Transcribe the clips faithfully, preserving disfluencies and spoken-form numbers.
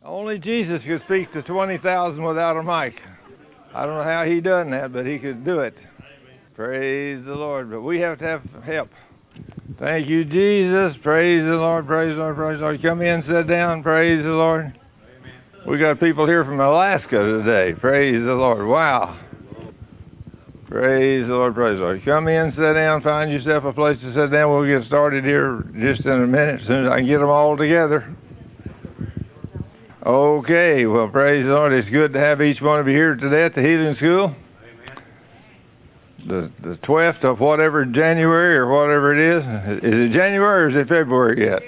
Only Jesus could speak to twenty thousand without a mic. I don't know how he done that, but he could do it. Praise the Lord. But we have to have help. Thank you, Jesus. Praise the Lord. Praise the Lord. Praise the Lord. Come in, sit down. Praise the Lord. We got people here from Alaska today. Praise the Lord. Wow. Praise the Lord. Praise the Lord. Come in, sit down. Find yourself a place to sit down. We'll get started here just in a minute, as soon as I can get them all together. Okay. Well, praise the Lord. It's good to have each one of you here today at the Healing School. The, the twelfth of whatever January or whatever it is. Is it January or is it February yet?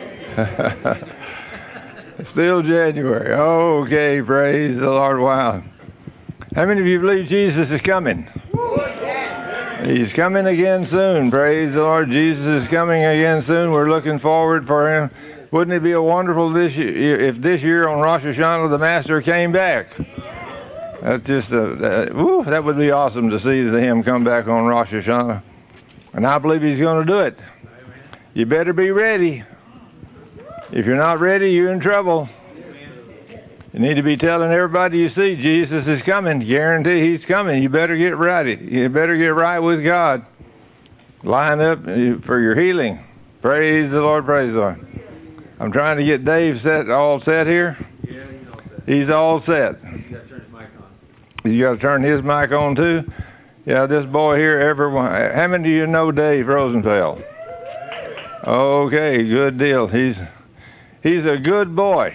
Still January. Okay, praise the Lord. Wow. How many of you believe Jesus is coming? He's coming again soon. Praise the Lord. Jesus is coming again soon. We're looking forward for him. Wouldn't it be a wonderful this year if this year on Rosh Hashanah the Master came back? That's just a, uh, woo, that would be awesome to see him come back on Rosh Hashanah. And I believe he's going to do it. You better be ready. If you're not ready, you're in trouble. You need to be telling everybody you see, Jesus is coming. Guarantee he's coming. You better get ready. You better get right with God. Line up for your healing. Praise the Lord, praise the Lord. I'm trying to get Dave set, all set here. Yeah, he's all set. He's all set. He's got to turn his mic on. You got to turn his mic on too. Yeah, this boy here, everyone. How many of you know Dave Rosenfeld? Okay, good deal. He's he's a good boy.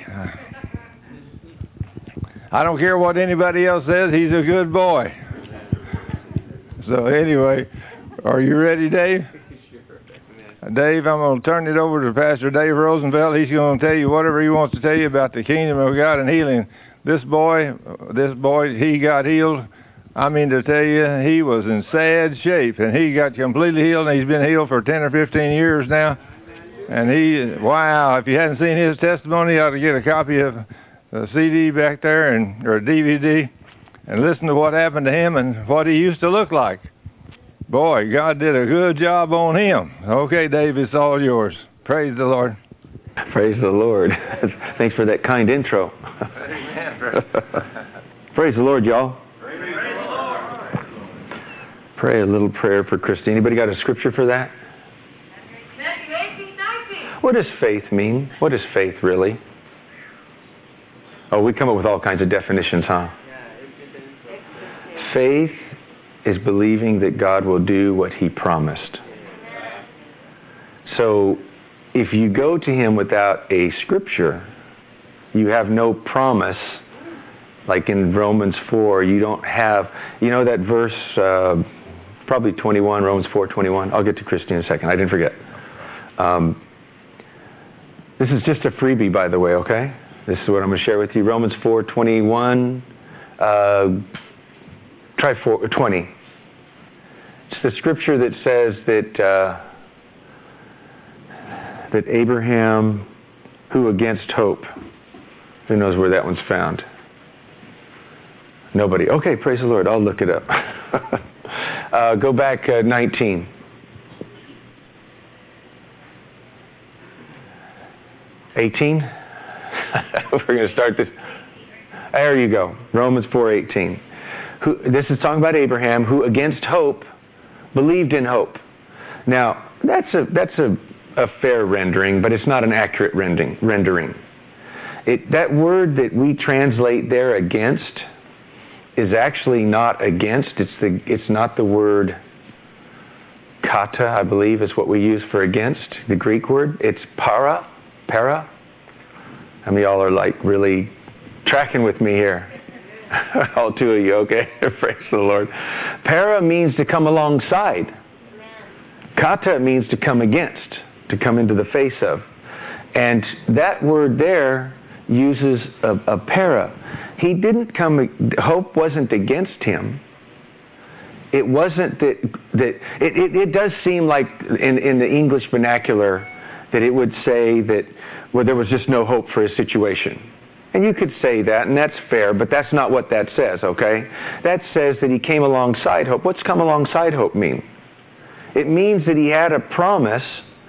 I don't care what anybody else says. He's a good boy. So anyway, are you ready, Dave? Dave, I'm going to turn it over to Pastor Dave Rosenfeld. He's going to tell you whatever he wants to tell you about the kingdom of God and healing. This boy, this boy, he got healed. I mean to tell you, he was in sad shape, and he got completely healed, and he's been healed for ten or fifteen years now. And he, wow, if you hadn't seen his testimony, you ought to get a copy of the C D back there, and or a D V D, and listen to what happened to him and what he used to look like. Boy, God did a good job on him. Okay, Dave, it's all yours. Praise the Lord. Praise the Lord. Thanks for that kind intro. Amen. Praise the Lord, y'all. Praise the Lord. Pray a little prayer for Christy. Anybody got a scripture for that? Matthew eighteen nineteen. What does faith mean? What is faith really? Oh, we come up with all kinds of definitions, huh? Faith is believing that God will do what he promised. So, if you go to him without a scripture, you have no promise. Like in Romans four, you don't have, you know that verse, uh, probably twenty-one, Romans four twenty-one. I'll get to Christy in a second. I didn't forget. Um, this is just a freebie, by the way, okay? This is what I'm going to share with you. Romans four twenty-one. Uh, try four, twenty. It's the scripture that says that uh, that Abraham, who against hope, who knows where that one's found? Nobody. Okay, praise the Lord. I'll look it up. uh, go back uh, nineteen. eighteen. We're going to start this. There you go. Romans four eighteen. Who, this is talking about Abraham, who against hope believed in hope. Now, that's a that's a, a fair rendering, but it's not an accurate rendering. rendering. It, that word that we translate there, against, is actually not against. It's the it's not the word kata, I believe, is what we use for against, the Greek word. It's para, para. How many of y'all are like really tracking with me here? All two of you, okay? Praise the Lord. Para means to come alongside. Kata means to come against, to come into the face of. And that word there uses a, a para. He didn't come, hope wasn't against him. It wasn't that, that it, it, it does seem like in, in the English vernacular that it would say that, well, there was just no hope for his situation. And you could say that, and that's fair, but that's not what that says, okay? That says that he came alongside hope. What's come alongside hope mean? It means that he had a promise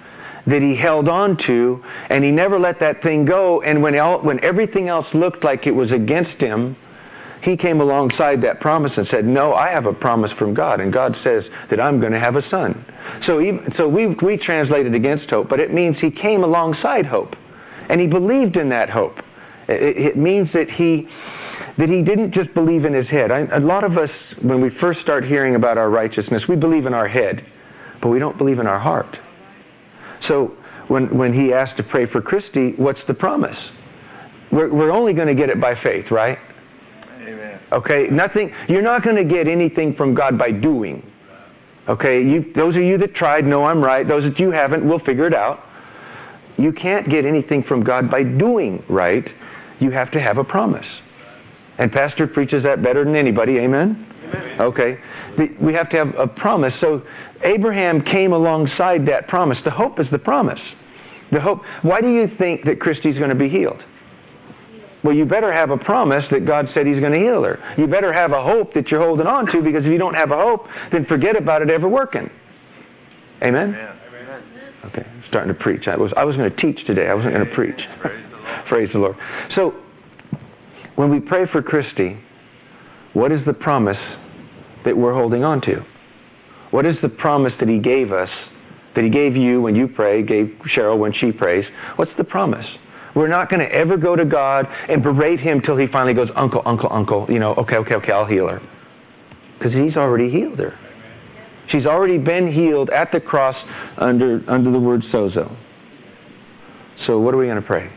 that he held on to, and he never let that thing go. And when, all, when everything else looked like it was against him, he came alongside that promise and said, no, I have a promise from God, and God says that I'm going to have a son. So, even, so we, we translated against hope, but it means he came alongside hope, and he believed in that hope. It, it means that he, that he didn't just believe in his head. I, a lot of us, when we first start hearing about our righteousness, we believe in our head, but we don't believe in our heart. So when, when he asked to pray for Christy, what's the promise? We're, we're only going to get it by faith, right? Amen. Okay, nothing. You're not going to get anything from God by doing. Okay, you, those of you that tried know I'm right. Those that you haven't, we'll figure it out. You can't get anything from God by doing right. You have to have a promise. And Pastor preaches that better than anybody. Amen? Amen. Okay. The, we have to have a promise. So Abraham came alongside that promise. The hope is the promise. The hope. Why do you think that Christy's going to be healed? Well, you better have a promise that God said he's going to heal her. You better have a hope that you're holding on to, because if you don't have a hope, then forget about it ever working. Amen? Amen. Okay, I'm starting to preach. I was I was going to teach today. I wasn't going to preach. Praise the Lord. Praise the Lord. So, when we pray for Christy, what is the promise that we're holding on to? What is the promise that he gave us, that he gave you when you pray, gave Cheryl when she prays? What's the promise? We're not going to ever go to God and berate him till he finally goes, uncle, uncle, uncle, you know, okay, okay, okay, I'll heal her. Because he's already healed her. She's already been healed at the cross under, under the word sozo. So what are we going to pray?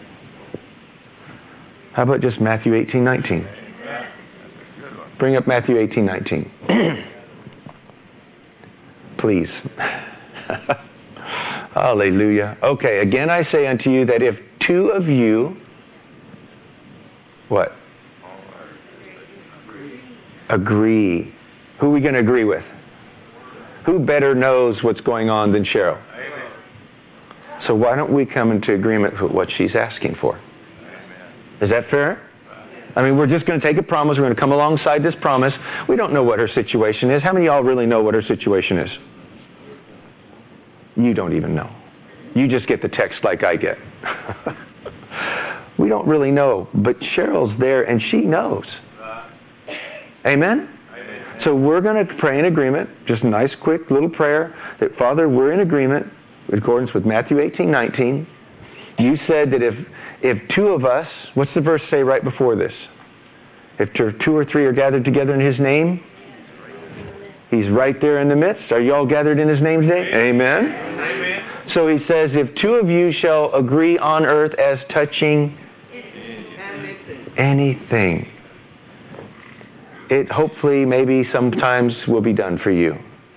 How about just Matthew eighteen nineteen? Bring up Matthew eighteen nineteen. Please. Hallelujah. Okay, again I say unto you that if two of you, what? Agree. Who are we going to agree with? Who better knows what's going on than Cheryl? Amen. So why don't we come into agreement with what she's asking for? Amen. Is that fair? I mean, we're just going to take a promise. We're going to come alongside this promise. We don't know what her situation is. How many of y'all really know what her situation is? You don't even know. You just get the text like I get. We don't really know, but Cheryl's there and she knows. Amen? Amen? So we're going to pray in agreement, just a nice quick little prayer, that Father, we're in agreement in accordance with Matthew eighteen nineteen. You said that if, if two of us, what's the verse say right before this? If two or three are gathered together in his name, he's right there in the midst. Are you all gathered in his name today? Amen. Amen. So he says, if two of you shall agree on earth as touching anything, it hopefully maybe sometimes will be done for you.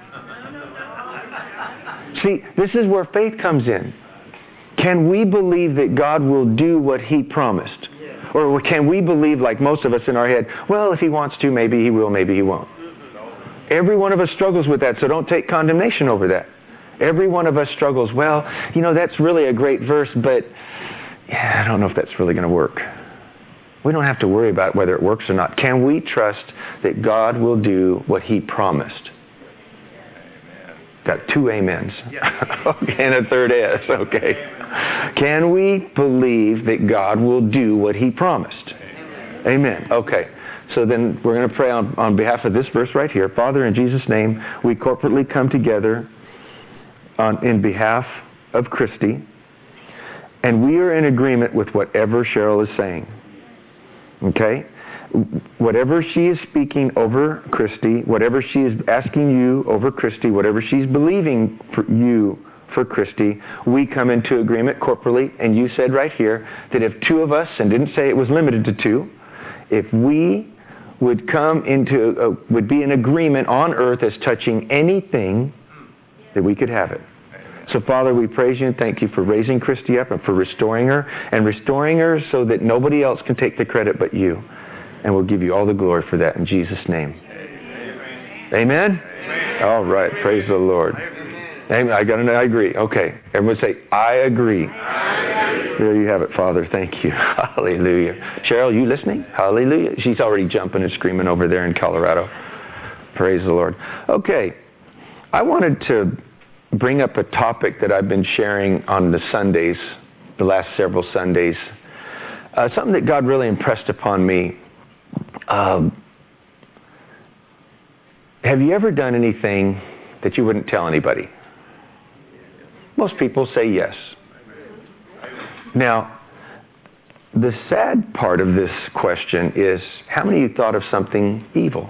See, this is where faith comes in. Can we believe that God will do what he promised? Or can we believe, like most of us in our head, well, if he wants to, maybe he will, maybe he won't. Every one of us struggles with that, so don't take condemnation over that. Every one of us struggles, well, you know, that's really a great verse, but yeah, I don't know if that's really going to work. We don't have to worry about whether it works or not. Can we trust that God will do what he promised? Amen. Got two amens. Yeah. Okay, and a third S. Okay. Can we believe that God will do what he promised? Amen. Amen. Okay. So then we're going to pray on, on behalf of this verse right here. Father, in Jesus' name, we corporately come together on, in behalf of Christy, and we are in agreement with whatever Cheryl is saying. Okay? Whatever she is speaking over Christy, whatever she is asking you over Christy, whatever she's believing for you for Christy, we come into agreement corporately, and you said right here that if two of us, and didn't say it was limited to two, if we would come into, uh, would be in agreement on earth as touching anything, that we could have it. So, Father, we praise you and thank you for raising Christy up and for restoring her, and restoring her so that nobody else can take the credit but you. And we'll give you all the glory for that in Jesus' name. Amen? Amen? Amen. All right. Praise the Lord. Amen. I got an I agree. Okay. Everyone say, I agree. I agree. There you have it, Father. Thank you. Hallelujah. Cheryl, you listening? Hallelujah. She's already jumping and screaming over there in Colorado. Praise the Lord. Okay. I wanted to bring up a topic that I've been sharing on the Sundays, the last several Sundays. Uh, something that God really impressed upon me. Um, have you ever done anything that you wouldn't tell anybody? Most people say yes. Now, the sad part of this question is, how many of you thought of something evil?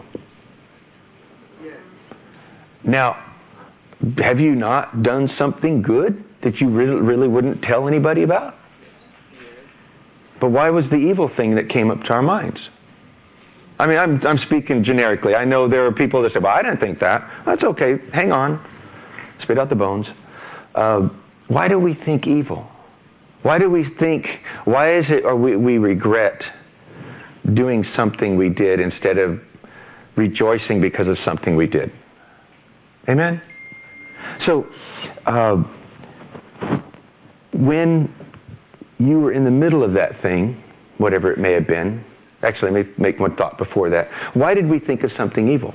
Now, have you not done something good that you really, really wouldn't tell anybody about? But why was the evil thing that came up to our minds? I mean, I'm, I'm speaking generically. I know there are people that say, well, I didn't think that. That's okay. Hang on. Spit out the bones. Uh, why do we think evil? Why do we think, why is it, or we, we regret doing something we did instead of rejoicing because of something we did? Amen? So, uh, when you were in the middle of that thing, whatever it may have been, actually, let me make one thought before that. Why did we think of something evil?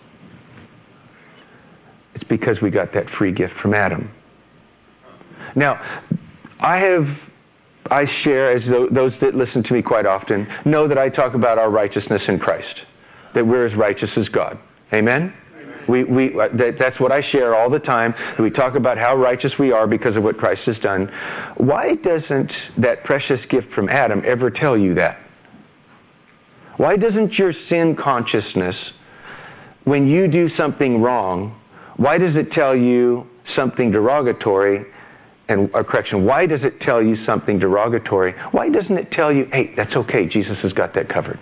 It's because we got that free gift from Adam. Now, I have, I share, as those that listen to me quite often, know that I talk about our righteousness in Christ, that we're as righteous as God. Amen? We, we, that, that's what I share all the time. We talk about how righteous we are because of what Christ has done. Why doesn't that precious gift from Adam ever tell you that? Why doesn't your sin consciousness, when you do something wrong, why does it tell you something derogatory? And a correction, why does it tell you something derogatory? Why doesn't it tell you, hey, that's okay, Jesus has got that covered?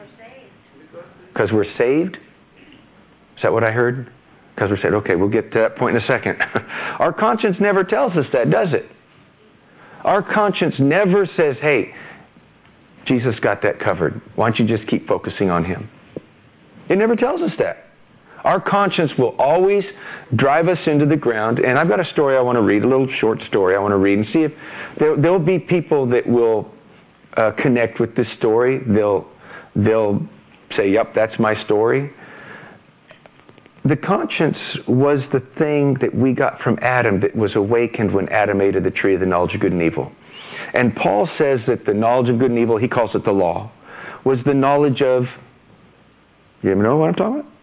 Because we're saved. Because we're saved? Is that what I heard? Because we're saved. Okay, we'll get to that point in a second. Our conscience never tells us that, does it? Our conscience never says, hey, Jesus got that covered. Why don't you just keep focusing on Him? It never tells us that. Our conscience will always drive us into the ground. And I've got a story I want to read, a little short story I want to read, and see if there will be people that will uh, connect with this story. They'll, they'll say, yep, that's my story. The conscience was the thing that we got from Adam that was awakened when Adam ate of the tree of the knowledge of good and evil. And Paul says that the knowledge of good and evil, he calls it the law, was the knowledge of, you ever know what I'm talking about?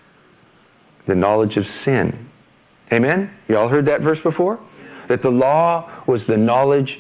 The knowledge of sin. Amen? You all heard that verse before? That the law was the knowledge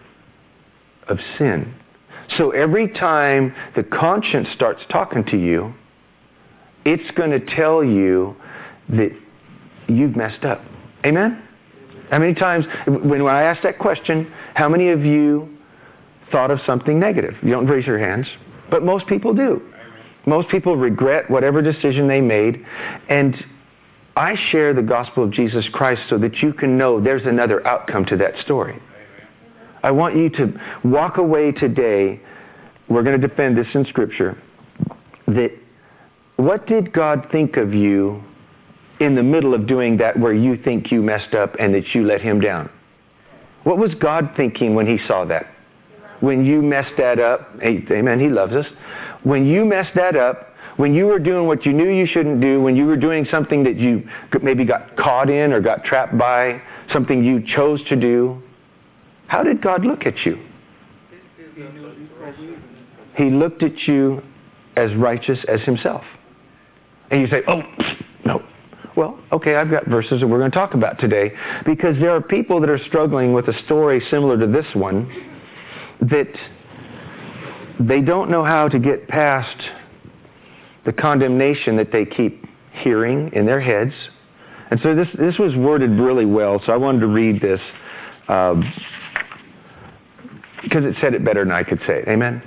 of sin. So every time the conscience starts talking to you, it's going to tell you that you've messed up. Amen? How many times, when I asked that question, how many of you thought of something negative? You don't raise your hands, but most people do. Most people regret whatever decision they made, and I share the gospel of Jesus Christ so that you can know there's another outcome to that story. I want you to walk away today, we're going to defend this in Scripture, that what did God think of you in the middle of doing that where you think you messed up and that you let Him down? What was God thinking when He saw that? When you messed that up, amen, He loves us. When you messed that up, when you were doing what you knew you shouldn't do, when you were doing something that you maybe got caught in or got trapped by, something you chose to do, how did God look at you? He looked at you as righteous as Himself. And you say, oh, no. Well, okay, I've got verses that we're going to talk about today, because there are people that are struggling with a story similar to this one, that they don't know how to get past the condemnation that they keep hearing in their heads. And so this, this was worded really well, so I wanted to read this um, because it said it better than I could say it. Amen?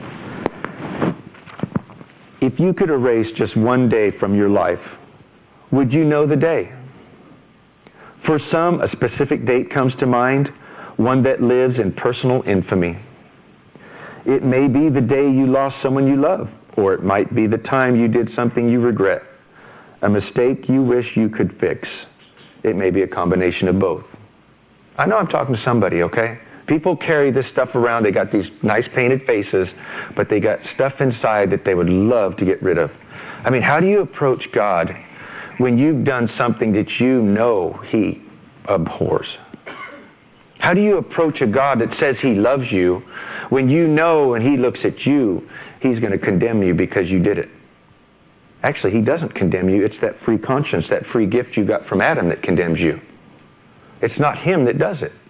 If you could erase just one day from your life, would you know the day? For some, a specific date comes to mind, one that lives in personal infamy. It may be the day you lost someone you love, or it might be the time you did something you regret, a mistake you wish you could fix. It may be a combination of both. I know I'm talking to somebody, okay? People carry this stuff around. They got these nice painted faces, but they got stuff inside that they would love to get rid of. I mean, how do you approach God when you've done something that you know He abhors? How do you approach a God that says he loves you when you know when he looks at you, he's going to condemn you because you did it? Actually, he doesn't condemn you. It's that free conscience, that free gift you got from Adam that condemns you. It's not him that does it.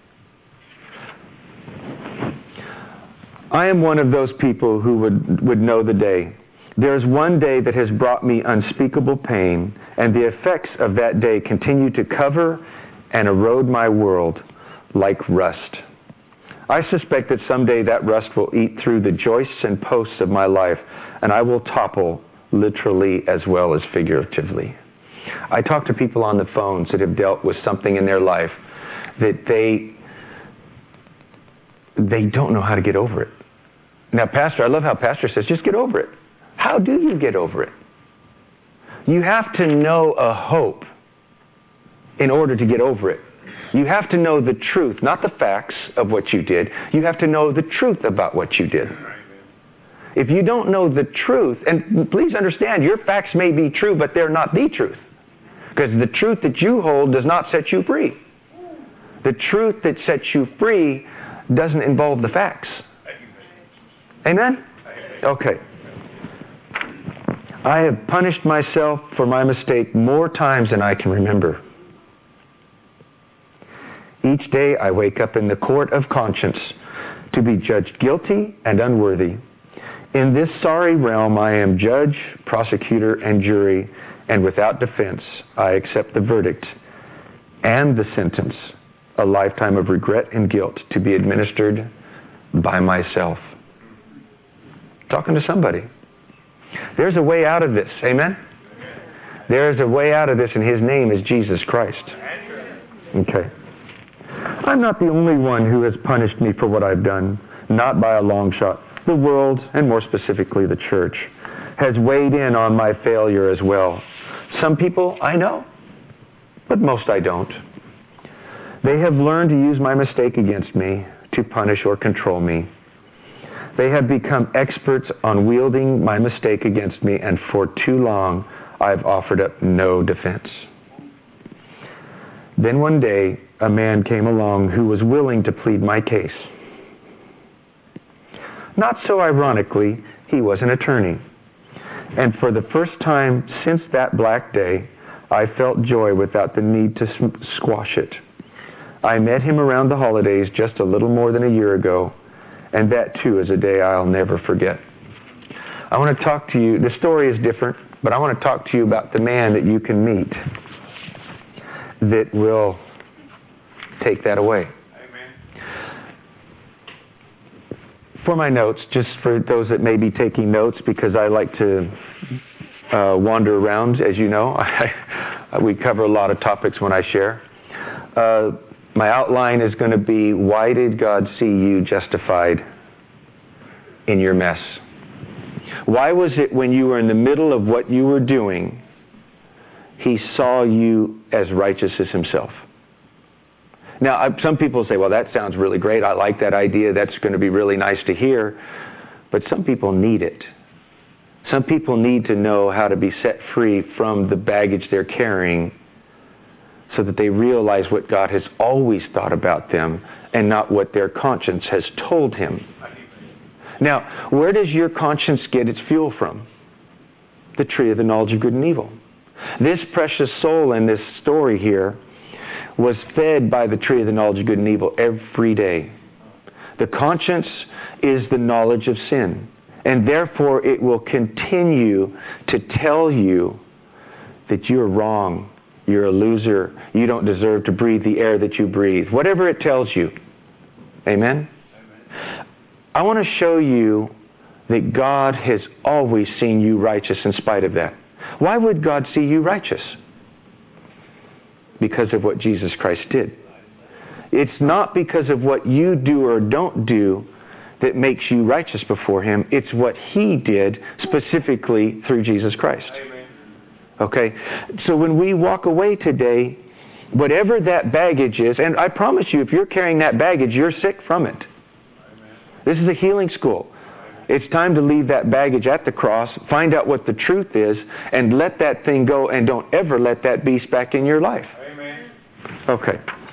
I am one of those people who would, would know the day. There's one day that has brought me unspeakable pain, and the effects of that day continue to cover and erode my world like rust. I suspect that someday that rust will eat through the joists and posts of my life, and I will topple literally as well as figuratively. I talk to people on the phones that have dealt with something in their life that they they don't know how to get over it. Now, Pastor, I love how Pastor says, just get over it. How do you get over it? You have to know a hope in order to get over it. You have to know the truth, not the facts of what you did. You have to know the truth about what you did. If you don't know the truth, and please understand, your facts may be true, but they're not the truth. Because the truth that you hold does not set you free. The truth that sets you free doesn't involve the facts. Amen? Okay. I have punished myself for my mistake more times than I can remember. Each day I wake up in the court of conscience to be judged guilty and unworthy. In this sorry realm I am judge, prosecutor, and jury, and without defense I accept the verdict and the sentence, a lifetime of regret and guilt to be administered by myself. Talking to somebody. There's a way out of this. Amen? There's a way out of this, and his name is Jesus Christ. Okay. I'm not the only one who has punished me for what I've done. Not by a long shot. The world, and more specifically the church, has weighed in on my failure as well. Some people I know, but most I don't. They have learned to use my mistake against me to punish or control me. They have become experts on wielding my mistake against me, and for too long I've offered up no defense. Then one day, a man came along who was willing to plead my case. Not so ironically, he was an attorney. And for the first time since that black day, I felt joy without the need to squash it. I met him around the holidays just a little more than a year ago, and that too is a day I'll never forget. I want to talk to you, the story is different, but I want to talk to you about the man that you can meet that will take that away. Amen. For my notes, just for those that may be taking notes, because I like to uh, wander around, as you know. I, we cover a lot of topics when I share. Uh, my outline is going to be, why did God see you justified in your mess? Why was it when you were in the middle of what you were doing, he saw you as righteous as himself? Now, I, some people say, well, that sounds really great. I like that idea. That's going to be really nice to hear. But some people need it. Some people need to know how to be set free from the baggage they're carrying so that they realize what God has always thought about them and not what their conscience has told him. Now, where does your conscience get its fuel from? The tree of the knowledge of good and evil. This precious soul in this story here was fed by the tree of the knowledge of good and evil every day. The conscience is the knowledge of sin, and therefore it will continue to tell you that you're wrong, you're a loser, you don't deserve to breathe the air that you breathe. Whatever it tells you. Amen? Amen. I want to show you that God has always seen you righteous in spite of that. Why would God see you righteous? Because of what Jesus Christ did. It's not because of what you do or don't do that makes you righteous before him. It's what he did specifically through Jesus Christ. Amen. Okay? So when we walk away today, whatever that baggage is, and I promise you, if you're carrying that baggage, you're sick from it. Amen. This is a healing school. It's time to leave that baggage at the cross, find out what the truth is, and let that thing go, and don't ever let that beast back in your life. Amen. Okay.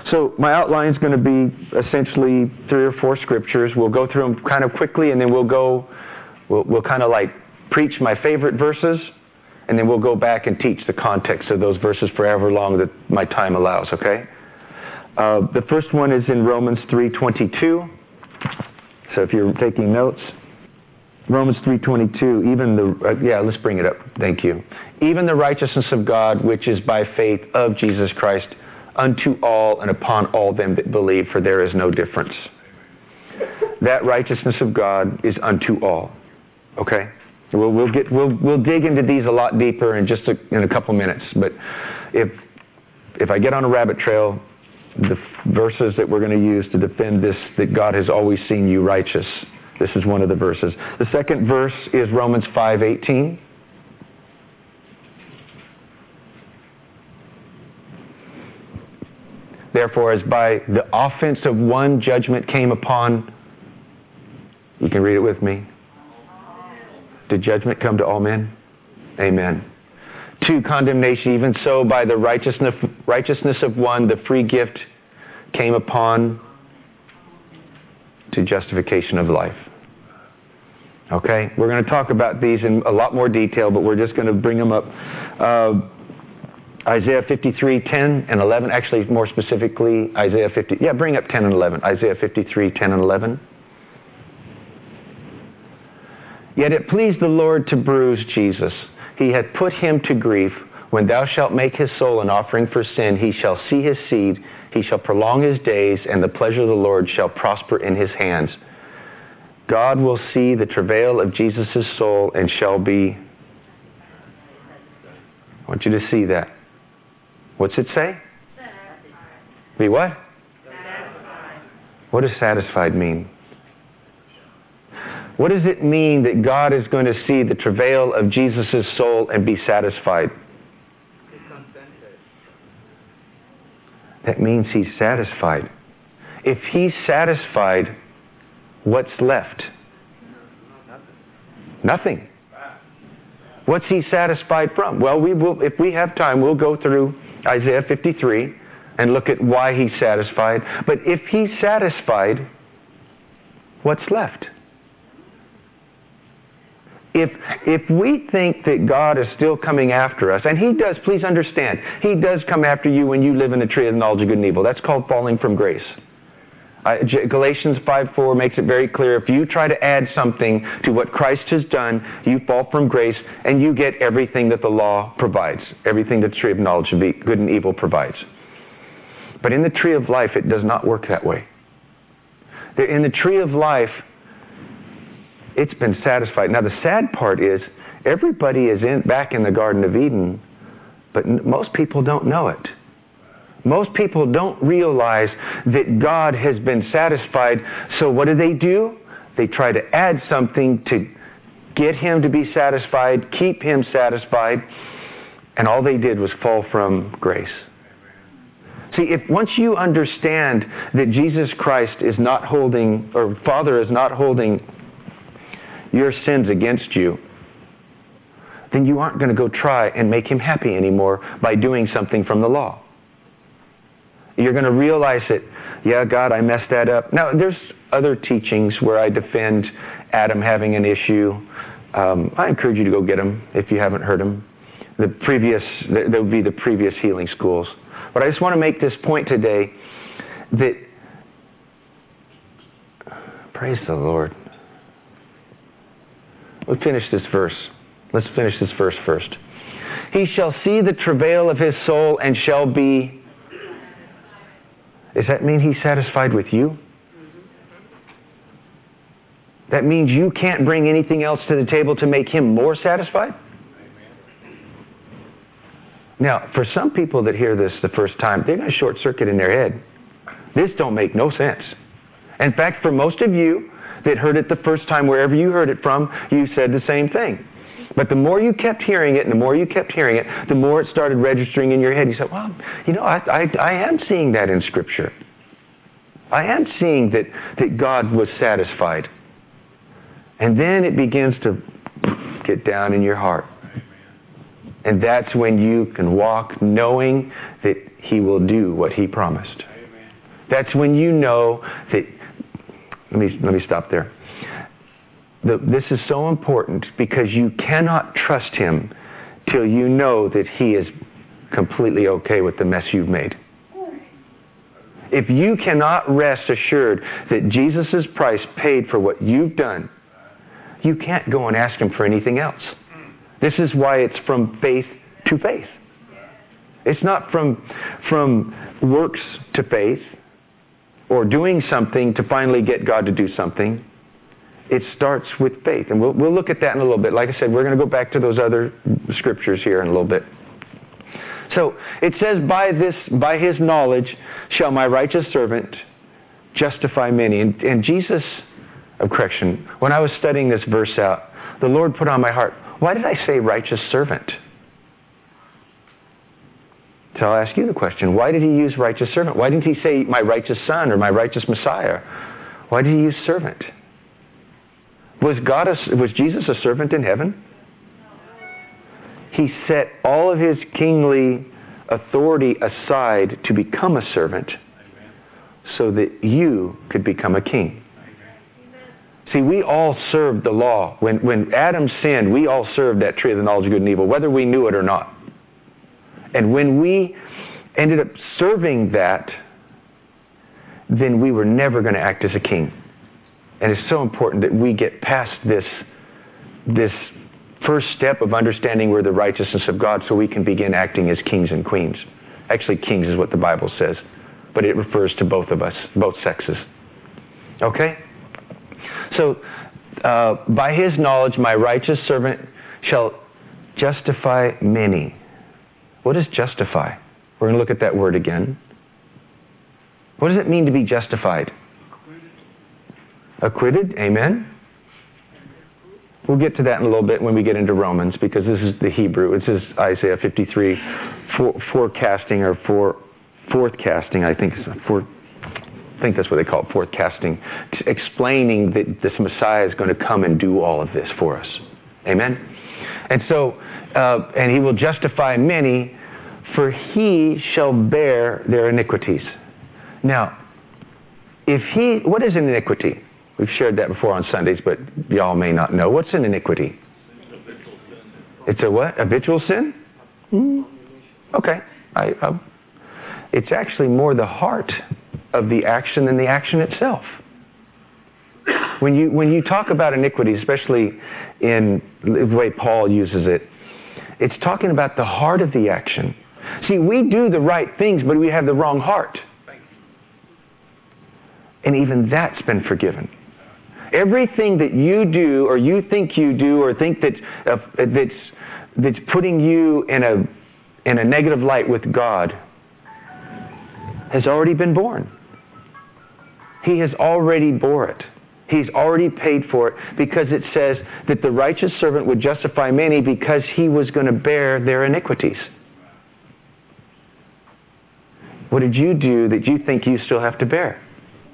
So my outline is going to be essentially three or four scriptures. We'll go through them kind of quickly, and then we'll go, we'll, we'll kind of like preach my favorite verses, and then we'll go back and teach the context of those verses for however long that my time allows, okay? Uh, the first one is in Romans three twenty-two. So if you're taking notes, Romans three twenty-two, even the, uh, yeah, let's bring it up. Thank you. Even the righteousness of God, which is by faith of Jesus Christ, unto all and upon all them that believe, for there is no difference. That righteousness of God is unto all. Okay? We'll, we'll get we'll we'll dig into these a lot deeper in just a, in a couple minutes. But if if I get on a rabbit trail, the verses that we're going to use to defend this, that God has always seen you righteous, this is one of the verses. The second verse is Romans five eighteen. Therefore, as by the offense of one judgment came upon, you can read it with me. Did judgment come to all men? Amen. To condemnation, even so by the righteousness righteousness of one, the free gift came upon to justification of life. Okay? We're going to talk about these in a lot more detail, but we're just going to bring them up. Uh, Isaiah fifty-three, ten and eleven. Actually, more specifically, Isaiah fifty. Yeah, bring up ten and eleven. Isaiah fifty-three, ten and eleven. Yet it pleased the Lord to bruise Jesus. He hath put him to grief. When thou shalt make his soul an offering for sin, he shall see his seed. He shall prolong his days, and the pleasure of the Lord shall prosper in his hands. God will see the travail of Jesus' soul and shall be... I want you to see that. What's it say? Be what? Satisfied. What does satisfied mean? What does it mean that God is going to see the travail of Jesus' soul and be satisfied? That means he's satisfied. If he's satisfied, what's left? Nothing. What's he satisfied from? Well, we will, if we have time, we'll go through Isaiah fifty-three and look at why he's satisfied. But if he's satisfied, what's left? If if we think that God is still coming after us, and he does, please understand, he does come after you when you live in the tree of the knowledge of good and evil. That's called falling from grace. Uh, Galatians five four makes it very clear. If you try to add something to what Christ has done, you fall from grace, and you get everything that the law provides, everything that the tree of knowledge of good and evil provides. But in the tree of life, it does not work that way. In the tree of life, it's been satisfied. Now, the sad part is, everybody is in, back in the Garden of Eden, but n- most people don't know it. Most people don't realize that God has been satisfied. So what do they do? They try to add something to get him to be satisfied, keep him satisfied, and all they did was fall from grace. See, if once you understand that Jesus Christ is not holding, or Father is not holding your sins against you, then you aren't going to go try and make him happy anymore by doing something from the law. You're going to realize that, yeah, God, I messed that up. Now, there's other teachings where I defend Adam having an issue. Um, I encourage you to go get them if you haven't heard them. The previous, there would be the previous healing schools. But I just want to make this point today that, praise the Lord. Let's finish this verse. Let's finish this verse first. He shall see the travail of his soul and shall be... Does that mean he's satisfied with you? That means you can't bring anything else to the table to make him more satisfied? Now, for some people that hear this the first time, they're going to short circuit in their head. This don't make no sense. In fact, for most of you that heard it the first time, wherever you heard it from, you said the same thing. But the more you kept hearing it, and the more you kept hearing it, the more it started registering in your head. You said, well, you know, I, I, I am seeing that in Scripture. I am seeing that, that God was satisfied. And then it begins to get down in your heart. And that's when you can walk knowing that he will do what he promised. That's when you know that, let me, let me stop there. The, this is so important because you cannot trust Him till you know that He is completely okay with the mess you've made. If you cannot rest assured that Jesus' price paid for what you've done, you can't go and ask Him for anything else. This is why it's from faith to faith. It's not from, from works to faith or doing something to finally get God to do something. It starts with faith. And we'll, we'll look at that in a little bit. Like I said, we're going to go back to those other scriptures here in a little bit. So it says, by this, by His knowledge shall my righteous servant justify many. And, and Jesus, of correction, when I was studying this verse out, the Lord put on my heart, why did I say righteous servant? So I'll ask you the question, why did He use righteous servant? Why didn't He say my righteous son or my righteous Messiah? Why did He use servant? Was God a, was Jesus a servant in heaven? He set all of His kingly authority aside to become a servant so that you could become a king. See, we all served the law. When, when Adam sinned, we all served that tree of the knowledge of good and evil, whether we knew it or not. And when we ended up serving that, then we were never going to act as a king. And it's so important that we get past this, this first step of understanding we're the righteousness of God so we can begin acting as kings and queens. Actually, kings is what the Bible says, but it refers to both of us, both sexes. Okay? So, uh, by His knowledge, my righteous servant shall justify many. What is justify? We're going to look at that word again. What does it mean to be justified? Acquitted. Amen. We'll get to that in a little bit when we get into Romans, because this is the Hebrew. This is Isaiah fifty-three, for, forecasting or for forthcasting. I think for, I think that's what they call it, forecasting, explaining that this Messiah is going to come and do all of this for us. Amen. And so, uh, and He will justify many, for He shall bear their iniquities. Now, if He, what is an iniquity? We've shared that before on Sundays, but y'all may not know. What's an iniquity? It's a what? Habitual sin? Mm. Okay. I, I, it's actually more the heart of the action than the action itself. When you when you talk about iniquity, especially in the way Paul uses it, it's talking about the heart of the action. See, we do the right things, but we have the wrong heart. And even that's been forgiven. Everything that you do or you think you do or think that uh, that's that's putting you in a in a negative light with God has already been borne. He has already bore it. He's already paid for it, because it says that the righteous servant would justify many because He was going to bear their iniquities. What did you do that you think you still have to bear?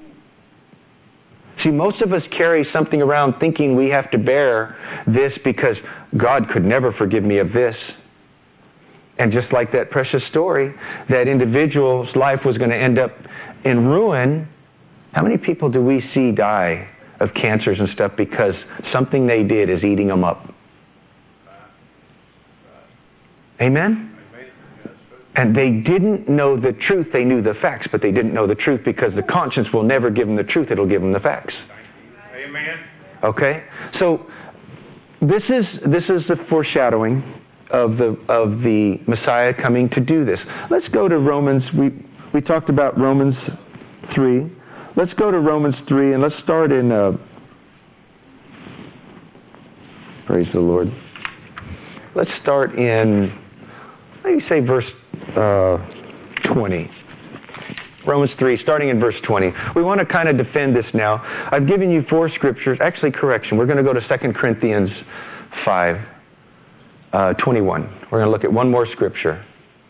See, most of us carry something around thinking we have to bear this because God could never forgive me of this. And just like that precious story, that individual's life was going to end up in ruin. How many people do we see die of cancers and stuff because something they did is eating them up? Amen? And they didn't know the truth. They knew the facts, but they didn't know the truth because the conscience will never give them the truth. It'll give them the facts. Amen. Okay? So this is this is the foreshadowing of the of the Messiah coming to do this. Let's go to Romans. We we talked about Romans three. Let's go to Romans three, and let's start in. Uh, praise the Lord. Let's start in. Maybe say verse uh, twenty. Romans three, starting in verse twenty. We want to kind of defend this now. I've given you four scriptures. Actually, correction. We're going to go to Second Corinthians five, uh, twenty-one. We're going to look at one more scripture.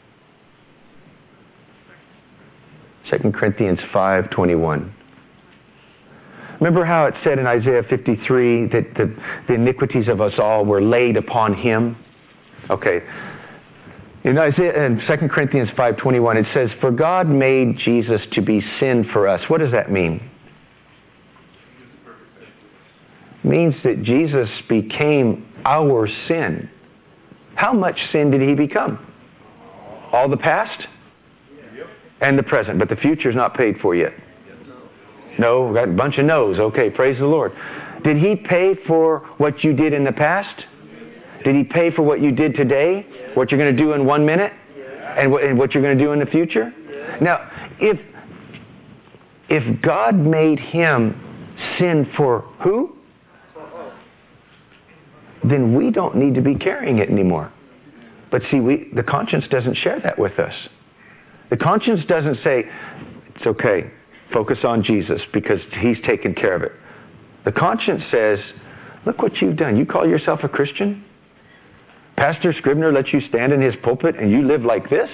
Second Corinthians five, twenty-one. Remember how it said in Isaiah fifty-three that the, the iniquities of us all were laid upon Him? Okay. In Isaiah, in Second Corinthians five twenty-one, it says, "For God made Jesus to be sin for us." What does that mean? It means that Jesus became our sin. How much sin did he become? All the past and the present, but the future is not paid for yet. No, we got a bunch of no's. Okay, praise the Lord. Did he pay for what you did in the past? Did he pay for what you did today? What you're going to do in one minute? And what, and what you're going to do in the future? Now, if if God made him sin for who? Then we don't need to be carrying it anymore. But see, we the conscience doesn't share that with us. The conscience doesn't say, it's okay, focus on Jesus because he's taken care of it. The conscience says, look what you've done. You call yourself a Christian? Pastor Scribner lets you stand in his pulpit and you live like this?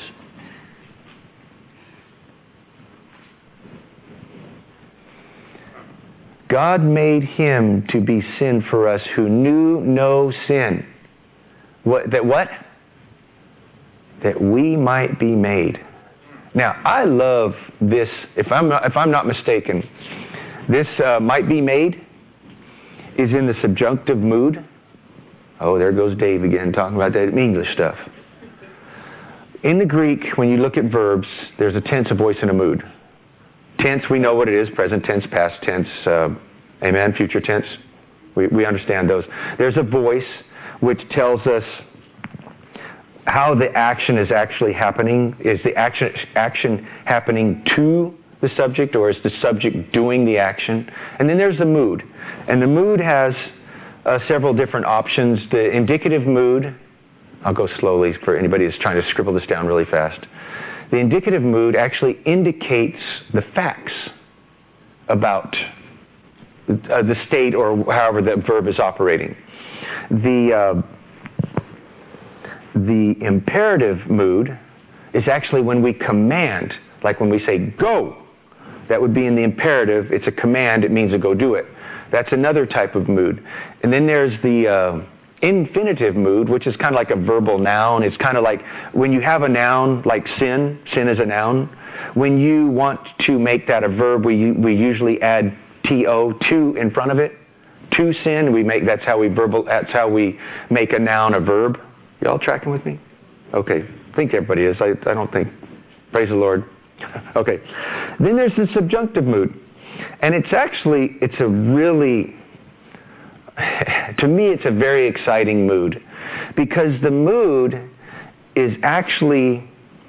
God made him to be sin for us who knew no sin. What, that what? That we might be made. Now, I love this. If I'm not, if I'm not mistaken, this uh, might be made is in the subjunctive mood. Oh, there goes Dave again talking about that English stuff. In the Greek, when you look at verbs, there's a tense, a voice, and a mood. Tense, we know what it is. Present tense, past tense, uh, amen, future tense. We, we understand those. There's a voice which tells us how the action is actually happening. Is the action action happening to the subject, or is the subject doing the action? And then there's the mood. And the mood has uh, several different options. The indicative mood, I'll go slowly for anybody that's trying to scribble this down really fast. The indicative mood actually indicates the facts about uh, the state or however the verb is operating. The, uh, the imperative mood is actually when we command, like when we say go. That would be in the imperative. It's a command. It means to go do it. That's another type of mood. And then there's the uh, infinitive mood, which is kind of like a verbal noun. It's kind of like when you have a noun like sin. Sin is a noun. When you want to make that a verb, we we usually add to to in front of it. To sin. We make that's how we verbal. That's how we make a noun a verb. Y'all tracking with me? Okay. I think everybody is. I I don't think. Praise the Lord. Okay. Then there's the subjunctive mood. And it's actually, it's a really, to me, it's a very exciting mood. Because the mood is actually,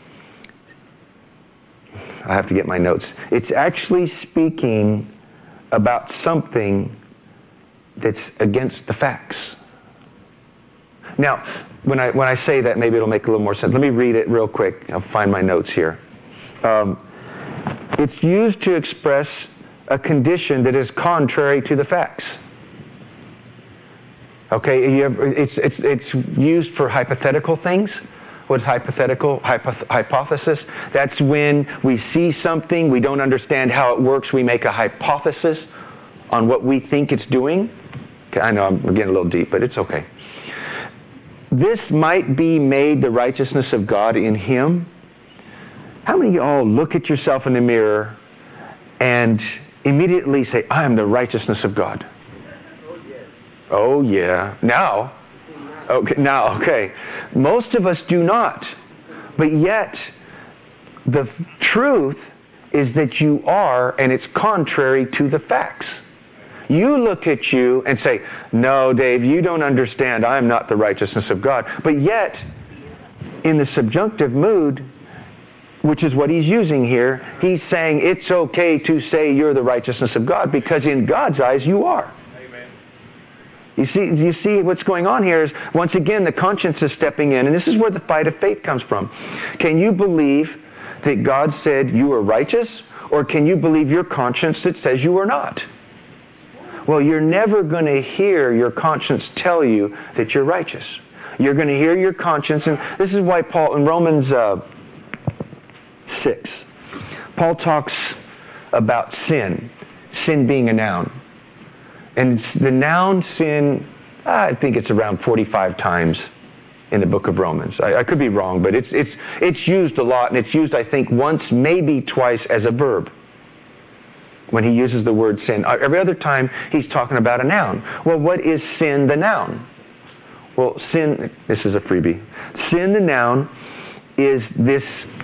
I have to get my notes. It's actually speaking about something that's against the facts. Now, when I when I say that, maybe it'll make a little more sense. Let me read it real quick. I'll find my notes here. Um, it's used to express a condition that is contrary to the facts. Okay, you have, it's, it's, it's used for hypothetical things. What's hypothetical? Hypo- hypothesis. That's when we see something, we don't understand how it works, we make a hypothesis on what we think it's doing. Okay, I know I'm getting a little deep, but it's okay. This might be made the righteousness of God in him. How many of y'all look at yourself in the mirror and immediately say, I am the righteousness of God? Oh, yes. Oh, yeah. Now, okay, now, okay. Most of us do not. But yet, the truth is that you are, and it's contrary to the facts. You look at you and say, no, Dave, you don't understand. I am not the righteousness of God. But yet, in the subjunctive mood, which is what he's using here, he's saying it's okay to say you're the righteousness of God because in God's eyes you are. Amen. You see, you see what's going on here is, once again, the conscience is stepping in, and this is where the fight of faith comes from. Can you believe that God said you are righteous, or can you believe your conscience that says you are not? Well, you're never going to hear your conscience tell you that you're righteous. You're going to hear your conscience, and this is why Paul, in Romans uh, six, Paul talks about sin, sin being a noun. And the noun sin, I think it's around forty-five times in the book of Romans. I, I could be wrong, but it's, it's, it's used a lot, and it's used, I think, once, maybe twice as a verb when he uses the word sin. Every other time, he's talking about a noun. Well, what is sin, the noun? Well, sin, this is a freebie. Sin, the noun, is this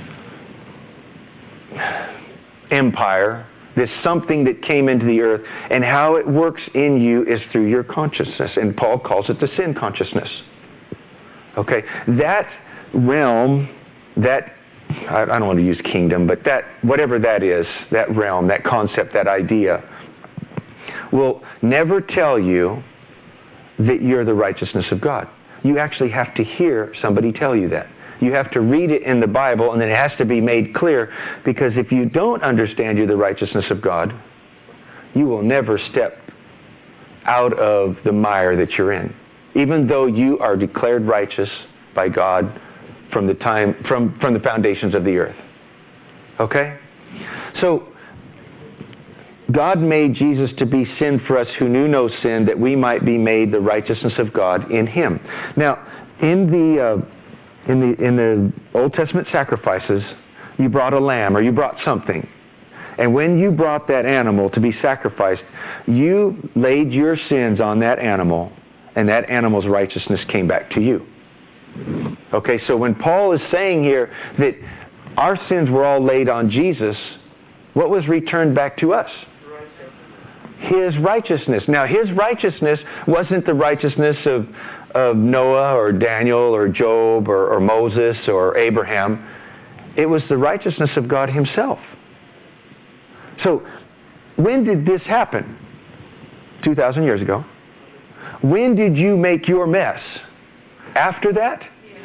empire, this something that came into the earth, and how it works in you is through your consciousness. And Paul calls it the sin consciousness. Okay, that realm, that, I, I don't want to use kingdom, but that, whatever that is, that realm, that concept, that idea, will never tell you that you're the righteousness of God. You actually have to hear somebody tell you that. You have to read it in the Bible, and then it has to be made clear, because if you don't understand you're the righteousness of God, you will never step out of the mire that you're in, even though you are declared righteous by God from the time from, from the foundations of the earth. Okay? So God made Jesus to be sin for us who knew no sin, that we might be made the righteousness of God in him. Now, in the uh, in the in the Old Testament sacrifices, you brought a lamb or you brought something. And when you brought that animal to be sacrificed, you laid your sins on that animal, and that animal's righteousness came back to you. Okay, so when Paul is saying here that our sins were all laid on Jesus, what was returned back to us? His righteousness. Now, his righteousness wasn't the righteousness of, of Noah or Daniel or Job or, or Moses or Abraham. It was the righteousness of God himself. So, when did this happen? two thousand years ago. When did you make your mess? After that?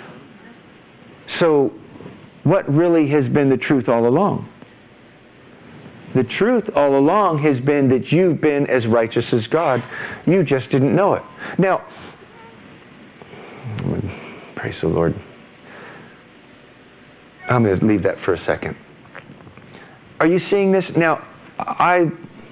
So, what really has been the truth all along? The truth all along has been that you've been as righteous as God. You just didn't know it. Now, praise the Lord. I'm going to leave that for a second. Are you seeing this? Now, I...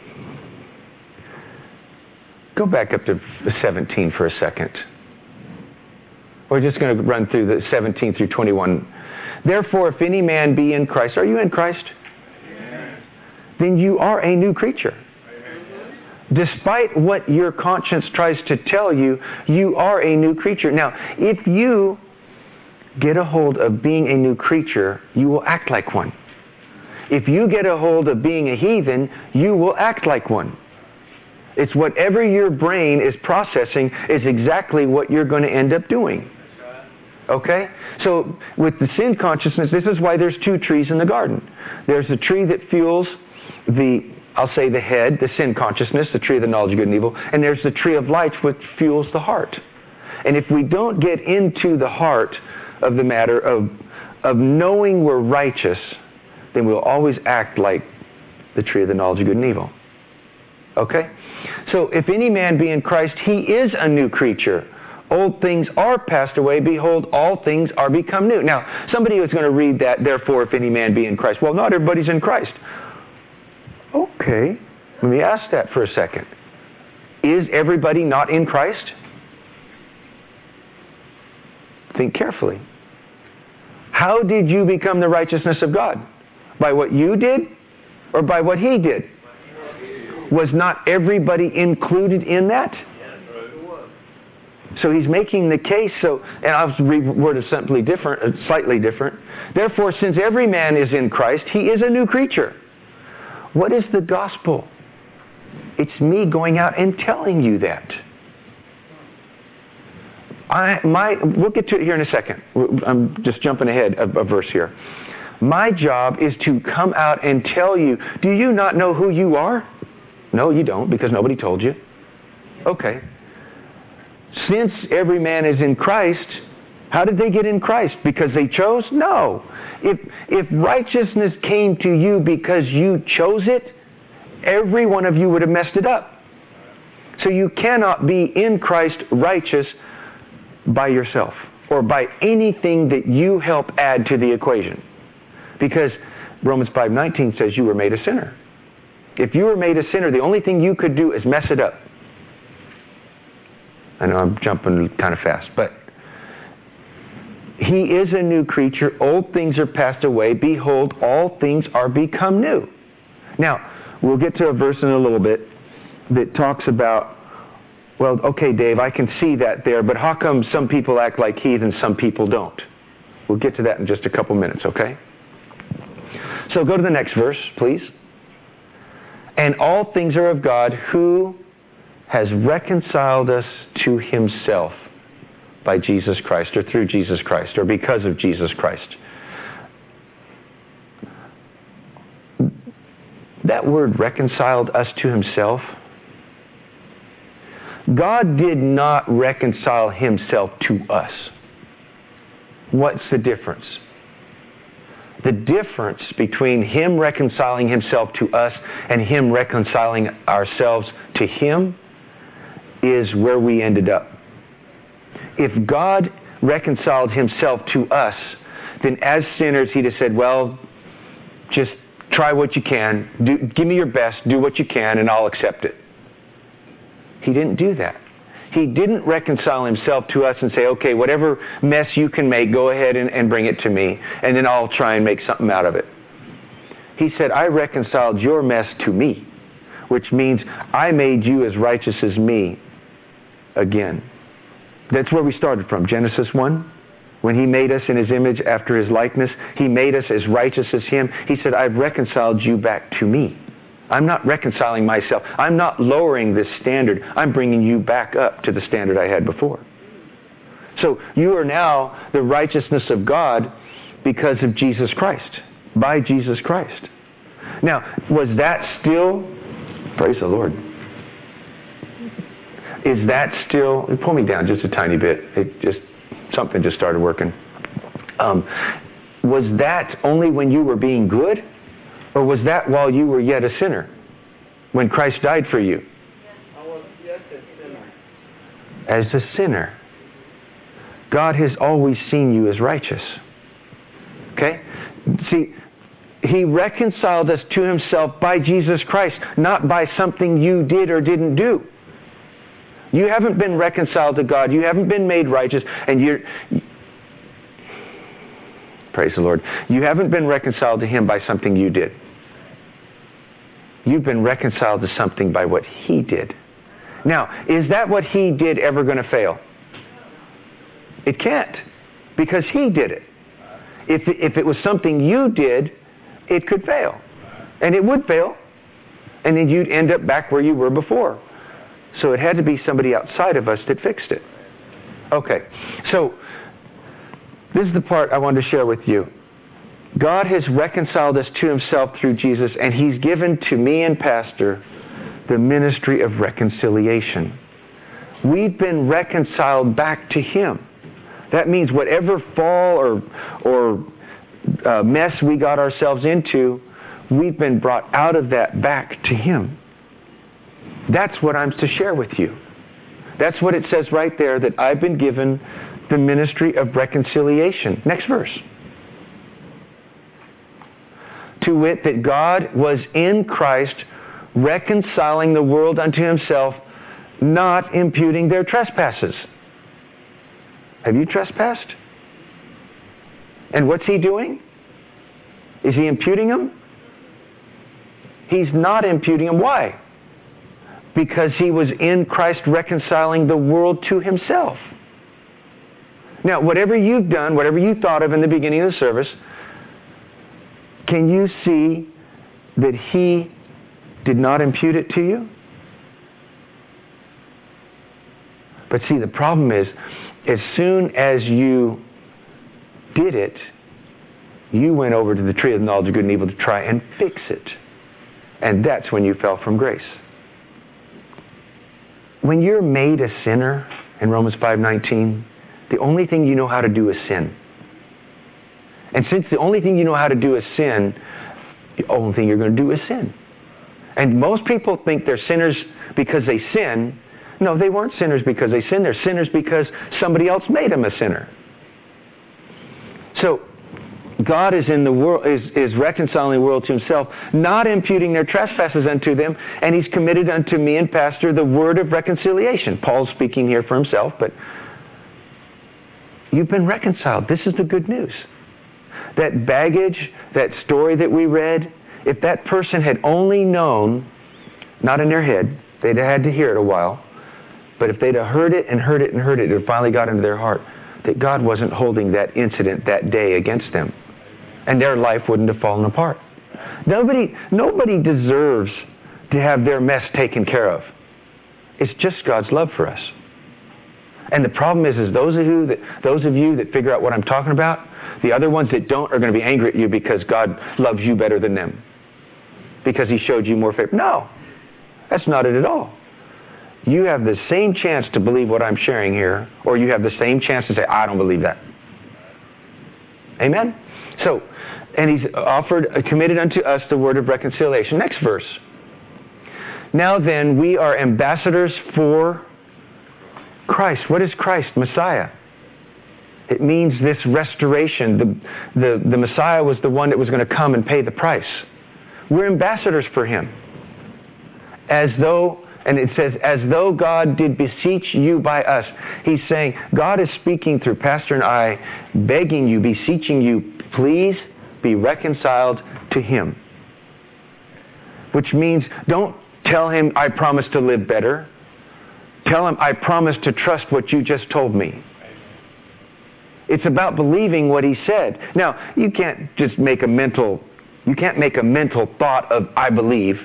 Go back up to seventeen for a second. We're just going to run through the seventeen through twenty-one. Therefore, if any man be in Christ, are you in Christ? Yes. Then you are a new creature. Yes. Despite what your conscience tries to tell you, you are a new creature. Now, if you get a hold of being a new creature, you will act like one. If you get a hold of being a heathen, you will act like one. It's whatever your brain is processing is exactly what you're going to end up doing. Okay? So with the sin consciousness, this is why there's two trees in the garden. There's the tree that fuels the, I'll say the head, the sin consciousness, the tree of the knowledge of good and evil, and there's the tree of life which fuels the heart. And if we don't get into the heart of the matter of, of knowing we're righteous, then we'll always act like the tree of the knowledge of good and evil. Okay? So, if any man be in Christ, he is a new creature. Old things are passed away. Behold, all things are become new. Now, somebody was going to read that, therefore, if any man be in Christ. Well, not everybody's in Christ. Okay. Let me ask that for a second. Is everybody not in Christ? Think carefully. How did you become the righteousness of God? By what you did or by what he did? Was not everybody included in that? So he's making the case, so, and I'll reword it simply different, slightly different. Therefore, since every man is in Christ, he is a new creature. What is the gospel? It's me going out and telling you that. I, my, we'll get to it here in a second. I'm just jumping ahead of a verse here. My job is to come out and tell you, do you not know who you are? No, you don't, because nobody told you. Okay. Since every man is in Christ, how did they get in Christ? Because they chose? No. If, if righteousness came to you because you chose it, every one of you would have messed it up. So you cannot be in Christ righteous by yourself or by anything that you help add to the equation. Because Romans five nineteen says you were made a sinner. If you were made a sinner, the only thing you could do is mess it up. I know I'm jumping kind of fast, but He is a new creature. Old things are passed away. Behold, all things are become new. Now, we'll get to a verse in a little bit that talks about, well, okay, Dave, I can see that there, but how come some people act like heathens, some people don't? We'll get to that in just a couple minutes, okay? So go to the next verse, please. And all things are of God, who has reconciled us to himself by Jesus Christ, or through Jesus Christ, or because of Jesus Christ. That word reconciled us to himself, God did not reconcile himself to us. What's the difference? The difference between him reconciling himself to us and him reconciling ourselves to him is where we ended up. If God reconciled himself to us, then as sinners he'd have said, well, just try what you can. Do, give me your best. Do what you can, and I'll accept it. He didn't do that. He didn't reconcile himself to us and say, okay, whatever mess you can make, go ahead and, and bring it to me, and then I'll try and make something out of it. He said, I reconciled your mess to me, which means I made you as righteous as me again. That's where we started from, Genesis one. When he made us in his image after his likeness, he made us as righteous as him. He said, I've reconciled you back to me. I'm not reconciling myself. I'm not lowering this standard. I'm bringing you back up to the standard I had before. So you are now the righteousness of God because of Jesus Christ, by Jesus Christ. Now, was that still, praise the Lord, is that still, pull me down just a tiny bit. It just, something just started working. Um, was that only when you were being good? Or was that while you were yet a sinner? When Christ died for you? I was yet a sinner. As a sinner. God has always seen you as righteous. Okay? See, he reconciled us to himself by Jesus Christ, not by something you did or didn't do. You haven't been reconciled to God. You haven't been made righteous. And you're... Praise the Lord. You haven't been reconciled to him by something you did. You've been reconciled to something by what he did. Now, is that what he did ever going to fail? It can't, because he did it. If, if it was something you did, it could fail. And it would fail. And then you'd end up back where you were before. So it had to be somebody outside of us that fixed it. Okay, so this is the part I wanted to share with you. God has reconciled us to himself through Jesus, and he's given to me and Pastor the ministry of reconciliation. We've been reconciled back to him. That means whatever fall or, or uh, mess we got ourselves into, we've been brought out of that back to him. That's what I'm to share with you. That's what it says right there, that I've been given the ministry of reconciliation. Next verse. To wit, that God was in Christ reconciling the world unto himself, not imputing their trespasses. Have you trespassed? And what's he doing? Is he imputing them? He's not imputing them. Why? Because he was in Christ reconciling the world to himself. Now, whatever you've done, whatever you thought of in the beginning of the service, can you see that he did not impute it to you? But see, the problem is, as soon as you did it, you went over to the tree of the knowledge of good and evil to try and fix it. And that's when you fell from grace. When you're made a sinner, in Romans five nineteen, the only thing you know how to do is sin. And since the only thing you know how to do is sin, the only thing you're going to do is sin. And most people think they're sinners because they sin. No, they weren't sinners because they sinned. They're sinners because somebody else made them a sinner. So, God is in the world, is, is reconciling the world to himself, not imputing their trespasses unto them, and he's committed unto me and Pastor the word of reconciliation. Paul's speaking here for himself, but You've been reconciled. This is the good news. That baggage, that story that we read, if that person had only known, not in their head, they'd have had to hear it a while, but if they'd have heard it and heard it and heard it, it finally got into their heart that God wasn't holding that incident that day against them. And their life wouldn't have fallen apart. Nobody, nobody deserves to have their mess taken care of. It's just God's love for us. And the problem is, is those of you that those of you that figure out what I'm talking about, the other ones that don't are going to be angry at you because God loves you better than them. Because He showed you more favor. No, that's not it at all. You have the same chance to believe what I'm sharing here, or you have the same chance to say, I don't believe that. Amen? So, and He's offered, committed unto us the word of reconciliation. Next verse. Now then, we are ambassadors for Christ. What is Christ? Messiah. It means this restoration. The, the, the Messiah was the one that was going to come and pay the price. We're ambassadors for Him. As though, and it says, as though God did beseech you by us. He's saying, God is speaking through Pastor and I, begging you, beseeching you, please be reconciled to Him. Which means, don't tell Him, I promise to live better. Tell Him, I promise to trust what you just told me. It's about believing what He said. Now, you can't just make a mental, you can't make a mental thought of, I believe.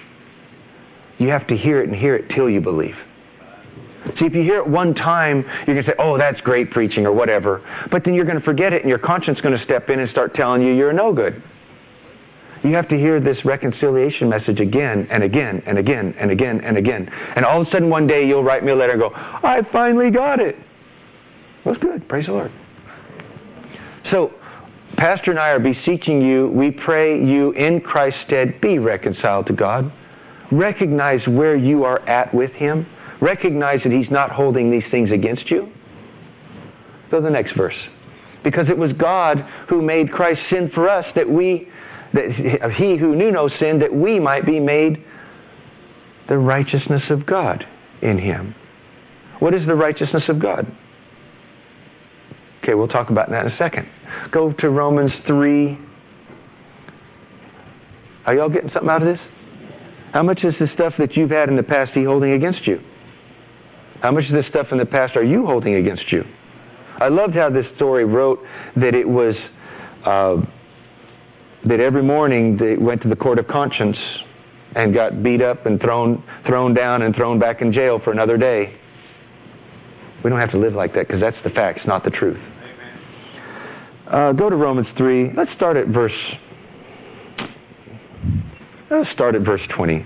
You have to hear it and hear it till you believe. See, if you hear it one time, you're going to say, oh, that's great preaching or whatever. But then you're going to forget it and your conscience is going to step in and start telling you you're no good. You have to hear this reconciliation message again and again and again and again and again. And all of a sudden one day you'll write me a letter and go, I finally got it. Well, that's good. Praise the Lord. So, Pastor and I are beseeching you, we pray you in Christ's stead be reconciled to God. Recognize where you are at with Him. Recognize that He's not holding these things against you. Go to the next verse. Because it was God who made Christ sin for us, that we, that He who knew no sin, that we might be made the righteousness of God in Him. What is the righteousness of God? Okay, we'll talk about that in a second. Go to Romans three. Are y'all getting something out of this? How much is the stuff that you've had in the past He holding against you? How much of this stuff in the past are you holding against you? I loved how this story wrote that it was uh, that every morning they went to the court of conscience and got beat up and thrown thrown down and thrown back in jail for another day. We don't have to live like that because that's the facts, not the truth. Uh, go to Romans three. Let's start at verse. Let's start at verse twenty.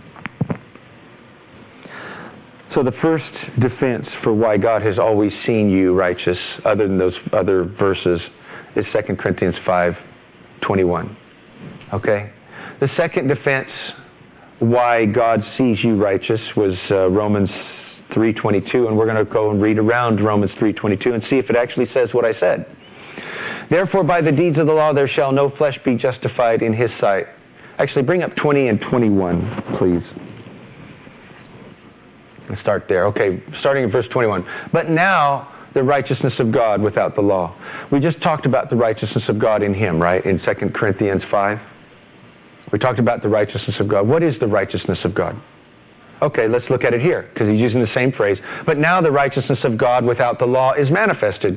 So the first defense for why God has always seen you righteous, other than those other verses, is Second Corinthians five twenty-one. Okay? The second defense why God sees you righteous was uh, Romans three twenty-two, and we're going to go and read around Romans three twenty-two and see if it actually says what I said. Therefore, by the deeds of the law there shall no flesh be justified in His sight. Actually, bring up twenty and twenty-one, please. Let's start there. Okay, starting at verse twenty-one. But now, the righteousness of God without the law. We just talked about the righteousness of God in Him, right? In Second Corinthians five. We talked about the righteousness of God. What is the righteousness of God? Okay, let's look at it here, because he's using the same phrase. But now the righteousness of God without the law is manifested,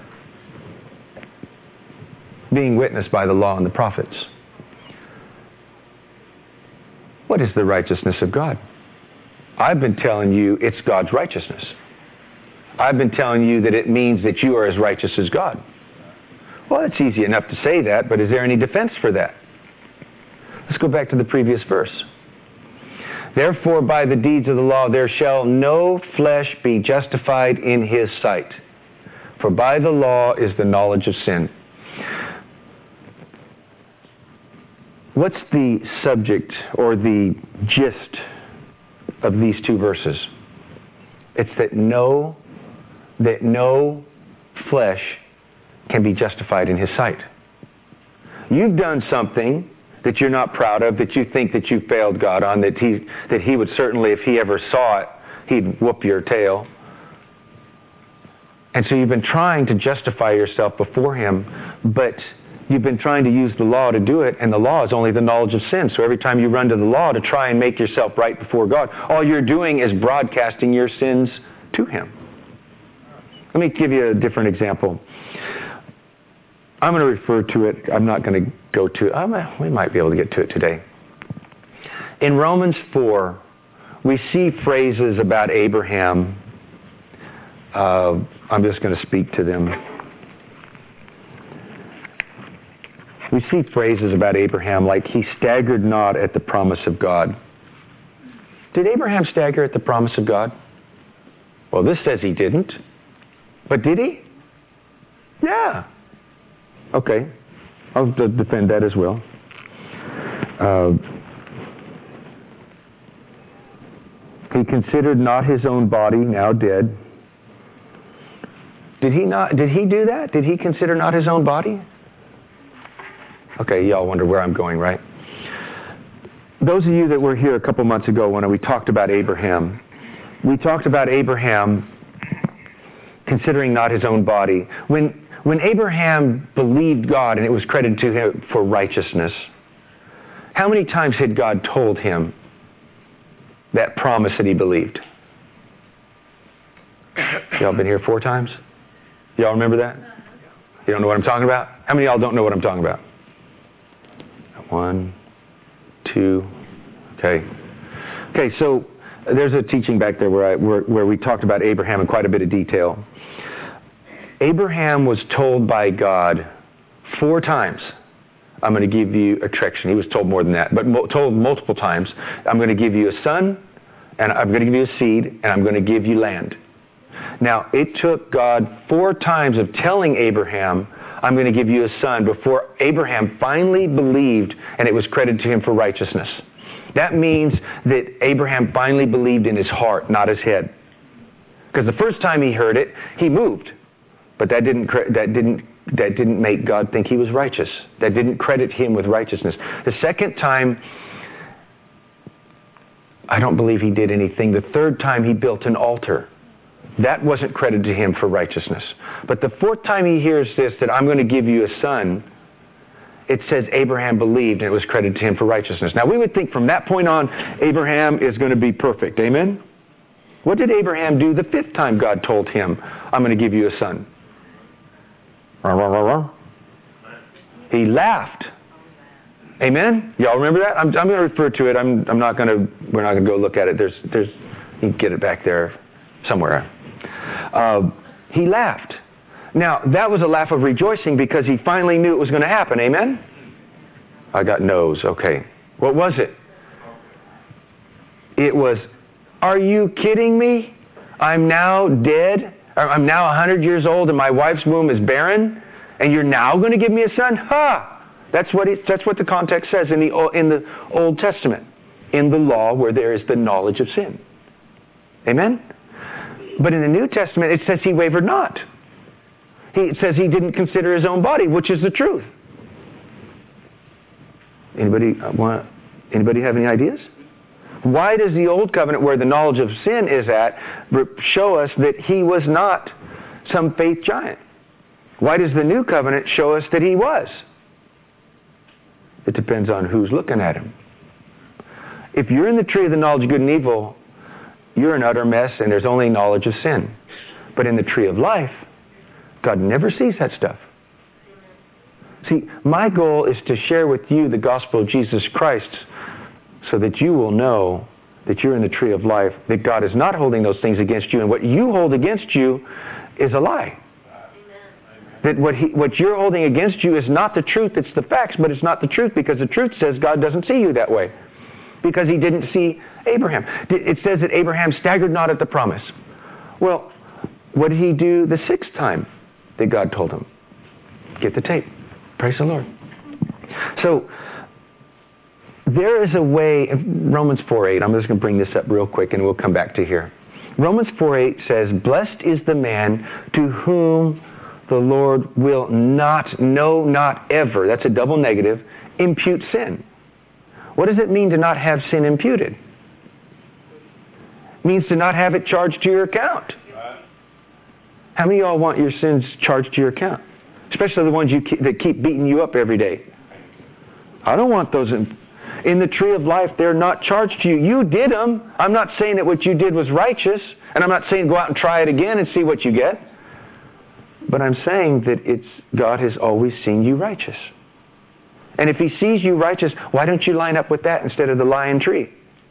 being witnessed by the law and the prophets. What is the righteousness of God? I've been telling you it's God's righteousness. I've been telling you that it means that you are as righteous as God. Well, it's easy enough to say that, but is there any defense for that? Let's go back to the previous verse. Therefore, by the deeds of the law there shall no flesh be justified in His sight. For by the law is the knowledge of sin. What's the subject or the gist of these two verses? It's that no, that no flesh can be justified in His sight. You've done something that you're not proud of, that you think that you failed God on, that He that He would certainly, if He ever saw it, He'd whoop your tail. And so you've been trying to justify yourself before him, but you've been trying to use the law to do it, and the law is only the knowledge of sin. So every time you run to the law to try and make yourself right before God, all you're doing is broadcasting your sins to him. Let me give you a different example. I'm going to refer to it. I'm not going to go to it. I'm, we might be able to get to it today. In Romans four, we see phrases about Abraham. Uh, I'm just going to speak to them. We see phrases about Abraham like he staggered not at the promise of God. Did Abraham stagger at the promise of God? Well, this says he didn't. But did he? Yeah. Okay. I'll d- defend that as well. Uh, he considered not his own body now dead. Did he not? Did he do that? Did he consider not his own body? Okay, y'all wonder where I'm going, right? Those of you that were here a couple months ago when we talked about Abraham, we talked about Abraham considering not his own body. When, when Abraham believed God and it was credited to him for righteousness, how many times had God told him that promise that he believed? Y'all been here four times? Y'all remember that? You don't know what I'm talking about? How many of y'all don't know what I'm talking about? One, two, okay. Okay, so there's a teaching back there where, I, where, where we talked about Abraham in quite a bit of detail. Abraham was told by God four times, I'm going to give you a attraction. He was told more than that, but mo- told multiple times, I'm going to give you a son, and I'm going to give you a seed, and I'm going to give you land. Now, it took God four times of telling Abraham, I'm going to give you a son, before Abraham finally believed, and it was credited to him for righteousness. That means that Abraham finally believed in his heart, not his head. Because the first time he heard it, he moved. But that didn't, that didn't, that didn't make God think he was righteous. That didn't credit him with righteousness. The second time, I don't believe he did anything. The third time, he built an altar. That wasn't credited to him for righteousness. But the fourth time he hears this, that I'm going to give you a son, it says Abraham believed, and it was credited to him for righteousness. Now, we would think from that point on, Abraham is going to be perfect. Amen? What did Abraham do the fifth time God told him, I'm going to give you a son? He laughed. Amen? Y'all remember that? I'm, I'm going to refer to it. I'm, I'm not going to, we're not going to go look at it. There's, there's, you can get it back there somewhere. Uh, he laughed. Now, that was a laugh of rejoicing because he finally knew it was going to happen. Amen? I got no's. Okay. What was it? It was, are you kidding me? I'm now dead. I'm now one hundred years old and my wife's womb is barren, and you're now going to give me a son? Ha! That's what it, that's what the context says in the, in the Old Testament, in the law where there is the knowledge of sin. Amen? But in the New Testament, it says he wavered not. He, it says he didn't consider his own body, which is the truth. Anybody want? Anybody have any ideas? Why does the Old Covenant, where the knowledge of sin is at, show us that he was not some faith giant? Why does the New Covenant show us that he was? It depends on who's looking at him. If you're in the tree of the knowledge of good and evil, you're an utter mess and there's only knowledge of sin. But in the tree of life, God never sees that stuff. See, my goal is to share with you the gospel of Jesus Christ so that you will know that you're in the tree of life, that God is not holding those things against you, and what you hold against you is a lie. Amen. That what, he, what you're holding against you is not the truth, it's the facts, but it's not the truth because the truth says God doesn't see you that way because he didn't see Abraham. It says that Abraham staggered not at the promise. Well, what did he do the sixth time that God told him? Get the tape. Praise the Lord. So, there is a way, Romans four eight, I'm just going to bring this up real quick and we'll come back to here. Romans four eight says, blessed is the man to whom the Lord will not, no, not ever, that's a double negative, impute sin. What does it mean to not have sin imputed? It means to not have it charged to your account. How many of y'all want your sins charged to your account? Especially the ones you keep, that keep beating you up every day. I don't want those in, in the tree of life. They're not charged to you. You did them. I'm not saying that what you did was righteous. And I'm not saying go out and try it again and see what you get. But I'm saying that it's God has always seen you righteous. And if He sees you righteous, why don't you line up with that instead of the lion tree?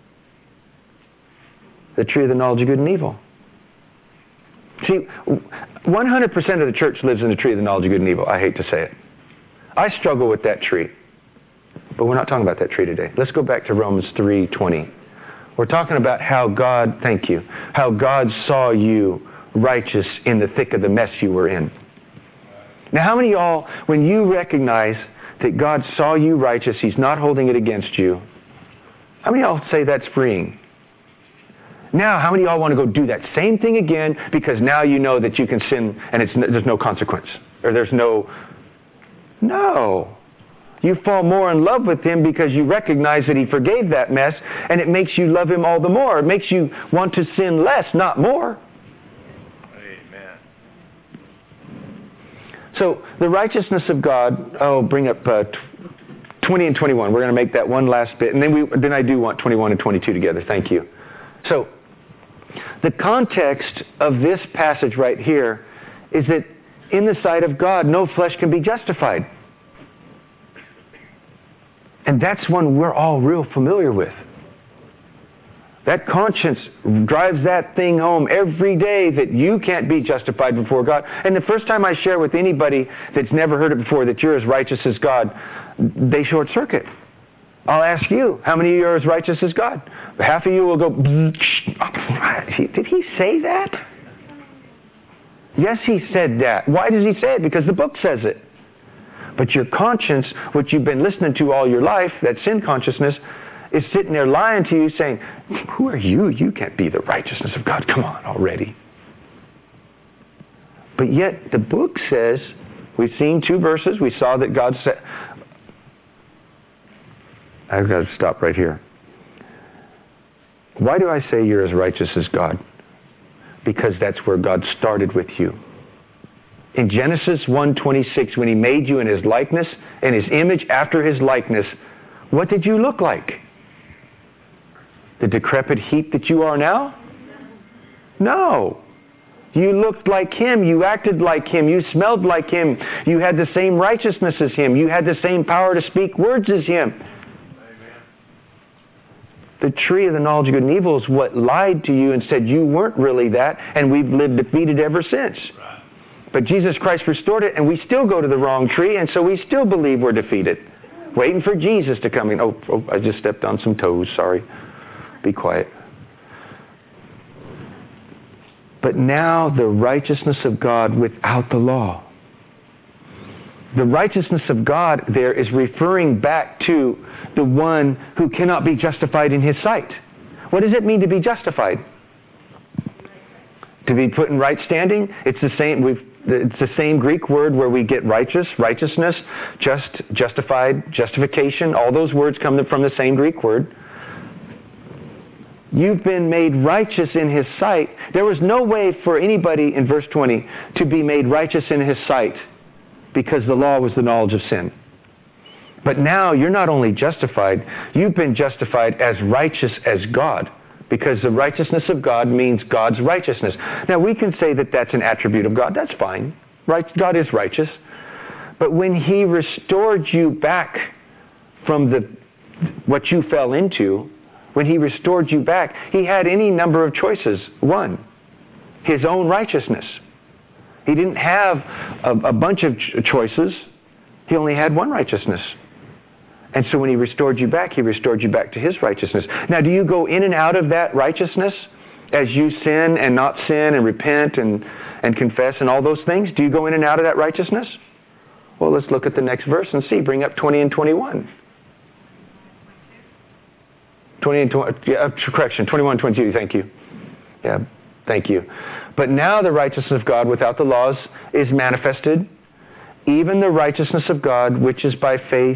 The tree of the knowledge of good and evil. See, one hundred percent of the church lives in the tree of the knowledge of good and evil. I hate to say it. I struggle with that tree. But we're not talking about that tree today. Let's go back to Romans three twenty. We're talking about how God, thank you, how God saw you righteous in the thick of the mess you were in. Now, how many of y'all, when you recognize that God saw you righteous, He's not holding it against you, how many of y'all say that's freeing? Now, how many of y'all want to go do that same thing again because now you know that you can sin and it's, there's no consequence? Or there's no... No. You fall more in love with Him because you recognize that He forgave that mess, and it makes you love Him all the more. It makes you want to sin less, not more. Amen. So, the righteousness of God... Oh, bring up uh, twenty and twenty-one. We're going to make that one last bit. And then, we, then I do want twenty-one and twenty-two together. Thank you. So, the context of this passage right here is that in the sight of God, no flesh can be justified. And that's one we're all real familiar with. That conscience drives that thing home every day that you can't be justified before God. And the first time I share with anybody that's never heard it before that you're as righteous as God, they short circuit. I'll ask you, how many of you are as righteous as God? Half of you will go, did He say that? Yes, He said that. Why does He say it? Because the book says it. But your conscience, which you've been listening to all your life, that sin consciousness, is sitting there lying to you saying, who are you? You can't be the righteousness of God. Come on already. But yet the book says, we've seen two verses. We saw that God said... I've got to stop right here. Why do I say you're as righteous as God? Because that's where God started with you. In Genesis one twenty-six, when He made you in His likeness, in His image after His likeness, what did you look like? The decrepit heap that you are now? No. You looked like Him. You acted like Him. You smelled like Him. You had the same righteousness as Him. You had the same power to speak words as Him. The tree of the knowledge of good and evil is what lied to you and said you weren't really that, and we've lived defeated ever since. Right. But Jesus Christ restored it, and we still go to the wrong tree, and so we still believe we're defeated. Waiting for Jesus to come in. Oh, oh I just stepped on some toes. Sorry. Be quiet. But now the righteousness of God without the law. The righteousness of God there is referring back to the one who cannot be justified in His sight. What does it mean to be justified? To be put in right standing? It's the same. We've, it's the same Greek word where we get righteous, righteousness, just, justified, justification. All those words come from the same Greek word. You've been made righteous in His sight. There was no way for anybody in verse twenty to be made righteous in His sight, because the law was the knowledge of sin. But now you're not only justified, you've been justified as righteous as God, because the righteousness of God means God's righteousness. Now we can say that that's an attribute of God. That's fine. Right? God is righteous. But when He restored you back from the what you fell into, when He restored you back, He had any number of choices. One, His own righteousness. He didn't have a, a bunch of ch- choices. He only had one righteousness. And so when He restored you back, He restored you back to His righteousness. Now, do you go in and out of that righteousness as you sin and not sin and repent and, and confess and all those things? Do you go in and out of that righteousness? Well, let's look at the next verse and see. Bring up twenty and twenty-one. twenty and twenty, yeah, correction, twenty-one, twenty-two, thank you. Yeah, thank you. But now the righteousness of God without the laws is manifested, even the righteousness of God which is by faith.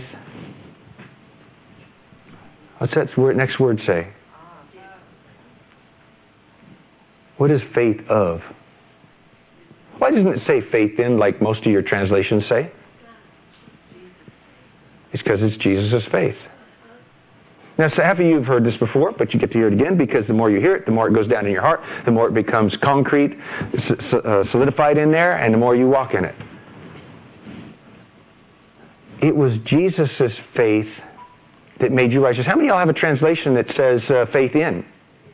What's that word, next word say? What is faith of? Why doesn't it say faith in like most of your translations say? It's because it's Jesus' faith. Now, so half of you have heard this before, but you get to hear it again because the more you hear it, the more it goes down in your heart, the more it becomes concrete, uh, solidified in there, and the more you walk in it. It was Jesus' faith that made you righteous. How many of y'all have a translation that says uh, faith in?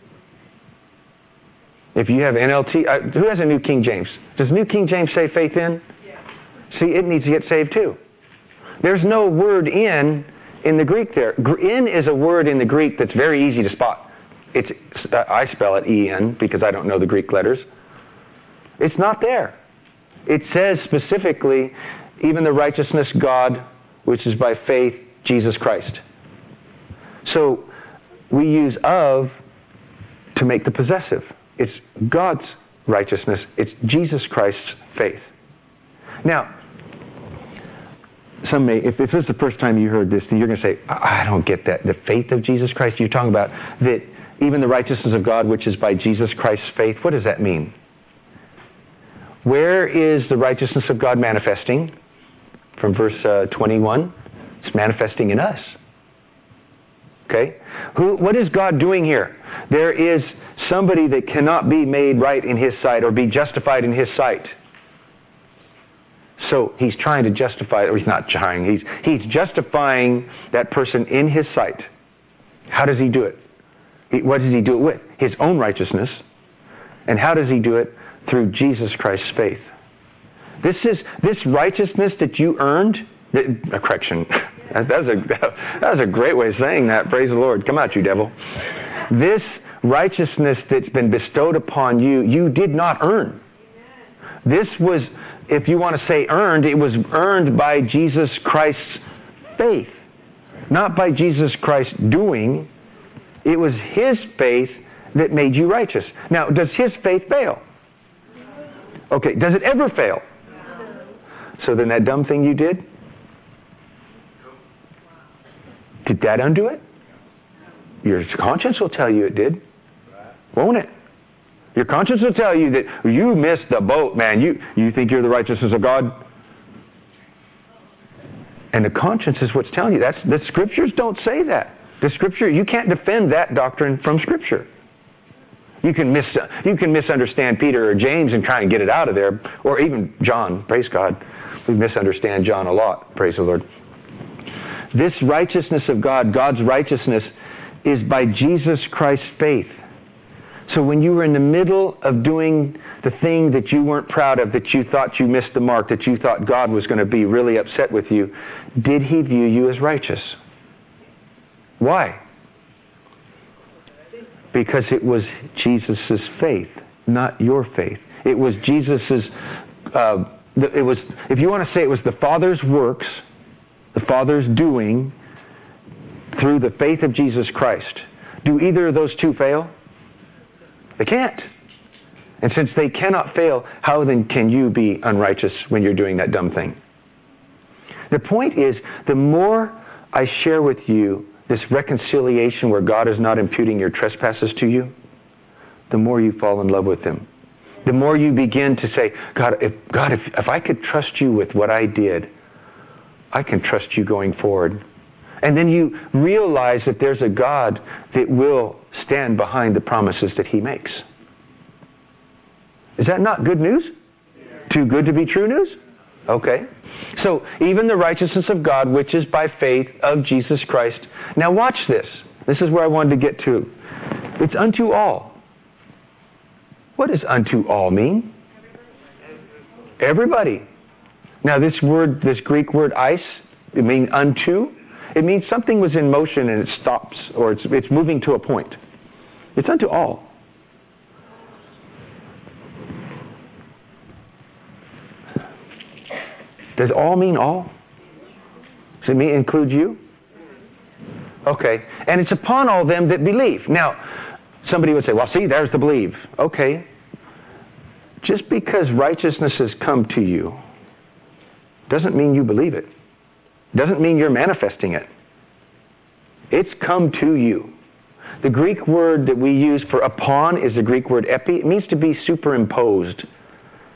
If you have N L T, uh, who has a New King James? Does New King James say faith in? Yeah. See, it needs to get saved too. There's no word in in the Greek there. In is a word in the Greek that's very easy to spot. It's uh, I spell it E N because I don't know the Greek letters. It's not there. It says specifically, even the righteousness God, which is by faith, Jesus Christ. So we use of to make the possessive. It's God's righteousness. It's Jesus Christ's faith. Now, some may, if, if this is the first time you heard this, then you're going to say, I don't get that. The faith of Jesus Christ? You're talking about that even the righteousness of God, which is by Jesus Christ's faith. What does that mean? Where is the righteousness of God manifesting? From verse uh, twenty-one, it's manifesting in us. Okay? Who, what is God doing here? There is somebody that cannot be made right in His sight or be justified in His sight. So He's trying to justify, or He's not trying, He's, he's justifying that person in His sight. How does He do it? He, what does He do it with? His own righteousness. And how does He do it? Through Jesus Christ's faith. This is this righteousness that you earned. A correction. That was a that was a great way of saying that. Praise the Lord. Come out, you devil. This righteousness that's been bestowed upon you, you did not earn. This was, if you want to say earned, it was earned by Jesus Christ's faith, not by Jesus Christ doing. It was His faith that made you righteous. Now, does His faith fail? Okay, does it ever fail? So then that dumb thing you did, did that undo it? Your conscience will tell you it did, won't it? Your conscience will tell you that you missed the boat, man. You, you think you're the righteousness of God? And the conscience is what's telling you. That's, the Scriptures don't say that. The Scripture, you can't defend that doctrine from Scripture. You can mis, you can misunderstand Peter or James and try and get it out of there, or even John. Praise God. We misunderstand John a lot. Praise the Lord. This righteousness of God, God's righteousness, is by Jesus Christ's faith. So when you were in the middle of doing the thing that you weren't proud of, that you thought you missed the mark, that you thought God was going to be really upset with you, did He view you as righteous? Why? Because it was Jesus' faith, not your faith. It was Jesus' uh, it was, if you want to say it was the Father's works, the Father's doing through the faith of Jesus Christ. Do either of those two fail? They can't. And since they cannot fail, how then can you be unrighteous when you're doing that dumb thing? The point is, the more I share with you this reconciliation where God is not imputing your trespasses to you, the more you fall in love with Him. The more you begin to say, God, if, God, if, if I could trust you with what I did, I can trust you going forward. And then you realize that there's a God that will stand behind the promises that He makes. Is that not good news? Too good to be true news? Okay. So, even the righteousness of God, which is by faith of Jesus Christ. Now watch this. This is where I wanted to get to. It's unto all. What does unto all mean? Everybody. Now this word, this Greek word eis, it means unto. It means something was in motion and it stops, or it's, it's moving to a point. It's unto all. Does all mean all? Does it mean include you? Okay. And it's upon all them that believe. Now, somebody would say, well, see, there's the believe. Okay. Just because righteousness has come to you doesn't mean you believe it. Doesn't mean you're manifesting it. It's come to you. The Greek word that we use for upon is the Greek word epi. It means to be superimposed.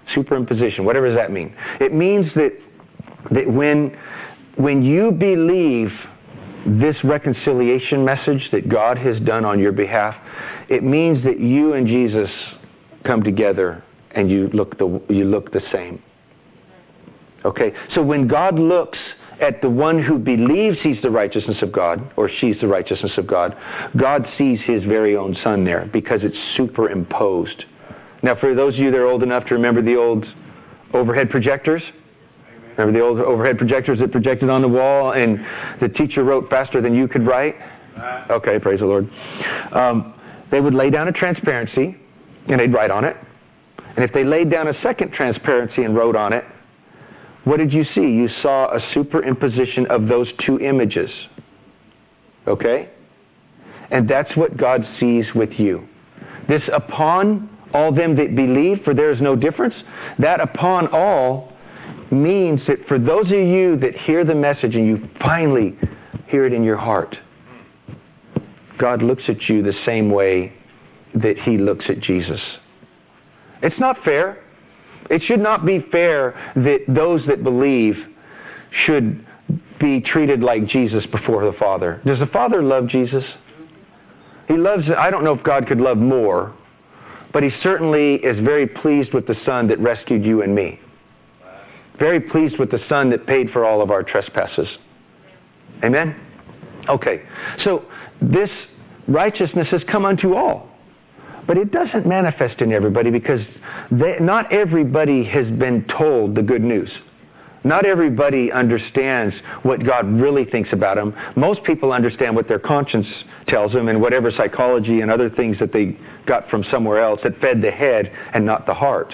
Superimposition. Whatever does that mean? It means that that when when you believe this reconciliation message that God has done on your behalf, it means that you and Jesus come together and you look the you look the same. Okay? So when God looks at the one who believes he's the righteousness of God, or she's the righteousness of God, God sees his very own son there because it's superimposed. Now, for those of you that are old enough to remember the old overhead projectors, remember the old overhead projectors that projected on the wall and the teacher wrote faster than you could write? Okay, praise the Lord. Um, they would lay down a transparency and they'd write on it. And if they laid down a second transparency and wrote on it, what did you see? You saw a superimposition of those two images. Okay? And that's what God sees with you. This upon all them that believe, for there is no difference, that upon all means that for those of you that hear the message and you finally hear it in your heart, God looks at you the same way that he looks at Jesus. It's not fair. It should not be fair that those that believe should be treated like Jesus before the Father. Does the Father love Jesus? He loves, I don't know if God could love more, but he certainly is very pleased with the Son that rescued you and me. Very pleased with the Son that paid for all of our trespasses. Amen? Okay, so this righteousness has come unto all. But it doesn't manifest in everybody because they, not everybody has been told the good news. Not everybody understands what God really thinks about them. Most people understand what their conscience tells them and whatever psychology and other things that they got from somewhere else that fed the head and not the heart.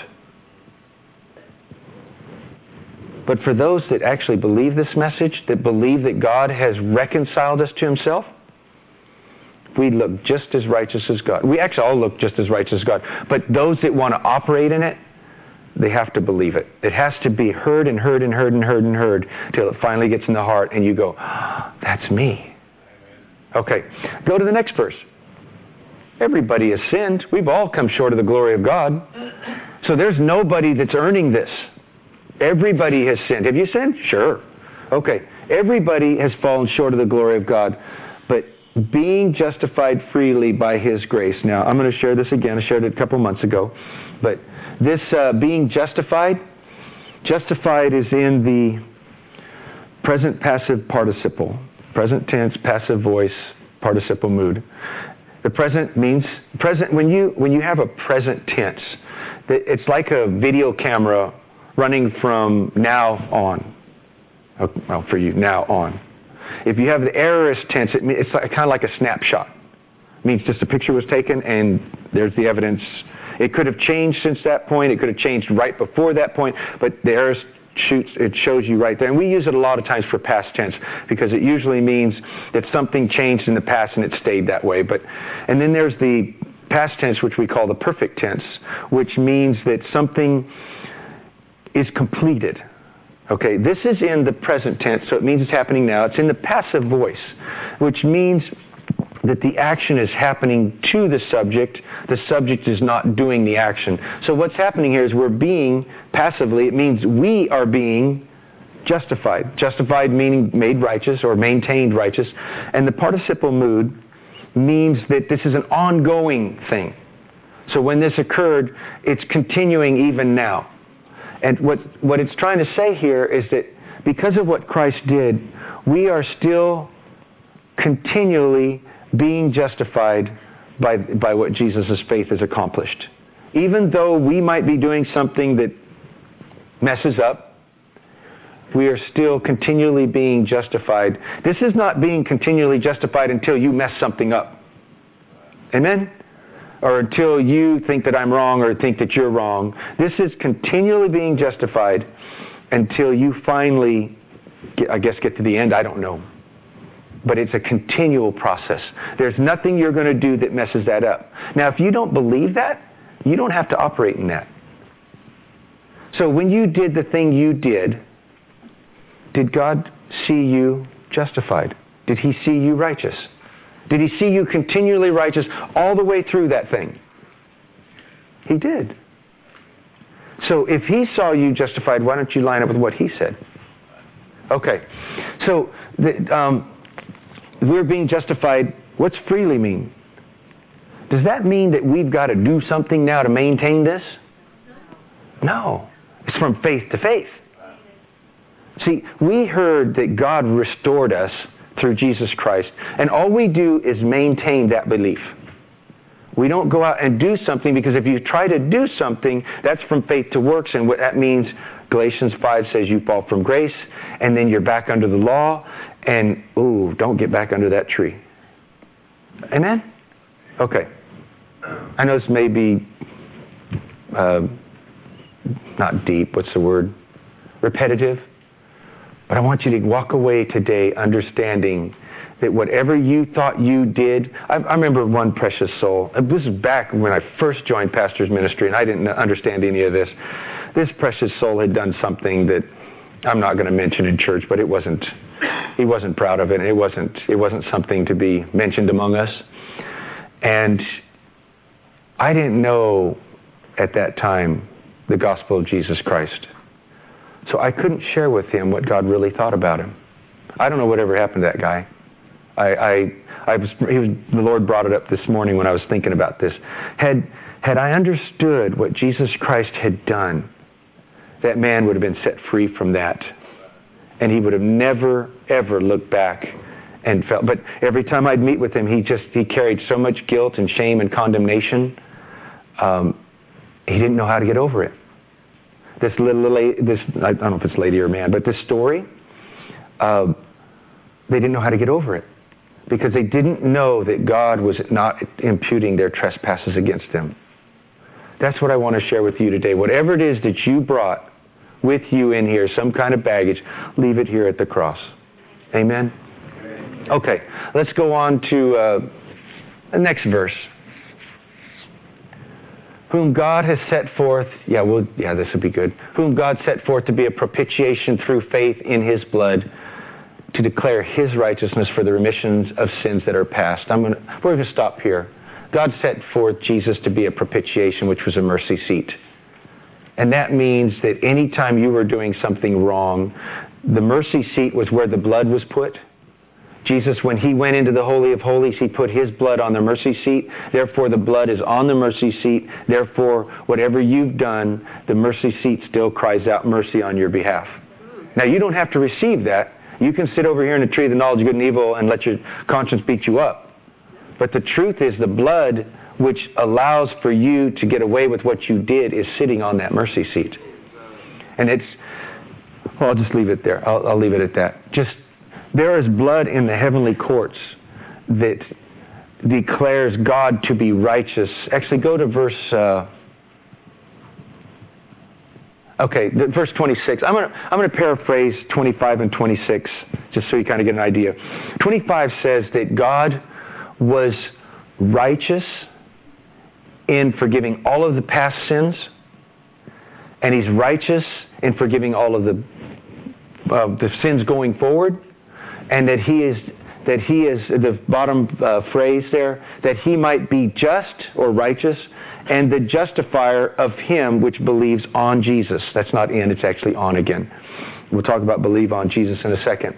But for those that actually believe this message, that believe that God has reconciled us to himself, we look just as righteous as God. We actually all look just as righteous as God. But those that want to operate in it, they have to believe it. It has to be heard and heard and heard and heard and heard till it finally gets in the heart and you go, oh, that's me. Okay, go to the next verse. Everybody has sinned. We've all come short of the glory of God. So there's nobody that's earning this. Everybody has sinned. Have you sinned? Sure. Okay, everybody has fallen short of the glory of God. But being justified freely by his grace. Now, I'm going to share this again. I shared it a couple months ago. But this uh, being justified, justified is in the present passive participle. Present tense, passive voice, participle mood. The present means, present. when you when you have a present tense, it's like a video camera running from now on. Well, for you, now on. If you have the aorist tense, it, it's like, kind of like a snapshot. It means just a picture was taken and there's the evidence. It could have changed since that point. It could have changed right before that point. But the aorist shoots, it shows you right there. And we use it a lot of times for past tense because it usually means that something changed in the past and it stayed that way. But and then there's the past tense, which we call the perfect tense, which means that something is completed. Okay, this is in the present tense, so it means it's happening now. It's in the passive voice, which means that the action is happening to the subject. The subject is not doing the action. So what's happening here is we're being, passively, it means we are being justified. Justified meaning made righteous or maintained righteous. And the participle mood means that this is an ongoing thing. So when this occurred, it's continuing even now. And what, what it's trying to say here is that because of what Christ did, we are still continually being justified by, by what Jesus' faith has accomplished. Even though we might be doing something that messes up, we are still continually being justified. This is not being continually justified until you mess something up. Amen? Or until you think that I'm wrong or think that you're wrong. This is continually being justified until you finally, get, I guess, get to the end. I don't know. But it's a continual process. There's nothing you're going to do that messes that up. Now, if you don't believe that, you don't have to operate in that. So when you did the thing you did, did God see you justified? Did he see you righteous? Did he see you continually righteous all the way through that thing? He did. So if he saw you justified, why don't you line up with what he said? Okay. So the, um, we're being justified. What's freely mean? Does that mean that we've got to do something now to maintain this? No. It's from faith to faith. See, we heard that God restored us through Jesus Christ, and all we do is maintain that belief. We don't go out and do something, because if you try to do something, that's from faith to works, and what that means, Galatians five says you fall from grace, and then you're back under the law, and, ooh, don't get back under that tree. Amen? Okay. I know this may be uh, not deep, what's the word? Repetitive. But I want you to walk away today understanding that whatever you thought you did, I, I remember one precious soul. This is back when I first joined pastor's ministry, and I didn't understand any of this. This precious soul had done something that I'm not going to mention in church, but it wasn't. He wasn't proud of it, and it wasn't. It wasn't something to be mentioned among us. And I didn't know at that time the gospel of Jesus Christ. So I couldn't share with him what God really thought about him. I don't know whatever happened to that guy. I, I, I was, he was, the Lord brought it up this morning when I was thinking about this. Had, had I understood what Jesus Christ had done, that man would have been set free from that. And he would have never, ever looked back and felt. But every time I'd meet with him, he just, he carried so much guilt and shame and condemnation. Um, he didn't know how to get over it. This little lady, this, I don't know if it's lady or man, but this story, uh, they didn't know how to get over it because they didn't know that God was not imputing their trespasses against them. That's what I want to share with you today. Whatever it is that you brought with you in here, some kind of baggage, leave it here at the cross. Amen? Okay, let's go on to uh, the next verse. Whom God has set forth, yeah, well, yeah, this would be good. Whom God set forth to be a propitiation through faith in his blood, to declare his righteousness for the remissions of sins that are past. I'm gonna, we're going to stop here. God set forth Jesus to be a propitiation, which was a mercy seat. And that means that any time you were doing something wrong, the mercy seat was where the blood was put. Jesus, when he went into the Holy of Holies, he put his blood on the mercy seat. Therefore, the blood is on the mercy seat. Therefore, whatever you've done, the mercy seat still cries out mercy on your behalf. Now, you don't have to receive that. You can sit over here in the tree of the knowledge of good and evil and let your conscience beat you up. But the truth is the blood which allows for you to get away with what you did is sitting on that mercy seat. And it's, well, I'll just leave it there. I'll, I'll leave it at that. Just, there is blood in the heavenly courts that declares God to be righteous. Actually, go to verse, uh, okay, verse twenty-six. I'm going to I'm going to paraphrase twenty-five and twenty-six, just so you kind of get an idea. twenty-five says that God was righteous in forgiving all of the past sins, and he's righteous in forgiving all of the uh, the sins going forward, and that he is that he is the bottom uh, phrase there, that he might be just or righteous and the justifier of him which believes on Jesus. That's not in, it's actually on again. We'll talk about believe on Jesus in a second.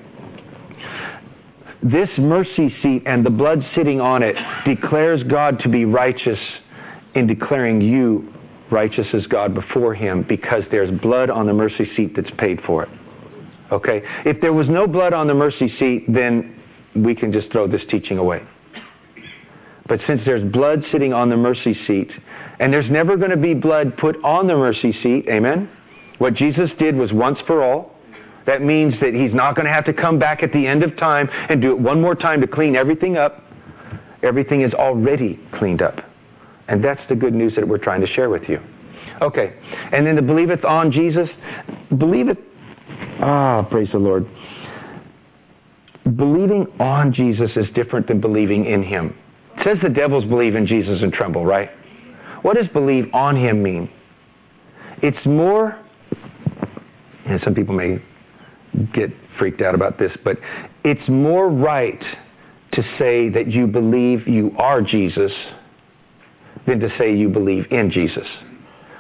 This mercy seat and the blood sitting on it declares God to be righteous in declaring you righteous as God before him, because there's blood on the mercy seat that's paid for it. Okay? If there was no blood on the mercy seat, then we can just throw this teaching away. But since there's blood sitting on the mercy seat, and there's never going to be blood put on the mercy seat, amen? What Jesus did was once for all. That means that he's not going to have to come back at the end of time and do it one more time to clean everything up. Everything is already cleaned up. And that's the good news that we're trying to share with you. Okay. And then the believeth on Jesus. Believeth. Ah, praise the Lord. Believing on Jesus is different than believing in him. It says the devils believe in Jesus and tremble, right? What does believe on him mean? It's more, and some people may get freaked out about this, but it's more right to say that you believe you are Jesus than to say you believe in Jesus.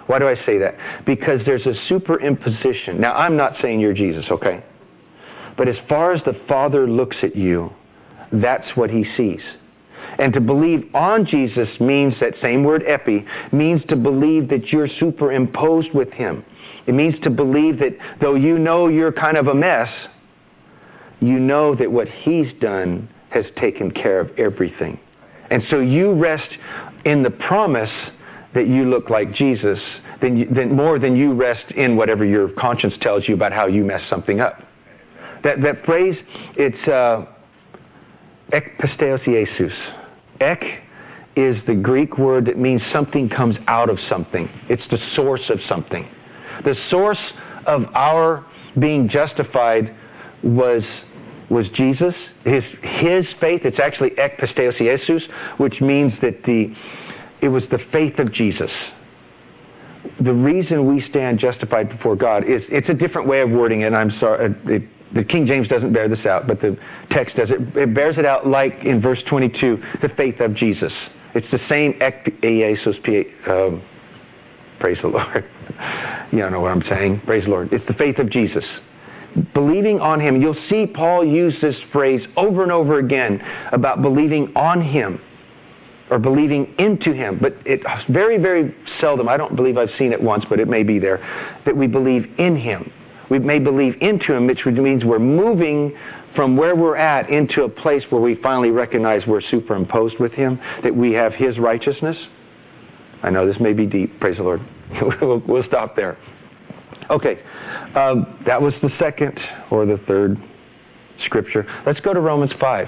Why do I say that? Because there's a superimposition. Now, I'm not saying you're Jesus, okay? But as far as the Father looks at you, that's what he sees. And to believe on Jesus means, that same word epi, means to believe that you're superimposed with him. It means to believe that though you know you're kind of a mess, you know that what he's done has taken care of everything. And so you rest in the promise that you look like Jesus than, you, than more than you rest in whatever your conscience tells you about how you messed something up. That that phrase, it's uh, ek pisteos Jesus. Ek is the Greek word that means something comes out of something. It's the source of something. The source of our being justified was was Jesus, his his faith. It's actually ek pisteos Jesus, which means that the it was the faith of Jesus. The reason we stand justified before God is, it's a different way of wording it, and I'm sorry, it, the King James doesn't bear this out, but the text does. It, it bears it out like in verse twenty-two, the faith of Jesus. It's the same ek Jesus, um, praise the Lord. You don't know what I'm saying. Praise the Lord. It's the faith of Jesus. Believing on him. You'll see Paul use this phrase over and over again about believing on him or believing into him. But it's very, very seldom, I don't believe I've seen it once, but it may be there, that we believe in him. We may believe into him, which means we're moving from where we're at into a place where we finally recognize we're superimposed with him, that we have his righteousness. I know this may be deep. Praise the Lord. we'll, we'll stop there. Okay. Um, that was the second or the third scripture. Let's go to Romans five.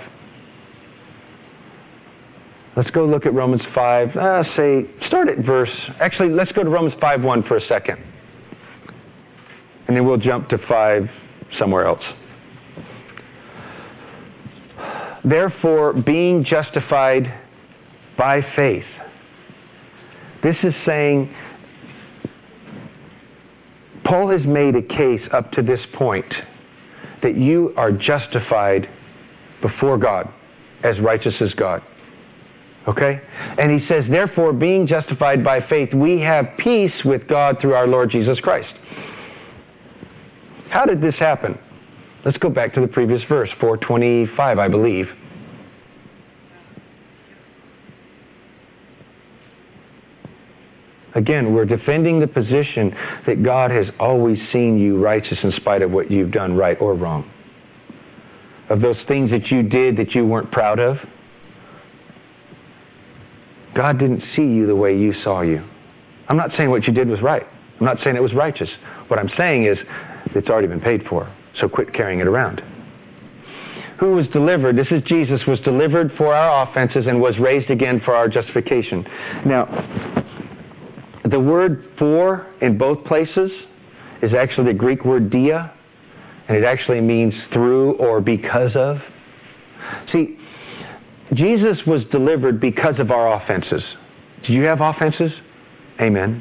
Let's go look at Romans five. Uh, say, start at verse... Actually, let's go to Romans five one for a second. And then we'll jump to five somewhere else. Therefore, being justified by faith. This is saying, Paul has made a case up to this point that you are justified before God, as righteous as God. Okay? And he says, therefore, being justified by faith, we have peace with God through our Lord Jesus Christ. How did this happen? Let's go back to the previous verse, four twenty-five, I believe. Again, we're defending the position that God has always seen you righteous in spite of what you've done right or wrong. Of those things that you did that you weren't proud of, God didn't see you the way you saw you. I'm not saying what you did was right. I'm not saying it was righteous. What I'm saying is it's already been paid for, so quit carrying it around. Who was delivered, this is Jesus, was delivered for our offenses and was raised again for our justification. Now, the word for in both places is actually the Greek word dia, and it actually means through or because of. See, Jesus was delivered because of our offenses. Do you have offenses? Amen.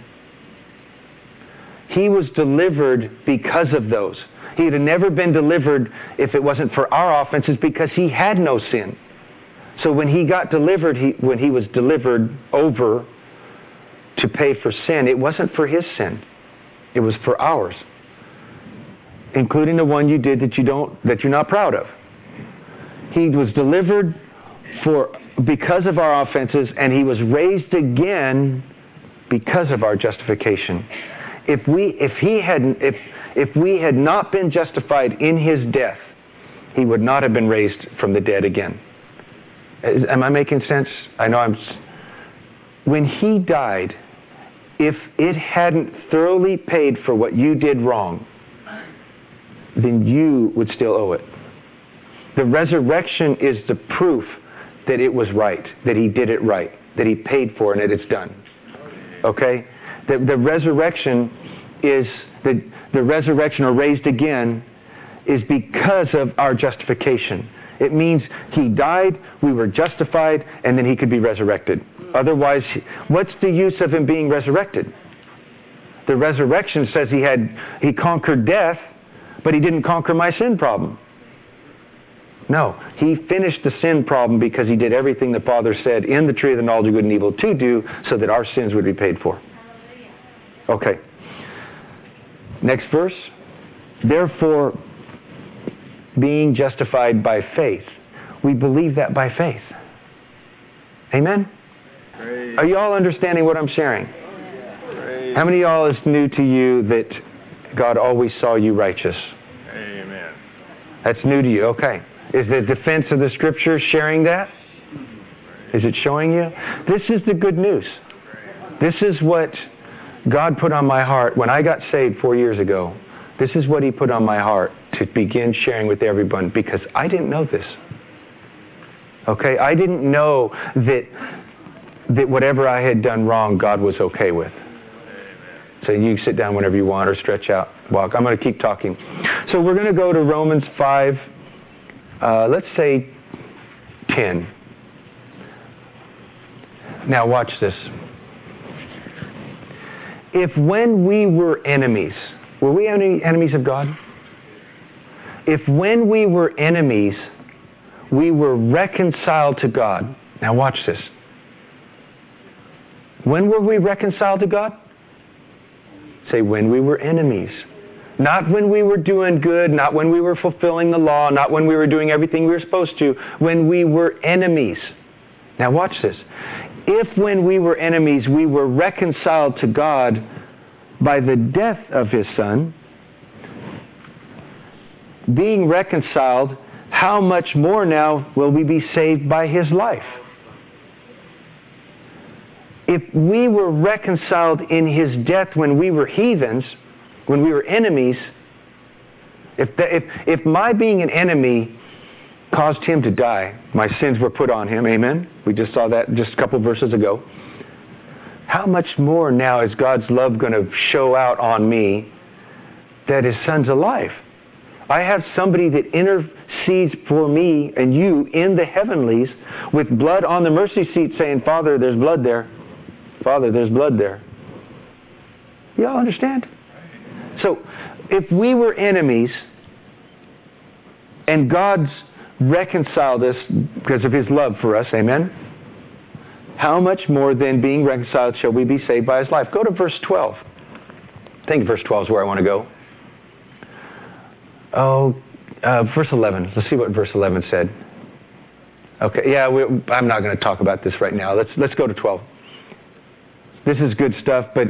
He was delivered because of those. He had never been delivered if it wasn't for our offenses because he had no sin. So when he got delivered, he, when he was delivered over to pay for sin, it wasn't for his sin. It was for ours, including the one you did that you don't, that you're not proud of. He was delivered for because of our offenses, and he was raised again because of our justification. If we, if he hadn't, if if we had not been justified in his death, he would not have been raised from the dead again. Is, am I making sense? I know I'm. When he died, if it hadn't thoroughly paid for what you did wrong, then you would still owe it. The resurrection is the proof that it was right, that he did it right, that he paid for it and that it's done. Okay? The, the resurrection is, the, the resurrection or raised again is because of our justification. It means he died, we were justified, and then he could be resurrected. Otherwise, what's the use of him being resurrected? The resurrection says he had he conquered death, but he didn't conquer my sin problem. No, he finished the sin problem because he did everything the Father said in the tree of the knowledge of good and evil to do so that our sins would be paid for. Okay. Next verse. Therefore, being justified by faith. We believe that by faith. Amen? Praise. Are you all understanding what I'm sharing? Praise. How many of y'all is new to you that God always saw you righteous? Amen. That's new to you. Okay. Is the defense of the Scripture sharing that? Is it showing you? This is the good news. This is what God put on my heart when I got saved four years ago. This is what He put on my heart to begin sharing with everyone, because I didn't know this. Okay? I didn't know that that whatever I had done wrong, God was okay with. So you can sit down whenever you want or stretch out, walk. I'm going to keep talking. So we're going to go to Romans five, uh, let's say ten. Now watch this. If when we were enemies, were we any enemies of God? If when we were enemies, we were reconciled to God. Now watch this. When were we reconciled to God? Say, when we were enemies. Not when we were doing good, not when we were fulfilling the law, not when we were doing everything we were supposed to. When we were enemies. Now watch this. If when we were enemies, we were reconciled to God by the death of His Son, being reconciled, how much more now will we be saved by His life? If we were reconciled in His death when we were heathens, when we were enemies, if, the, if, if my being an enemy caused Him to die, my sins were put on Him, amen? We just saw that just a couple verses ago. How much more now is God's love going to show out on me that His Son's alive? I have somebody that intercedes for me and you in the heavenlies with blood on the mercy seat saying, Father, there's blood there. Father, there's blood there. You all understand? So, if we were enemies and God's reconciled us because of His love for us, amen? How much more then, being reconciled, shall we be saved by His life? Go to verse twelve. I think verse twelve is where I want to go. Oh, uh, verse eleven. Let's see what verse eleven said. Okay, yeah, we, I'm not going to talk about this right now. Let's let's go to twelve. This is good stuff, but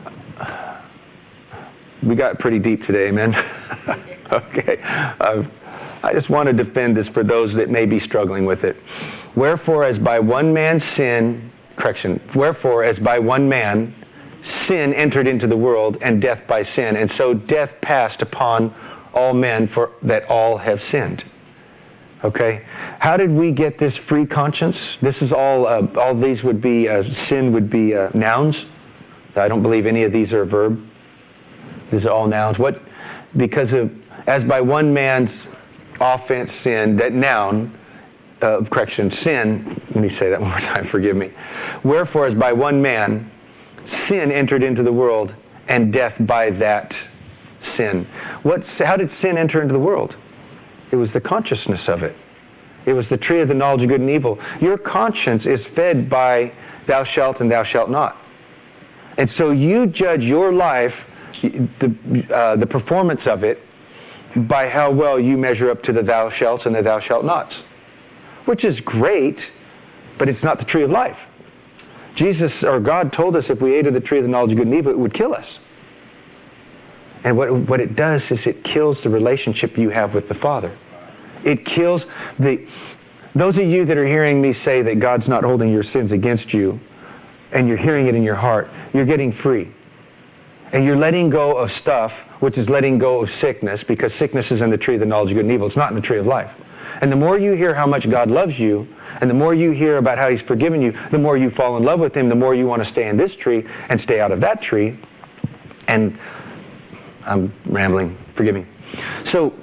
we got pretty deep today, amen? Okay. Uh, I just want to defend this for those that may be struggling with it. Wherefore, as by one man's sin, correction, wherefore, as by one man, sin entered into the world, and death by sin, and so death passed upon all men, for that all have sinned. Okay? How did we get this free conscience? This is all, uh, all these would be, uh, sin would be uh, nouns. I don't believe any of these are a verb. These are all nouns. What? Because of, as by one man's offense, sin, that noun, uh, correction, sin, let me say that one more time, forgive me. Wherefore, as by one man, sin entered into the world, and death by that sin. What? How did sin enter into the world? It was the consciousness of it. It was the tree of the knowledge of good and evil. Your conscience is fed by thou shalt and thou shalt not. And so you judge your life, the, uh, the performance of it, by how well you measure up to the thou shalts and the thou shalt nots. Which is great, but it's not the tree of life. Jesus, or God, told us if we ate of the tree of the knowledge of good and evil, it would kill us. And what, what it does is it kills the relationship you have with the Father. It kills the... Those of you that are hearing me say that God's not holding your sins against you, and you're hearing it in your heart, you're getting free. And you're letting go of stuff, which is letting go of sickness, because sickness is in the tree of the knowledge of good and evil. It's not in the tree of life. And the more you hear how much God loves you, and the more you hear about how He's forgiven you, the more you fall in love with Him, the more you want to stay in this tree and stay out of that tree. And I'm rambling. Forgive me. So,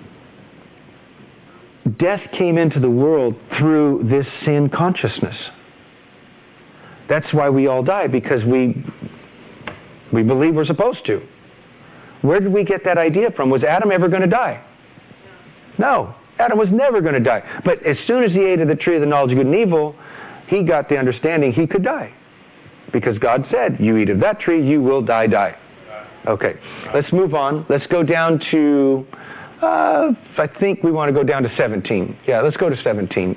death came into the world through this sin consciousness. That's why we all die, because we we believe we're supposed to. Where did we get that idea from? Was Adam ever going to die? No. Adam was never going to die. But as soon as he ate of the tree of the knowledge of good and evil, he got the understanding he could die. Because God said, you eat of that tree, you will die, die. Okay, let's move on. Let's go down to, uh, I think we want to go down to seventeen. Yeah, let's go to seventeen.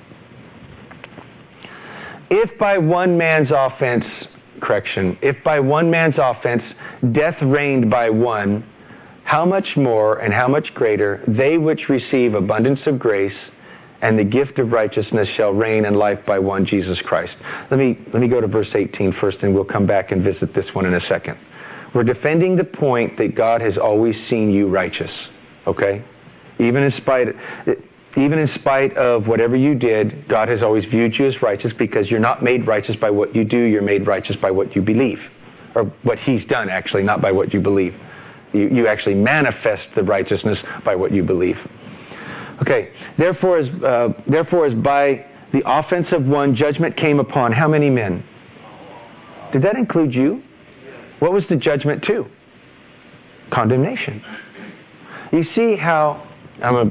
If by one man's offense, correction, if by one man's offense death reigned by one, how much more and how much greater they which receive abundance of grace and the gift of righteousness shall reign in life by one, Jesus Christ. Let me, let me go to verse eighteen first, and we'll come back and visit this one in a second. We're defending the point that God has always seen you righteous, okay? Even in spite, even in spite of whatever you did, God has always viewed you as righteous because you're not made righteous by what you do, you're made righteous by what you believe. Or what He's done, actually, not by what you believe. You, you actually manifest the righteousness by what you believe. Okay, therefore as, uh, therefore as by the offense of one, judgment came upon how many men? Did that include you? What was the judgment to? Condemnation. You see how, I'm a,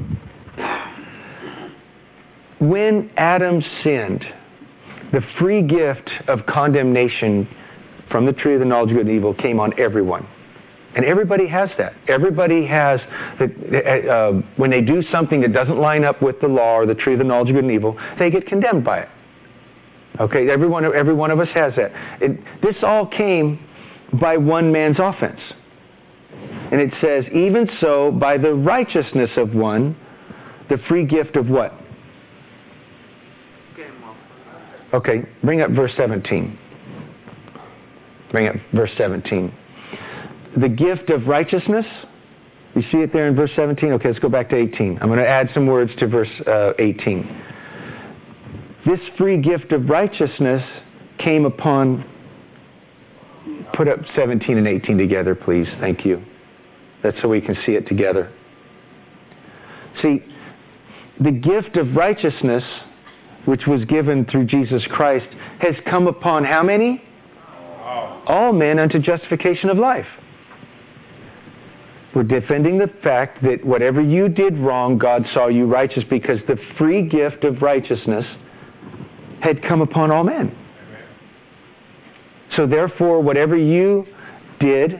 when Adam sinned, the free gift of condemnation from the tree of the knowledge of good and evil came on everyone. And everybody has that. Everybody has, the, uh, when they do something that doesn't line up with the law or the tree of the knowledge of good and evil, they get condemned by it. Okay, every one, every one of us has that. It, this all came by one man's offense. And it says, even so, by the righteousness of one, the free gift of what? Okay, bring up verse seventeen. Bring up verse seventeen. The gift of righteousness, you see it there in verse seventeen? Okay, let's go back to eighteen. I'm going to add some words to verse uh, eighteen. This free gift of righteousness came upon, put up seventeen and eighteen together, please. Thank you. That's so we can see it together. See, the gift of righteousness, which was given through Jesus Christ, has come upon how many? All men unto justification of life. We're defending the fact that whatever you did wrong, God saw you righteous because the free gift of righteousness had come upon all men. So therefore, whatever you did,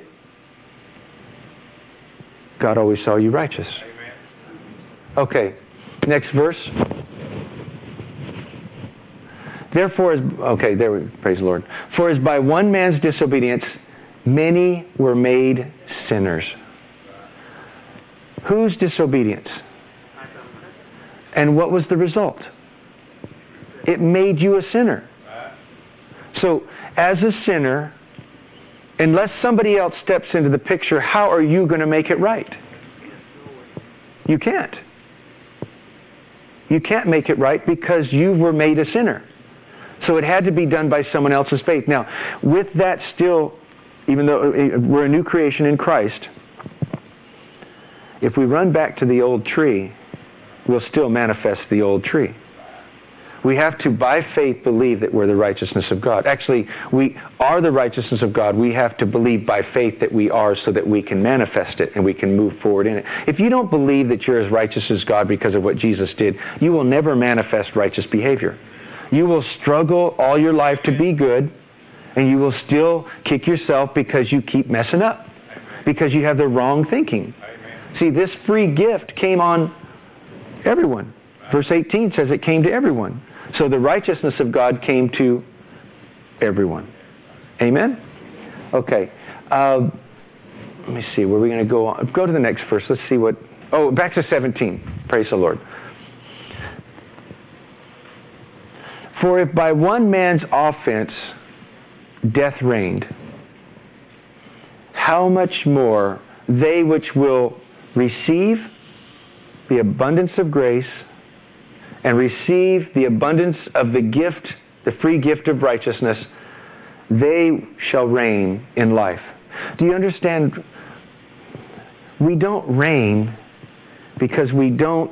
God always saw you righteous. Okay, next verse. Therefore, as, okay, there we, praise the Lord. For as by one man's disobedience, many were made sinners. Whose disobedience? And what was the result? It made you a sinner. So, as a sinner, unless somebody else steps into the picture, how are you going to make it right? You can't. You can't make it right because you were made a sinner. So it had to be done by someone else's faith. Now, with that still, even though we're a new creation in Christ, if we run back to the old tree, we'll still manifest the old tree. We have to, by faith, believe that we're the righteousness of God. Actually, we are the righteousness of God. We have to believe by faith that we are so that we can manifest it and we can move forward in it. If you don't believe that you're as righteous as God because of what Jesus did, you will never manifest righteous behavior. You will struggle all your life to be good, and you will still kick yourself because you keep messing up, because you have the wrong thinking. See, this free gift came on everyone. Verse eighteen says it came to everyone. So the righteousness of God came to everyone. Amen? Okay. Uh, let me see. Where are we going to go on? Go to the next verse. Let's see what... Oh, back to seventeen. Praise the Lord. For if by one man's offense death reigned, how much more they which will receive the abundance of grace and receive the abundance of the gift, the free gift of righteousness, they shall reign in life. Do you understand? We don't reign because we don't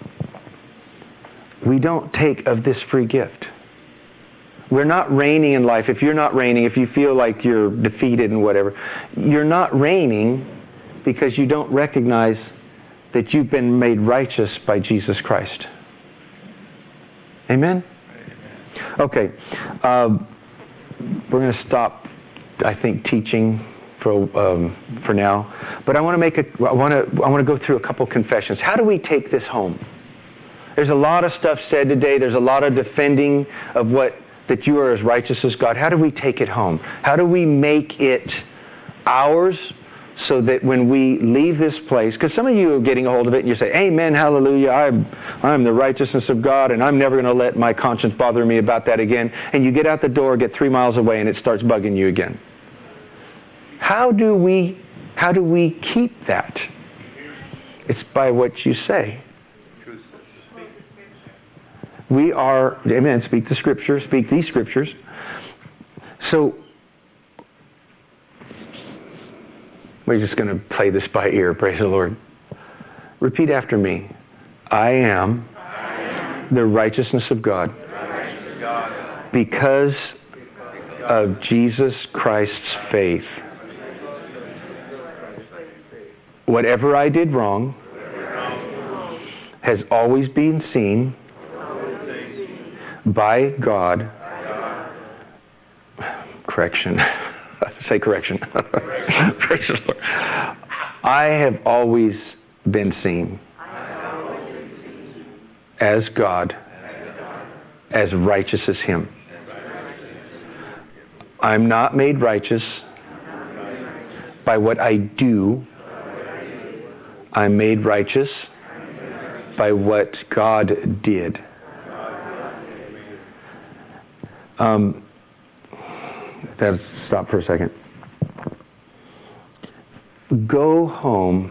we don't take of this free gift. We're not reigning in life. If you're not reigning, if you feel like you're defeated and whatever, you're not reigning because you don't recognize that you've been made righteous by Jesus Christ. Amen? Okay. Uh, we're going to stop, I think, teaching for um, for now. But I want to make a I want to I want to go through a couple confessions. How do we take this home? There's a lot of stuff said today. There's a lot of defending of what that you are as righteous as God. How do we take it home? How do we make it ours so that when we leave this place, because some of you are getting a hold of it and you say, amen, hallelujah, I'm, I'm the righteousness of God and I'm never going to let my conscience bother me about that again. And you get out the door, get three miles away, and it starts bugging you again. How do we, how do we keep that? It's by what you say. We are, amen, speak the Scripture, speak these Scriptures. So, we're just going to play this by ear, praise the Lord. Repeat after me. I am, I am the righteousness of God, righteousness of God because of Jesus Christ's faith. Whatever I did wrong has always been seen by God. Correction. Say correction. Praise the Lord. I have always been seen as God, as righteous as Him. I'm not made righteous by what I do. I'm made righteous by what God did. Um, let's stop for a second. Go home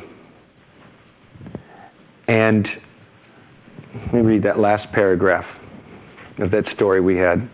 and let me read that last paragraph of that story we had.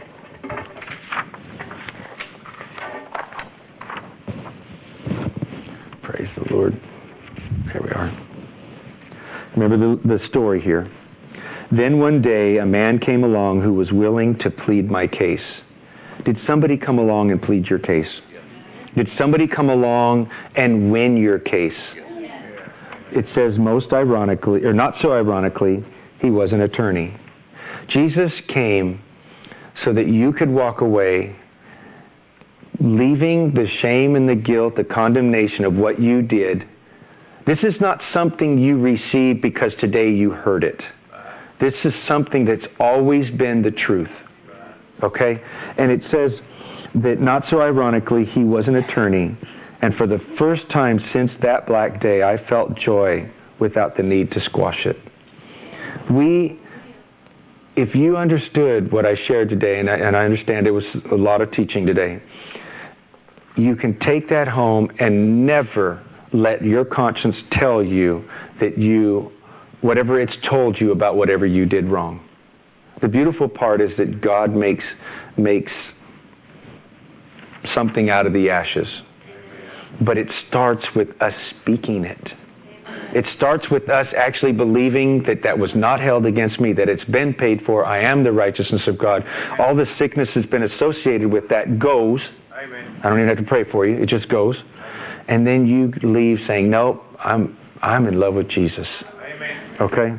Praise the Lord. There we are. Remember the, the story here. Then one day a man came along who was willing to plead my case. Did somebody come along and plead your case? Did somebody come along and win your case? It says most ironically, or not so ironically, he was an attorney. Jesus came so that you could walk away leaving the shame and the guilt, the condemnation of what you did. This is not something you received because today you heard it. This is something that's always been the truth. Okay? And it says that not so ironically, he was an attorney. And for the first time since that black day, I felt joy without the need to squash it. We, if you understood what I shared today, and I, and I understand it was a lot of teaching today, you can take that home and never let your conscience tell you that you, whatever it's told you about whatever you did wrong. The beautiful part is that God makes makes something out of the ashes. But it starts with us speaking it. It starts with us actually believing that that was not held against me, that it's been paid for. I am the righteousness of God. All the sickness has been associated with that goes. Amen. I don't even have to pray for you. It just goes. And then you leave saying, no, I'm I'm in love with Jesus. Amen. Okay?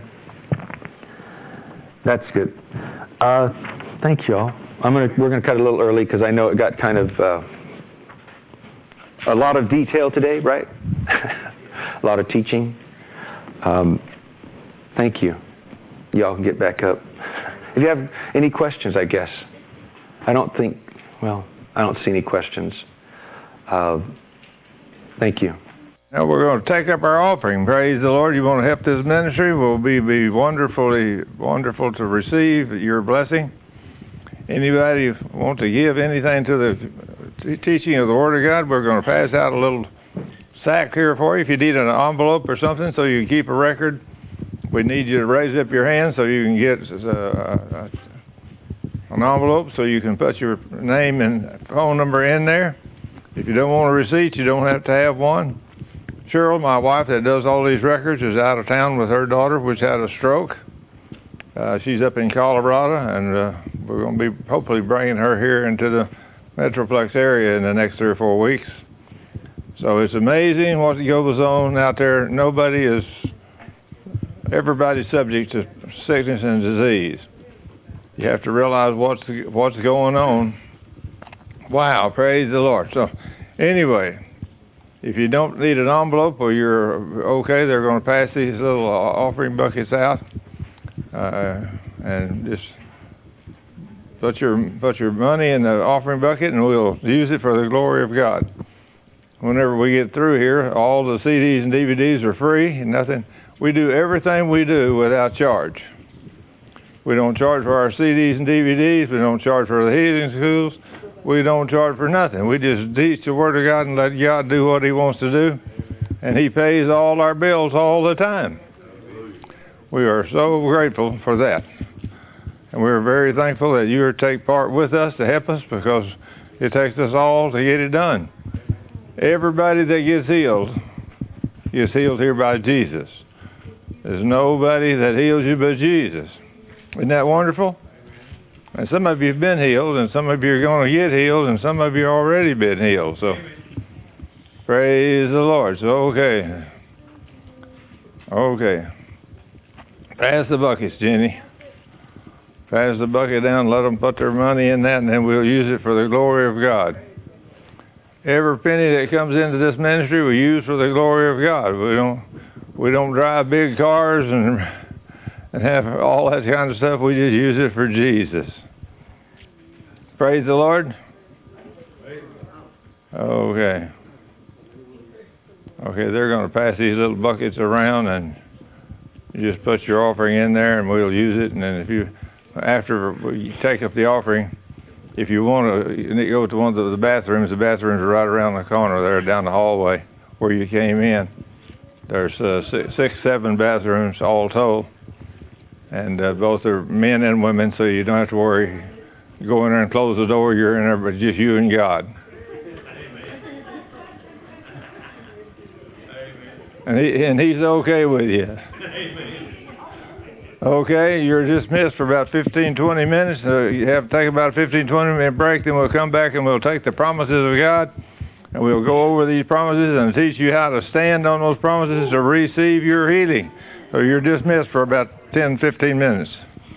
That's good. Uh, thank you all. I'm gonna we're gonna cut a little early because I know it got kind of uh, a lot of detail today, right? A lot of teaching. Um, thank you. Y'all can get back up. If you have any questions, I guess. I don't think. Well, I don't see any questions. Uh, thank you. Now we're going to take up our offering. Praise the Lord. You want to help this ministry? Will be be wonderfully wonderful to receive your blessing. Anybody want to give anything to the t- teaching of the Word of God? We're going to pass out a little sack here for you. If you need an envelope or something so you can keep a record, we need you to raise up your hand so you can get uh, uh, an envelope so you can put your name and phone number in there. If you don't want a receipt, you don't have to have one. Cheryl, my wife that does all these records, is out of town with her daughter, which had a stroke. Uh, she's up in Colorado, and uh, we're going to be hopefully bringing her here into the Metroplex area in the next three or four weeks. So it's amazing what goes on out there. Nobody is, everybody's subject to sickness and disease. You have to realize what's what's going on. Wow, praise the Lord. So, anyway, if you don't need an envelope or you're okay, they're going to pass these little offering buckets out, uh, and just put your put your money in the offering bucket, and we'll use it for the glory of God. Whenever we get through here, all the C Ds and D V Ds are free, and nothing. We do everything we do without charge. We don't charge for our C Ds and D V Ds. We don't charge for the healing schools. We don't charge for nothing. We just teach the Word of God and let God do what He wants to do, and He pays all our bills all the time. We are so grateful for that, and we're very thankful that you take part with us to help us, because it takes us all to get it done. Everybody that gets healed gets healed here by Jesus. There's nobody that heals you but Jesus. Isn't that wonderful? And some of you have been healed, and some of you are going to get healed, and some of you already been healed. So, praise the Lord. So, okay. Okay. Pass the buckets, Jenny. Pass the bucket down, let them put their money in that, and then we'll use it for the glory of God. Every penny that comes into this ministry we use for the glory of God. We don't we don't drive big cars and and have all that kind of stuff. We just use it for Jesus. Praise the Lord. Okay. Okay, they're going to pass these little buckets around, and you just put your offering in there, and we'll use it. And then if you, after you take up the offering, if you want to, you go to one of the bathrooms. The bathrooms are right around the corner there, down the hallway where you came in. There's uh, six, six, seven bathrooms all told. And uh, both are men and women, so you don't have to worry. You go in there and close the door, you're in there, but just you and God. And, he, and He's okay with you. Okay, you're dismissed for about fifteen, twenty minutes. Uh, you have to take about a fifteen, twenty minute break, then we'll come back and we'll take the promises of God, and we'll go over these promises and teach you how to stand on those promises to receive your healing. So you're dismissed for about ten, fifteen minutes.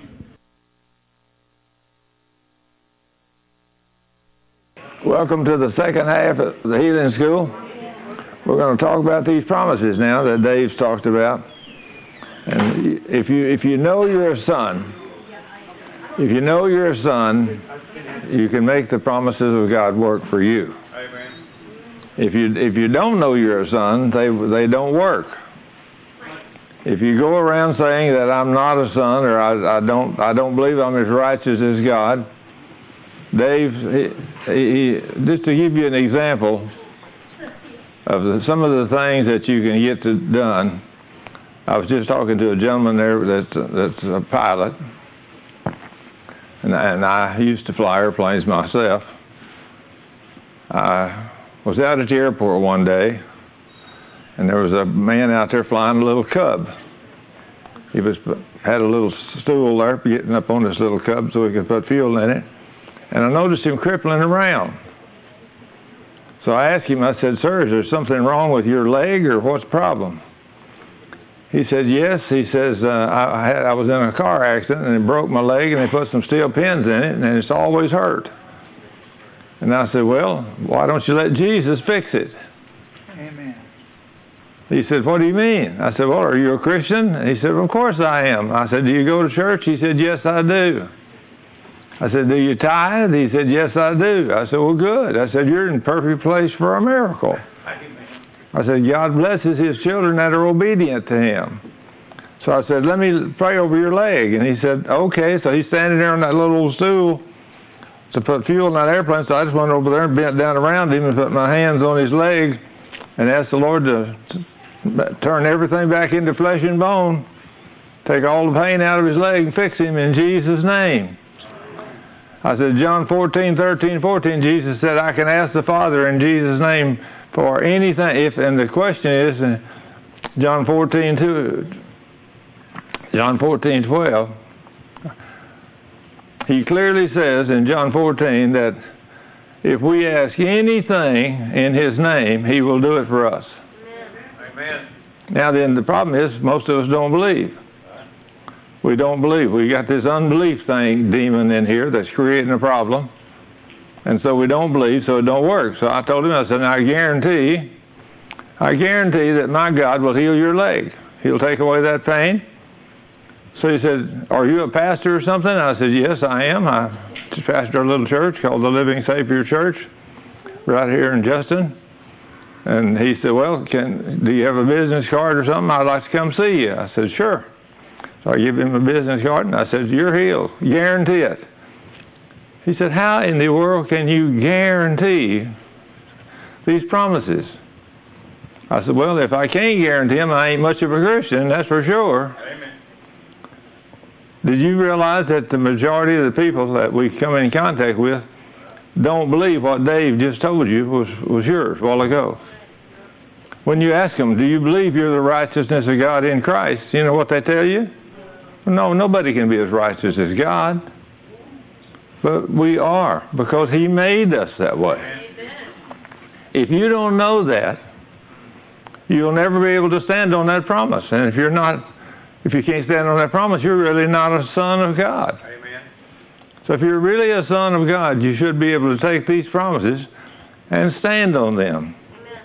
Welcome to the second half of the Healing School. We're going to talk about these promises now that Dave's talked about. And if you if you know you're a son, if you know you're a son, you can make the promises of God work for you. Amen. If you if you don't know you're a son, they they don't work. If you go around saying that I'm not a son, or I, I don't I don't believe I'm as righteous as God, Dave, he, he, just to give you an example of the, some of the things that you can get to, done. I was just talking to a gentleman there that's that's a pilot, and I, and I used to fly airplanes myself. I was out at the airport one day, and there was a man out there flying a little Cub. He was had a little stool there, getting up on this little Cub so he could put fuel in it. And I noticed him crippling around. So I asked him, I said, "Sir, is there something wrong with your leg, or what's the problem?" He said, "Yes." He says, uh, I, I, had, I was in a car accident, and it broke my leg, and they put some steel pins in it, and it's always hurt. And I said, "Well, why don't you let Jesus fix it?" Amen. He said, "What do you mean?" I said, "Well, are you a Christian?" And he said, "Well, of course I am." I said, "Do you go to church?" He said, "Yes, I do." I said, "Do you tithe?" He said, "Yes, I do." I said, "Well, good." I said, "You're in the perfect place for a miracle." I said, "God blesses His children that are obedient to Him." So I said, "Let me pray over your leg." And he said, "Okay." So he's standing there on that little old stool to put fuel in that airplane. So I just went over there and bent down around him and put my hands on his leg and asked the Lord to, to turn everything back into flesh and bone, take all the pain out of his leg and fix him in Jesus' name. I said, John fourteen, thirteen, fourteen, Jesus said, "I can ask the Father in Jesus' name for anything." If and the question is, uh, John fourteen, two, John fourteen, twelve, he clearly says in John fourteen that if we ask anything in His name, He will do it for us. Amen. Now then, the problem is most of us don't believe. We don't believe. We got this unbelief thing demon in here that's creating a problem. And so we don't believe, so it don't work. So I told him, I said, I guarantee, I guarantee that my God will heal your leg. He'll take away that pain. So he said, are you a pastor or something? I said, yes, I am. I pastor a little church called the Living Savior Church right here in Justin. And he said, well, can, do you have a business card or something? I'd like to come see you. I said, sure. So I gave him a business card, and I said, you're healed. Guarantee it. He said, how in the world can you guarantee these promises? I said, well, if I can't guarantee them, I ain't much of a Christian, that's for sure. Amen. Did you realize that the majority of the people that we come in contact with don't believe what Dave just told you was, was yours a while ago? When you ask them, do you believe you're the righteousness of God in Christ? You know what they tell you? No, nobody can be as righteous as God. But we are, because He made us that way. If you don't know that, you'll never be able to stand on that promise. And if you're not, if you can't stand on that promise, you're really not a son of God. Amen. So if you're really a son of God, you should be able to take these promises and stand on them.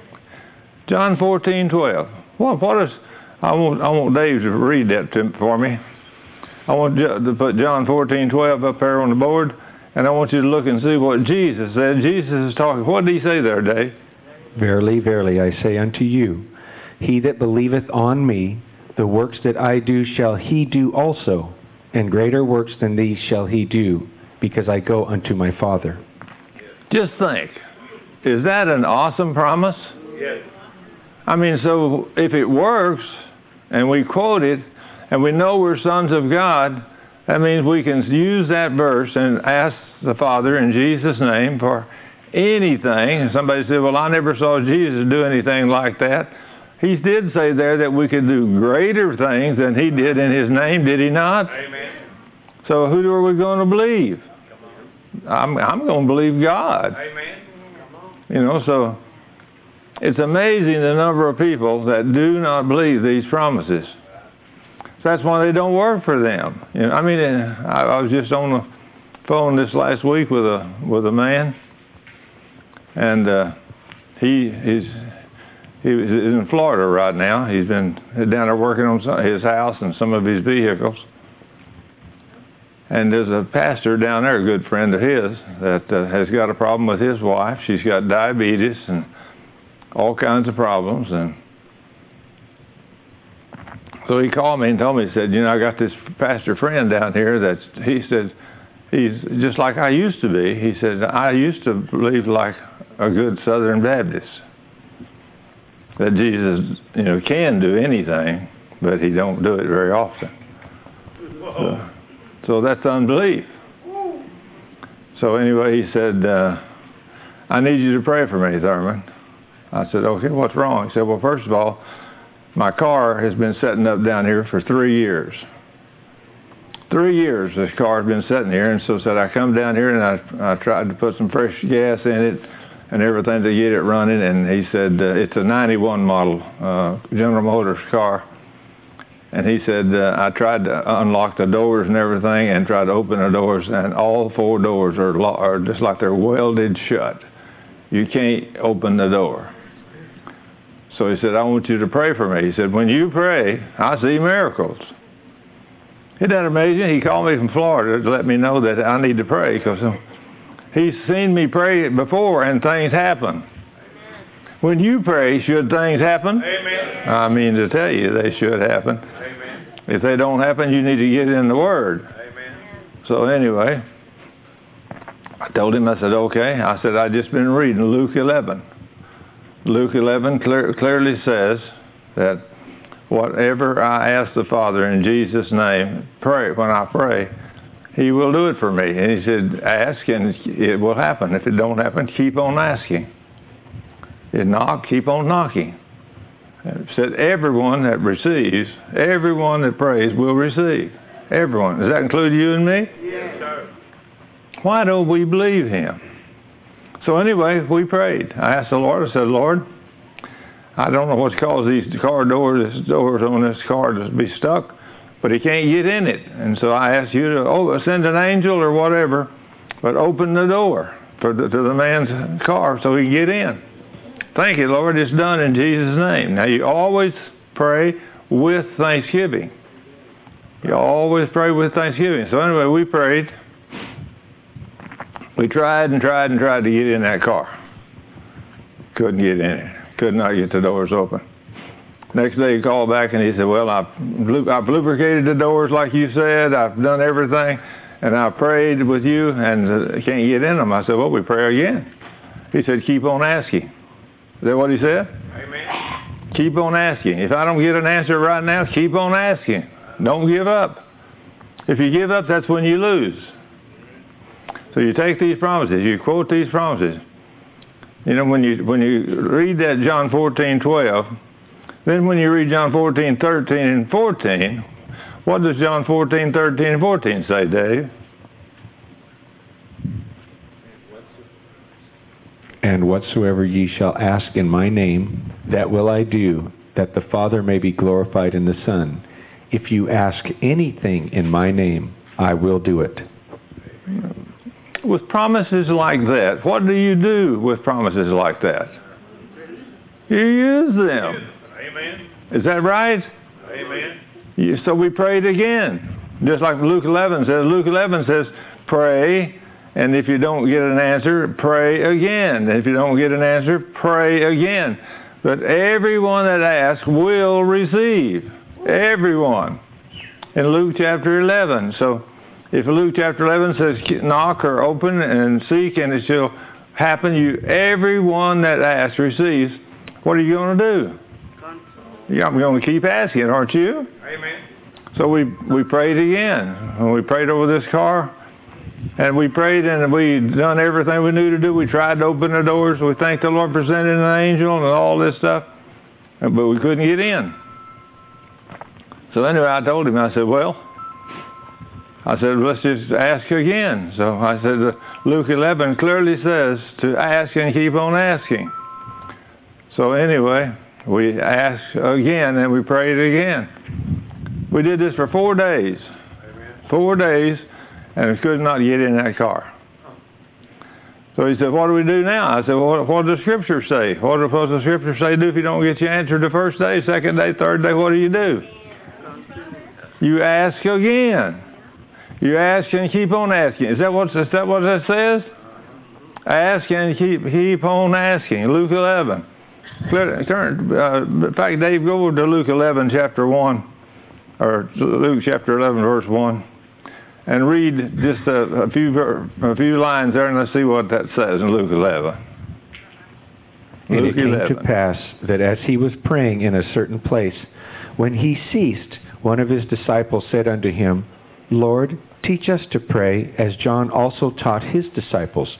John fourteen twelve. What, what is, I want, I want Dave to read that to, for me. I want to put John fourteen twelve up there on the board, and I want you to look and see what Jesus said. Jesus is talking. What did He say there, Dave? Verily, verily, I say unto you, he that believeth on me, the works that I do shall he do also, and greater works than these shall he do, because I go unto my Father. Just think. Is that an awesome promise? Yes. I mean, so if it works, and we quote it, and we know we're sons of God, that means we can use that verse and ask the Father in Jesus' name for anything. And somebody said, well, I never saw Jesus do anything like that. He did say there that we could do greater things than He did in His name, did He not? Amen. So who are we going to believe? I'm, I'm going to believe God. Amen. You know, so it's amazing the number of people that do not believe these promises. So that's why they don't work for them. You know, I mean, I, I was just on the phone this last week with a with a man, and uh, he he's he is in Florida right now. He's been down there working on some, his house and some of his vehicles. And there's a pastor down there, a good friend of his, that uh, has got a problem with his wife. She's got diabetes and all kinds of problems. And so he called me and told me, he said, you know, I got this pastor friend down here that's, he said, he's just like I used to be. He said, I used to believe like a good Southern Baptist, that Jesus, you know, can do anything, but He don't do it very often. So, so that's unbelief. So anyway, he said, uh, I need you to pray for me, Thurman. I said, okay, what's wrong? He said, well, first of all, my car has been sitting up down here for three years. Three years this car has been sitting here, and so said I come down here and I, I tried to put some fresh gas in it and everything to get it running, and he said, uh, it's a ninety-one model uh, General Motors car. And he said, uh, I tried to unlock the doors and everything and tried to open the doors, and all four doors are, lo- are just like they're welded shut. You can't open the door. So he said, I want you to pray for me. He said, when you pray, I see miracles. Isn't that amazing? He called me from Florida to let me know that I need to pray, because he's seen me pray before and things happen. When you pray, should things happen? Amen. I mean to tell you, they should happen. Amen. If they don't happen, you need to get in the Word. Amen. So anyway, I told him, I said, okay. I said, I've just been reading Luke eleven. Luke eleven clear, clearly says that whatever I ask the Father in Jesus' name, pray when I pray, He will do it for me. And He said, ask and it will happen. If it don't happen, keep on asking. You knock, keep on knocking. It said everyone that receives, everyone that prays will receive. Everyone. Does that include you and me? Yes, sir. Why don't we believe Him? So anyway, we prayed. I asked the Lord, I said, Lord, I don't know what's caused these car doors, this doors on this car to be stuck, but He can't get in it. And so I asked you to oh, send an angel or whatever, but open the door. for the, to the man's car so he can get in. Thank you, Lord. It's done in Jesus' name. Now, you always pray with thanksgiving. You always pray with thanksgiving. So anyway, we prayed. We tried and tried and tried to get in that car. Couldn't get in it. Could not get the doors open. Next day he called back and he said, well, I've, I've lubricated the doors like you said. I've done everything. And I prayed with you and uh, can't get in them. I said, well, we pray again. He said, keep on asking. Is that what he said? Amen. Keep on asking. If I don't get an answer right now, keep on asking. Don't give up. If you give up, that's when you lose. So you take these promises. You quote these promises. You know, when you when you read that John fourteen twelve, then when you read John fourteen thirteen and fourteen, what does John fourteen thirteen and fourteen say, Dave? And whatsoever ye shall ask in my name, that will I do, that the Father may be glorified in the Son. If you ask anything in my name, I will do it. With promises like that, what do you do with promises like that? You use them. Amen. Is that right? Amen. You, so we prayed again. Just like Luke eleven says. Luke eleven says, pray, and if you don't get an answer, pray again. If you don't get an answer, pray again. But everyone that asks will receive. Everyone. In Luke chapter eleven. So if Luke chapter eleven says knock or open and seek and it shall happen, you everyone that asks receives. What are you going to do? Yeah, I'm going to keep asking, aren't you? Amen. So we we prayed again. And we prayed over this car. And we prayed and we done everything we knew to do. We tried to open the doors. We thanked the Lord for sending an angel and all this stuff. But we couldn't get in. So anyway, I told him, I said, well, I said, let's just ask again. So I said, uh, Luke eleven clearly says to ask and keep on asking. So anyway, we asked again and we prayed again. We did this for four days. Amen. Four days, and we could not get in that car. So he said, what do we do now? I said, well, what, what does the Scripture say? What does the Scripture say do if you don't get your answer the first day, second day, third day? What do you do? You ask again. You ask and keep on asking. Is that what, is that, what that says? Ask and keep keep on asking. Luke eleven. Turn, uh, in fact, Dave, go over to Luke eleven, chapter one, or Luke chapter eleven, verse one, and read just a, a few a few lines there, and let's see what that says in Luke eleven. And Luke it came eleven. to pass that as he was praying in a certain place, when he ceased, one of his disciples said unto him, Lord, teach us to pray, as John also taught his disciples.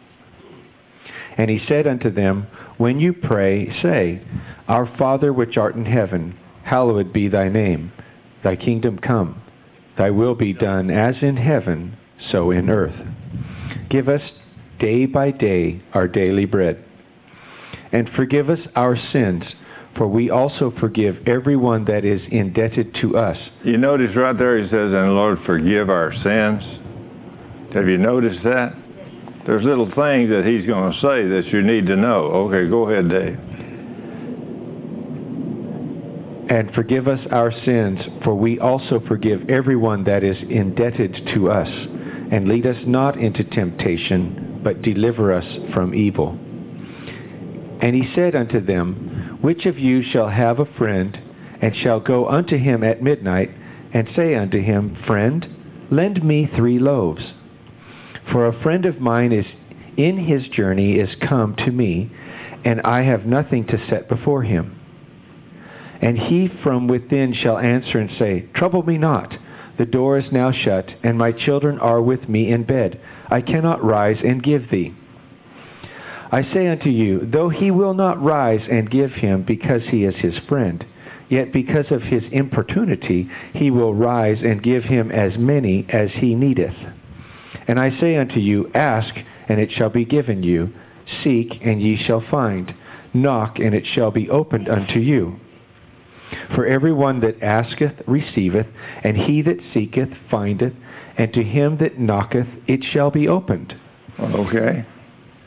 And he said unto them, when you pray, say, Our Father which art in heaven, hallowed be thy name. Thy kingdom come. Thy will be done as in heaven, so in earth. Give us day by day our daily bread. And forgive us our sins, for we also forgive everyone that is indebted to us. You notice right there he says, and Lord, forgive our sins. Have you noticed that? There's little things that he's going to say that you need to know. Okay, go ahead, Dave. And forgive us our sins, for we also forgive everyone that is indebted to us. And lead us not into temptation, but deliver us from evil. And he said unto them, which of you shall have a friend, and shall go unto him at midnight, and say unto him, Friend, lend me three loaves. For a friend of mine is in his journey is come to me, and I have nothing to set before him. And he from within shall answer and say, Trouble me not, the door is now shut, and my children are with me in bed. I cannot rise and give thee. I say unto you, though he will not rise and give him because he is his friend, yet because of his importunity he will rise and give him as many as he needeth. And I say unto you, ask, and it shall be given you. Seek, and ye shall find. Knock, and it shall be opened unto you. For every one that asketh receiveth, and he that seeketh findeth, and to him that knocketh it shall be opened. Okay.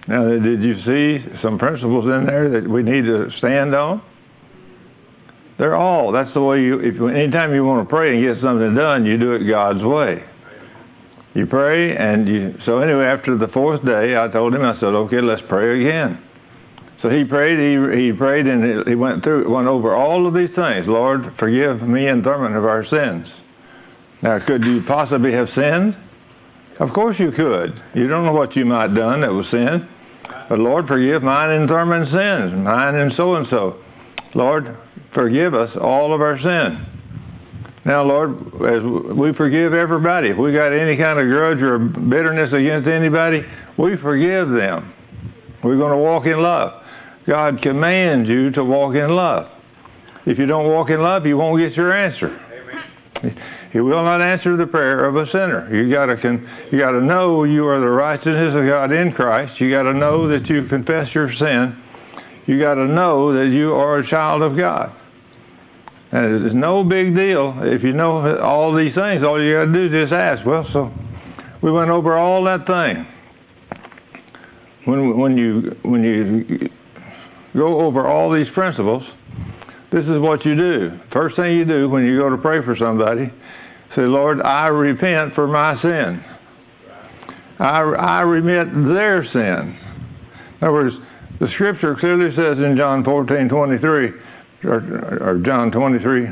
Now, did you see some principles in there that we need to stand on? They're all. That's the way you, if anytime you want to pray and get something done, you do it God's way. You pray, and you, so anyway, after the fourth day, I told him, I said, okay, let's pray again. So he prayed, he, he prayed, and he went through, went over all of these things. Lord, forgive me and Thurman of our sins. Now, could you possibly have sinned? Of course you could. You don't know what you might have done that was sin. But Lord, forgive mine and Thurman's sins, mine and so-and-so. Lord, forgive us all of our sin. Now, Lord, as we forgive everybody, if we got any kind of grudge or bitterness against anybody, we forgive them. We're going to walk in love. God commands you to walk in love. If you don't walk in love, you won't get your answer. Amen. He will not answer the prayer of a sinner. You got to con- you got to know you are the righteousness of God in Christ. You got to know that you confess your sin. You got to know that you are a child of God. And it's no big deal if you know all these things. All you got to do is just ask. Well, so we went over all that thing. When when you when you go over all these principles, this is what you do. First thing you do when you go to pray for somebody, say, Lord, I repent for my sin. I, I remit their sin. In other words, the Scripture clearly says in John fourteen twenty-three, or, or John twenty-three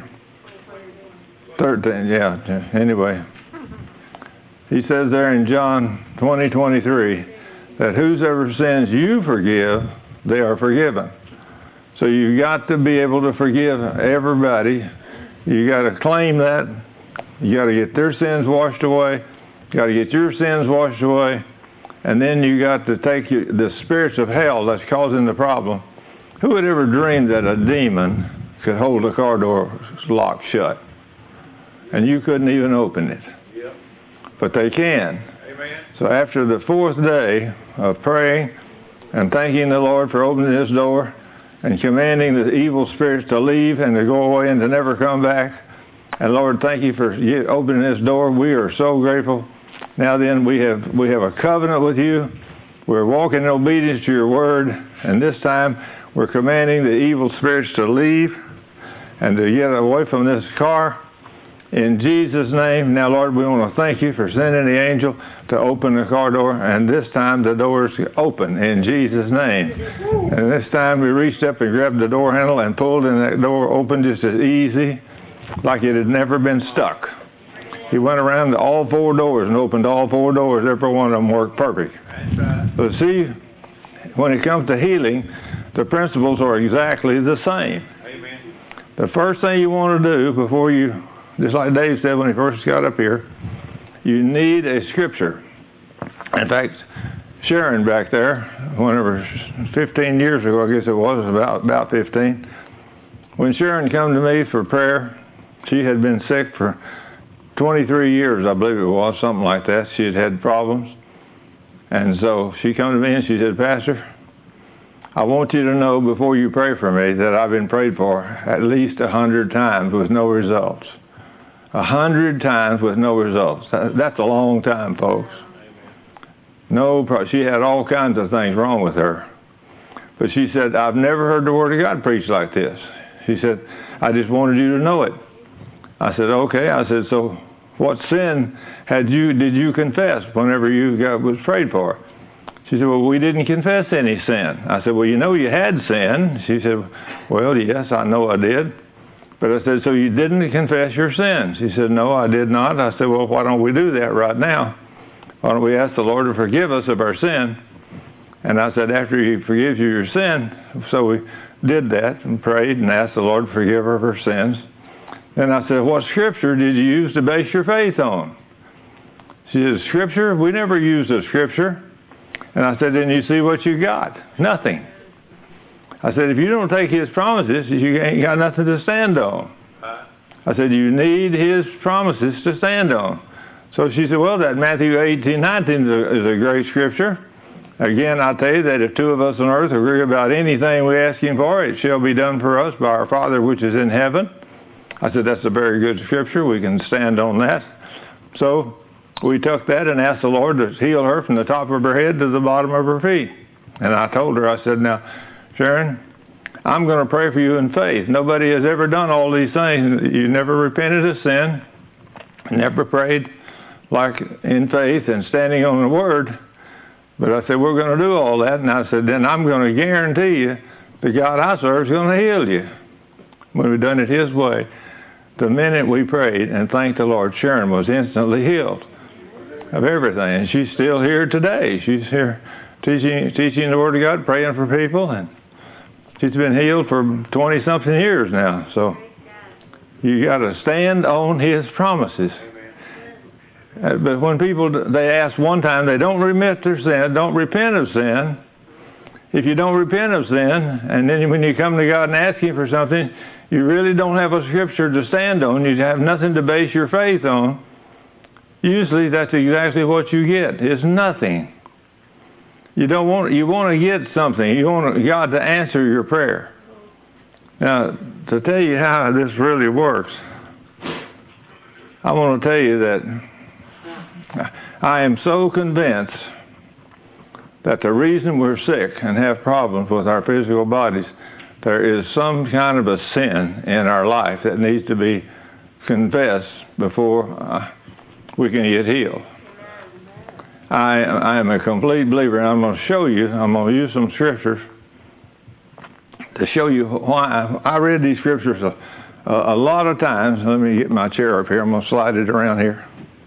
thirteen, yeah, anyway. He says there in John twenty twenty-three that whosoever sins you forgive, they are forgiven. So you got to be able to forgive everybody. You got to claim that. You got to get their sins washed away. You got to get your sins washed away. And then you got to take you, the spirits of hell that's causing the problem. Who would ever dream that a demon could hold a car door locked shut? And you couldn't even open it. Yep. But they can. Amen. So after the fourth day of praying and thanking the Lord for opening this door and commanding the evil spirits to leave and to go away and to never come back, and Lord, thank you for opening this door. We are so grateful. Now then, we have we have a covenant with you. We're walking in obedience to your word, and this time we're commanding the evil spirits to leave and to get away from this car. In Jesus' name. Now, Lord, we want to thank you for sending the angel to open the car door, and this time the door is open in Jesus' name. And this time we reached up and grabbed the door handle and pulled, and that door opened just as easy, like it had never been stuck. He went around to all four doors and opened all four doors. Every one of them worked perfect. But see, when it comes to healing, the principles are exactly the same. Amen. The first thing you want to do before you, just like Dave said when he first got up here, you need a scripture. In fact, Sharon back there, whenever fifteen years ago, I guess it was, about, about fifteen, when Sharon came to me for prayer, she had been sick for twenty-three years, I believe it was, something like that. She had had problems. And so she came to me and she said, Pastor, I want you to know before you pray for me that I've been prayed for at least a hundred times with no results. A hundred times with no results. That's a long time, folks. No, she had all kinds of things wrong with her. But she said, I've never heard the Word of God preached like this. She said, I just wanted you to know it. I said, okay. I said, so what sin had you, did you confess whenever you got, was prayed for? She said, well, we didn't confess any sin. I said, well, you know you had sin. She said, well, yes, I know I did. But I said, so you didn't confess your sins? She said, no, I did not. I said, well, why don't we do that right now? Why don't we ask the Lord to forgive us of our sin? And I said, after He forgives you your sin, so we did that and prayed and asked the Lord to forgive her of her sins. And I said, what scripture did you use to base your faith on? She said, scripture? We never used a scripture. And I said, then you see what you got? Nothing. I said, if you don't take His promises, you ain't got nothing to stand on. I said, you need His promises to stand on. So she said, well, that Matthew eighteen nineteen is a, is a great scripture. Again, I tell you that if two of us on earth agree about anything we ask Him for, it shall be done for us by our Father which is in heaven. I said, that's a very good scripture. We can stand on that. So we took that and asked the Lord to heal her from the top of her head to the bottom of her feet. And I told her, I said, now, Sharon, I'm going to pray for you in faith. Nobody has ever done all these things. You never repented of sin, never prayed like in faith and standing on the Word. But I said, we're going to do all that. And I said, then I'm going to guarantee you the God I serve is going to heal you. When we've done it His way, the minute we prayed and thanked the Lord, Sharon was instantly healed of everything. And she's still here today. She's here teaching teaching the Word of God, praying for people, and she's been healed for twenty-something years now. So you got to stand on His promises. Uh, but when people, they ask one time, they don't remit their sin, don't repent of sin. If you don't repent of sin, and then when you come to God and ask Him for something, you really don't have a scripture to stand on. You have nothing to base your faith on. Usually that's exactly what you get. It's nothing. You don't want, you want to get something. You want God to answer your prayer. Now, to tell you how this really works, I want to tell you that I am so convinced that the reason we're sick and have problems with our physical bodies, there is some kind of a sin in our life that needs to be confessed before uh, we can get healed. I, I am a complete believer, and I'm going to show you, I'm going to use some scriptures to show you why. I read these scriptures a, a, a lot of times. Let me get my chair up here. I'm going to slide it around here.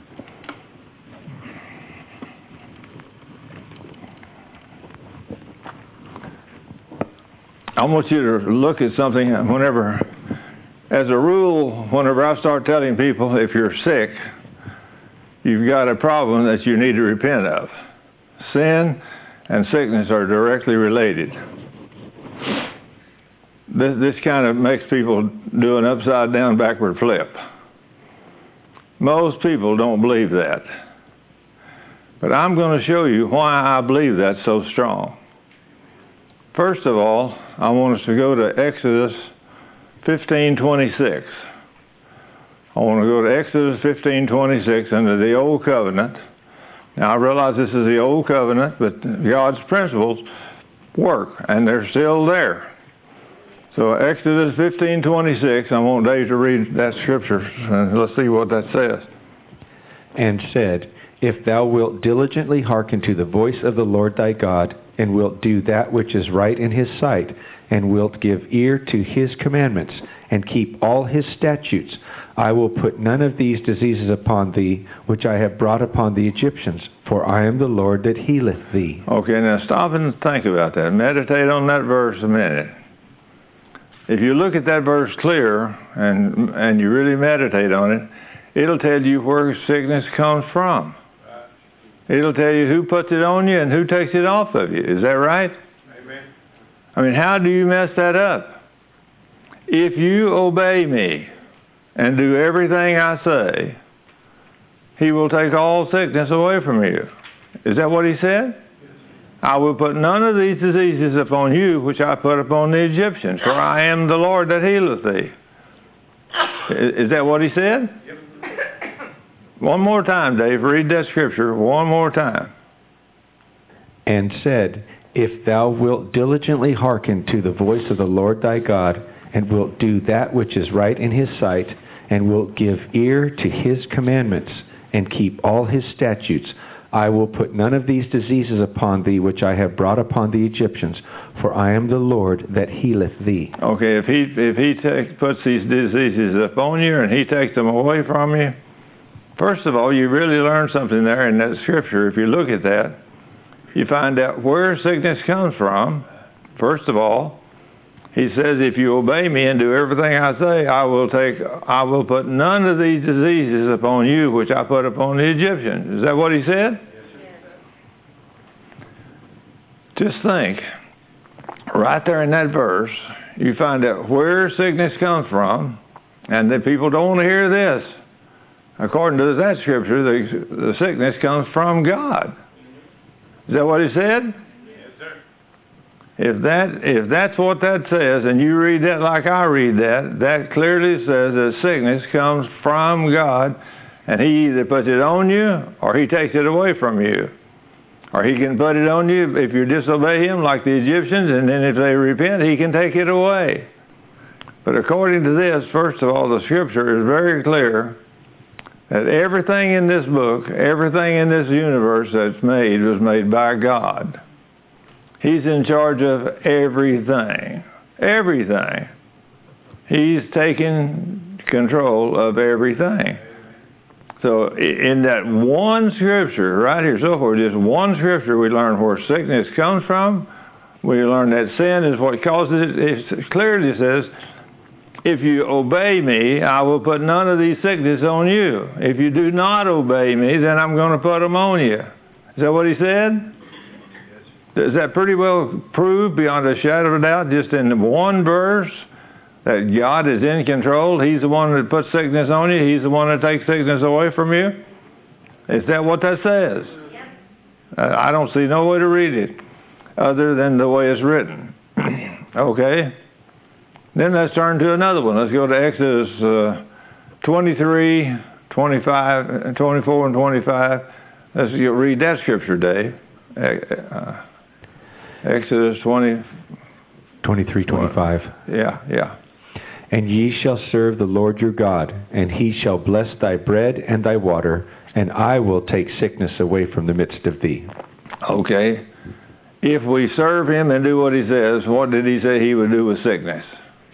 I want you to look at something whenever, as a rule, whenever I start telling people if you're sick, you've got a problem that you need to repent of. Sin and sickness are directly related. This, this kind of makes people do an upside down backward flip. Most people don't believe that. But I'm going to show you why I believe that's so strong. First of all, I want us to go to Exodus fifteen twenty-six. I want to go to Exodus fifteen twenty-six under the Old Covenant. Now, I realize this is the Old Covenant, but God's principles work, and they're still there. So Exodus fifteen twenty-six, I want Dave to read that scripture, and let's see what that says. And said, if thou wilt diligently hearken to the voice of the Lord thy God, and wilt do that which is right in His sight, and wilt give ear to His commandments, and keep all His statutes, I will put none of these diseases upon thee, which I have brought upon the Egyptians, for I am the Lord that healeth thee. Okay, now stop and think about that. Meditate on that verse a minute. If you look at that verse clear, and, and you really meditate on it, it'll tell you where sickness comes from. It'll tell you who puts it on you and who takes it off of you. Is that right? Amen. I mean, how do you mess that up? If you obey me and do everything I say, He will take all sickness away from you. Is that what He said? Yes. I will put none of these diseases upon you which I put upon the Egyptians, for I am the Lord that healeth thee. Is that what He said? Yep. One more time, Dave. Read that scripture one more time. And said, if thou wilt diligently hearken to the voice of the Lord thy God, and wilt do that which is right in His sight, and wilt give ear to His commandments, and keep all His statutes, I will put none of these diseases upon thee which I have brought upon the Egyptians, for I am the Lord that healeth thee. Okay, if He if He take, puts these diseases upon you and He takes them away from you, first of all, you really learn something there in that scripture. If you look at that, you find out where sickness comes from. First of all, He says, if you obey me and do everything I say, I will take, I will put none of these diseases upon you which I put upon the Egyptians. Is that what He said? Yes. Just think, right there in that verse, you find out where sickness comes from, and that people don't want to hear this. According to that scripture, the, the sickness comes from God. Is that what He said? Yes, sir. If that if that's what that says, and you read that like I read that, that clearly says that sickness comes from God, and He either puts it on you or He takes it away from you. Or he can put it on you if you disobey him like the Egyptians, and then if they repent, he can take it away. But according to this, first of all, the scripture is very clear that everything in this book, everything in this universe that's made was made by God. He's in charge of everything. Everything. He's taken control of everything. So in that one scripture, right here, so far, just one scripture, we learn where sickness comes from. We learn that sin is what causes it. It clearly says, if you obey me, I will put none of these sickness on you. If you do not obey me, then I'm going to put them on you. Is that what he said? Is that pretty well proved beyond a shadow of a doubt, just in one verse? That God is in control. He's the one that puts sickness on you. He's the one that takes sickness away from you. Is that what that says? Yep. Uh, I don't see no way to read it other than the way it's written. Okay. Then let's turn to another one. Let's go to Exodus uh, twenty-three, twenty-five, twenty-four, and twenty-five. Let's read that scripture, Dave. Uh, Exodus twenty. twenty-three, twenty-five. Yeah, yeah. And ye shall serve the Lord your God, and he shall bless thy bread and thy water, and I will take sickness away from the midst of thee. Okay. If we serve him and do what he says, what did he say he would do with sickness?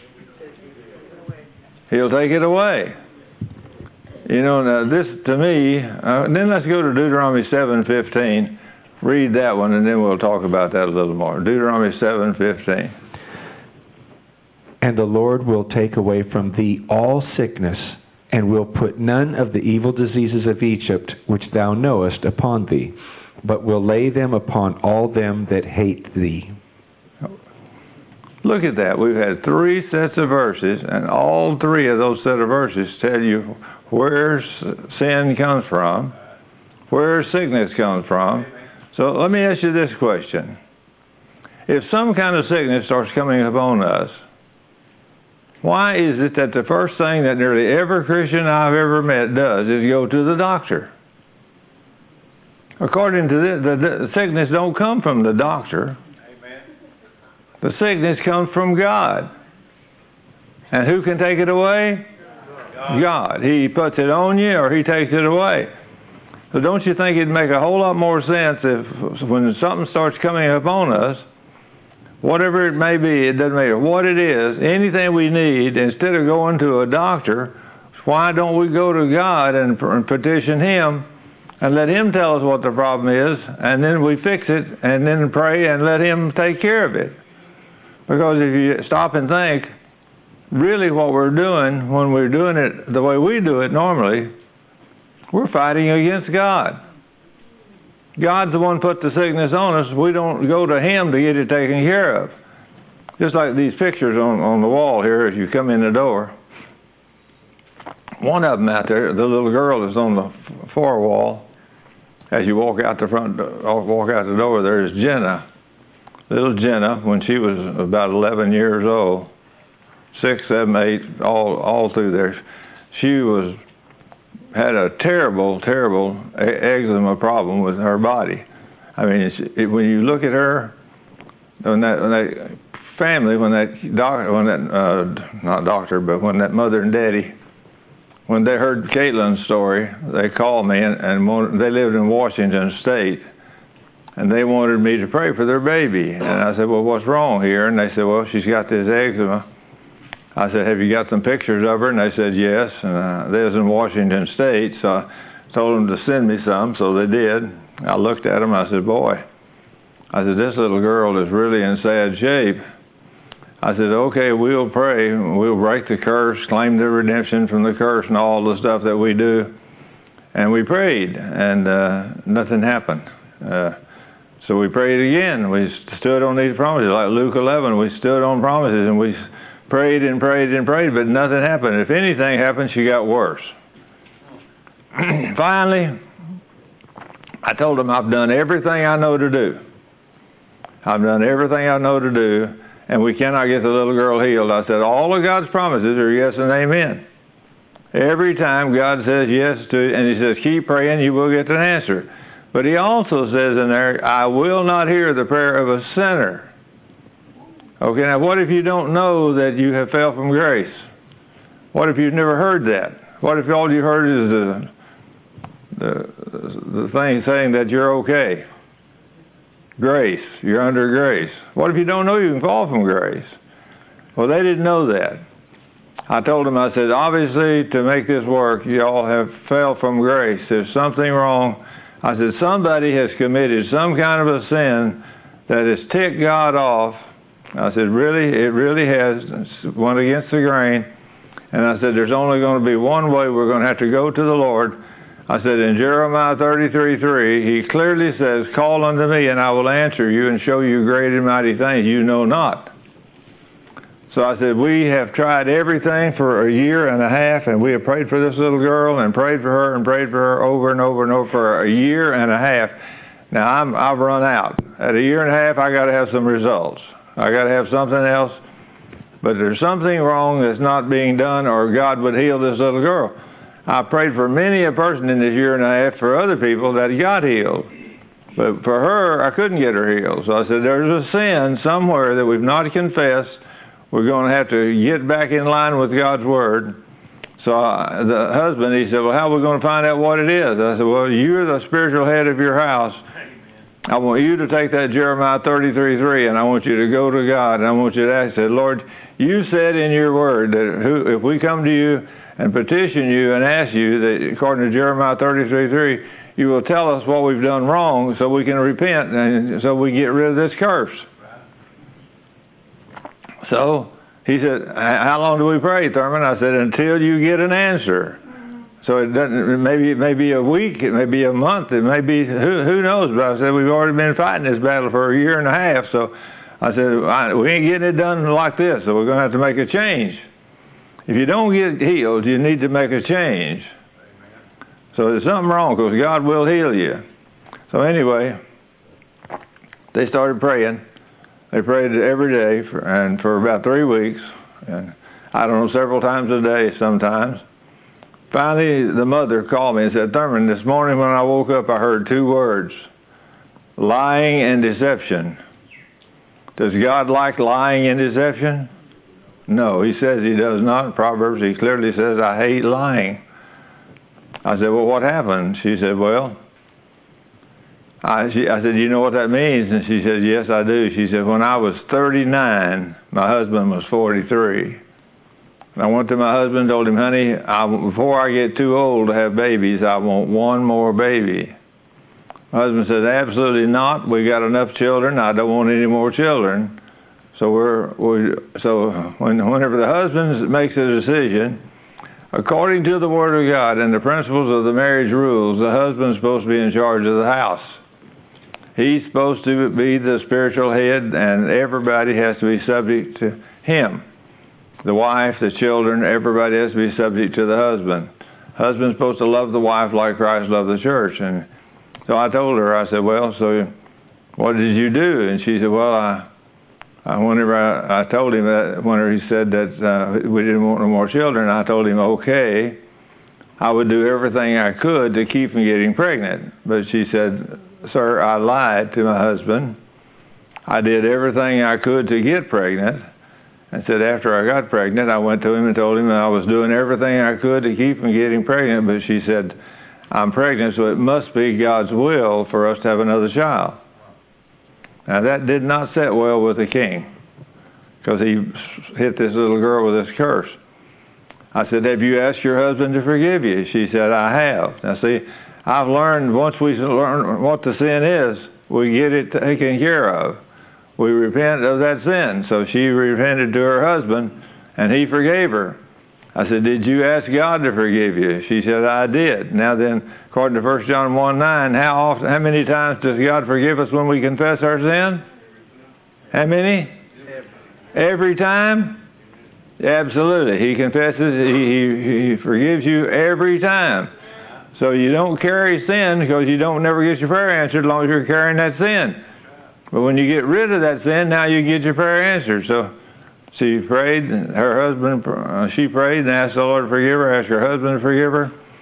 He'll take it away. You know, now this to me, uh, then let's go to Deuteronomy seven fifteen. Read that one, and then we'll talk about that a little more. Deuteronomy seven fifteen. And the Lord will take away from thee all sickness, and will put none of the evil diseases of Egypt, which thou knowest, upon thee, but will lay them upon all them that hate thee. Look at that. We've had three sets of verses, and all three of those set of verses tell you where sin comes from, where sickness comes from. So let me ask you this question. If some kind of sickness starts coming upon us, why is it that the first thing that nearly every Christian I've ever met does is go to the doctor? According to this, the, the sickness don't come from the doctor. Amen. The sickness comes from God. And who can take it away? God. God. He puts it on you or he takes it away. So don't you think it'd make a whole lot more sense if when something starts coming upon us, whatever it may be, it doesn't matter what it is, anything we need, instead of going to a doctor, why don't we go to God and, and petition him and let him tell us what the problem is, and then we fix it, and then pray and let him take care of it? Because if you stop and think, really what we're doing when we're doing it the way we do it normally, we're fighting against God. God's the one put the sickness on us. We don't go to him to get it taken care of. Just like these pictures on, on the wall here as you come in the door. One of them out there, the little girl is on the far wall. As you walk out the front, walk out the door, there's Jenna. Little Jenna, when she was about eleven years old, six, seven, eight, all all through there, she was had a terrible, terrible eczema problem with her body. I mean, it's, it, when you look at her, when that, when that family, when that doctor, when that uh, not doctor, but when that mother and daddy, when they heard Caitlin's story, they called me and, and wanted, they lived in Washington State, and they wanted me to pray for their baby. And I said, well, what's wrong here? And they said, well, she's got this eczema. I said, have you got some pictures of her? And they said, yes. And uh, they was in Washington State, so I told them to send me some, so they did. I looked at them, I said, boy, I said, this little girl is really in sad shape. I said, okay, we'll pray. We'll break the curse, claim the redemption from the curse and all the stuff that we do. And we prayed, and uh, nothing happened. Uh, so we prayed again. We stood on these promises. Like Luke eleven, we stood on promises, and we prayed and prayed and prayed, but nothing happened. If anything happened, she got worse. Finally, I told them I've done everything I know to do. I've done everything I know to do, and we cannot get the little girl healed. I said, all of God's promises are yes and amen. Every time God says yes to, and he says, keep praying, you will get an answer. But he also says in there, I will not hear the prayer of a sinner. Okay, now what if you don't know that you have fell from grace? What if you've never heard that? What if all you heard is the, the, the thing saying that you're okay? Grace, you're under grace. What if you don't know you can fall from grace? Well, they didn't know that. I told them, I said, obviously to make this work, you all have fell from grace. There's something wrong. I said, somebody has committed some kind of a sin that has ticked God off. I said, really? It really has. Went against the grain. And I said, there's only going to be one way. We're going to have to go to the Lord. I said, in Jeremiah thirty-three three, he clearly says, call unto me, and I will answer you and show you great and mighty things you know not. So I said, we have tried everything for a year and a half, and we have prayed for this little girl and prayed for her and prayed for her over and over and over for a year and a half. Now, I'm, I've run out. At a year and a half, I got to have some results. I got to have something else. But there's something wrong that's not being done, or God would heal this little girl. I prayed for many a person in this year and a half for other people that got healed. But for her, I couldn't get her healed. So I said, there's a sin somewhere that we've not confessed. We're going to have to get back in line with God's Word. So uh, the husband, he said, well, how are we going to find out what it is? I said, well, you're the spiritual head of your house. I want you to take that Jeremiah thirty-three three, and I want you to go to God, and I want you to ask, say, Lord, you said in your Word that who, if we come to you and petition you and ask you, that according to Jeremiah thirty-three three, you will tell us what we've done wrong so we can repent and so we get rid of this curse. So he said, how long do we pray, Thurman? I said, until you get an answer. So it doesn't, maybe it may be a week, it may be a month, it may be, who, who knows? But I said, we've already been fighting this battle for a year and a half. So I said, we ain't getting it done like this, so we're going to have to make a change. If you don't get healed, you need to make a change. So there's something wrong, because God will heal you. So anyway, they started praying. They prayed every day, for, and for about three weeks, and I don't know, several times a day sometimes. Finally, the mother called me and said, Thurman, this morning when I woke up, I heard two words, lying and deception. Does God like lying and deception? No, he says he does not. In Proverbs, he clearly says, I hate lying. I said, well, what happened? She said, well, I, she, I said, you know what that means? And she said, yes, I do. She said, when I was thirty-nine, my husband was forty-three. And I went to my husband and told him, honey, I, before I get too old to have babies, I want one more baby. My husband said, absolutely not. We got enough children. I don't want any more children. So we're, we so when, whenever the husband makes a decision, according to the Word of God and the principles of the marriage rules, the husband's supposed to be in charge of the house. He's supposed to be the spiritual head, and everybody has to be subject to him. The wife, the children, everybody has to be subject to the husband. Husband's supposed to love the wife like Christ loved the church. And so I told her, I said, well, so what did you do? And she said, well, I, I whenever I, I told him that, whenever he said that uh, we didn't want no more children, I told him, okay, I would do everything I could to keep from getting pregnant. But she said, sir, I lied to my husband. I did everything I could to get pregnant. And said after I got pregnant, I went to him and told him that I was doing everything I could to keep from getting pregnant. But she said, I'm pregnant, so it must be God's will for us to have another child. Now that did not sit well with the king, because he hit this little girl with this curse. I said, have you asked your husband to forgive you? She said, I have. Now see, I've learned once we learn what the sin is, we get it taken care of. We repent of that sin. So she repented to her husband, and he forgave her. I said, did you ask God to forgive you? She said, I did. Now then, according to First John one nine, how often, how many times does God forgive us when we confess our sin? How many? Every time? Absolutely. He confesses, he, he, he forgives you every time. So you don't carry sin, because you don't never get your prayer answered as long as you're carrying that sin. But when you get rid of that sin, now you get your prayer answered. So she prayed, her husband, uh, she prayed and asked the Lord to forgive her, asked her husband to forgive her.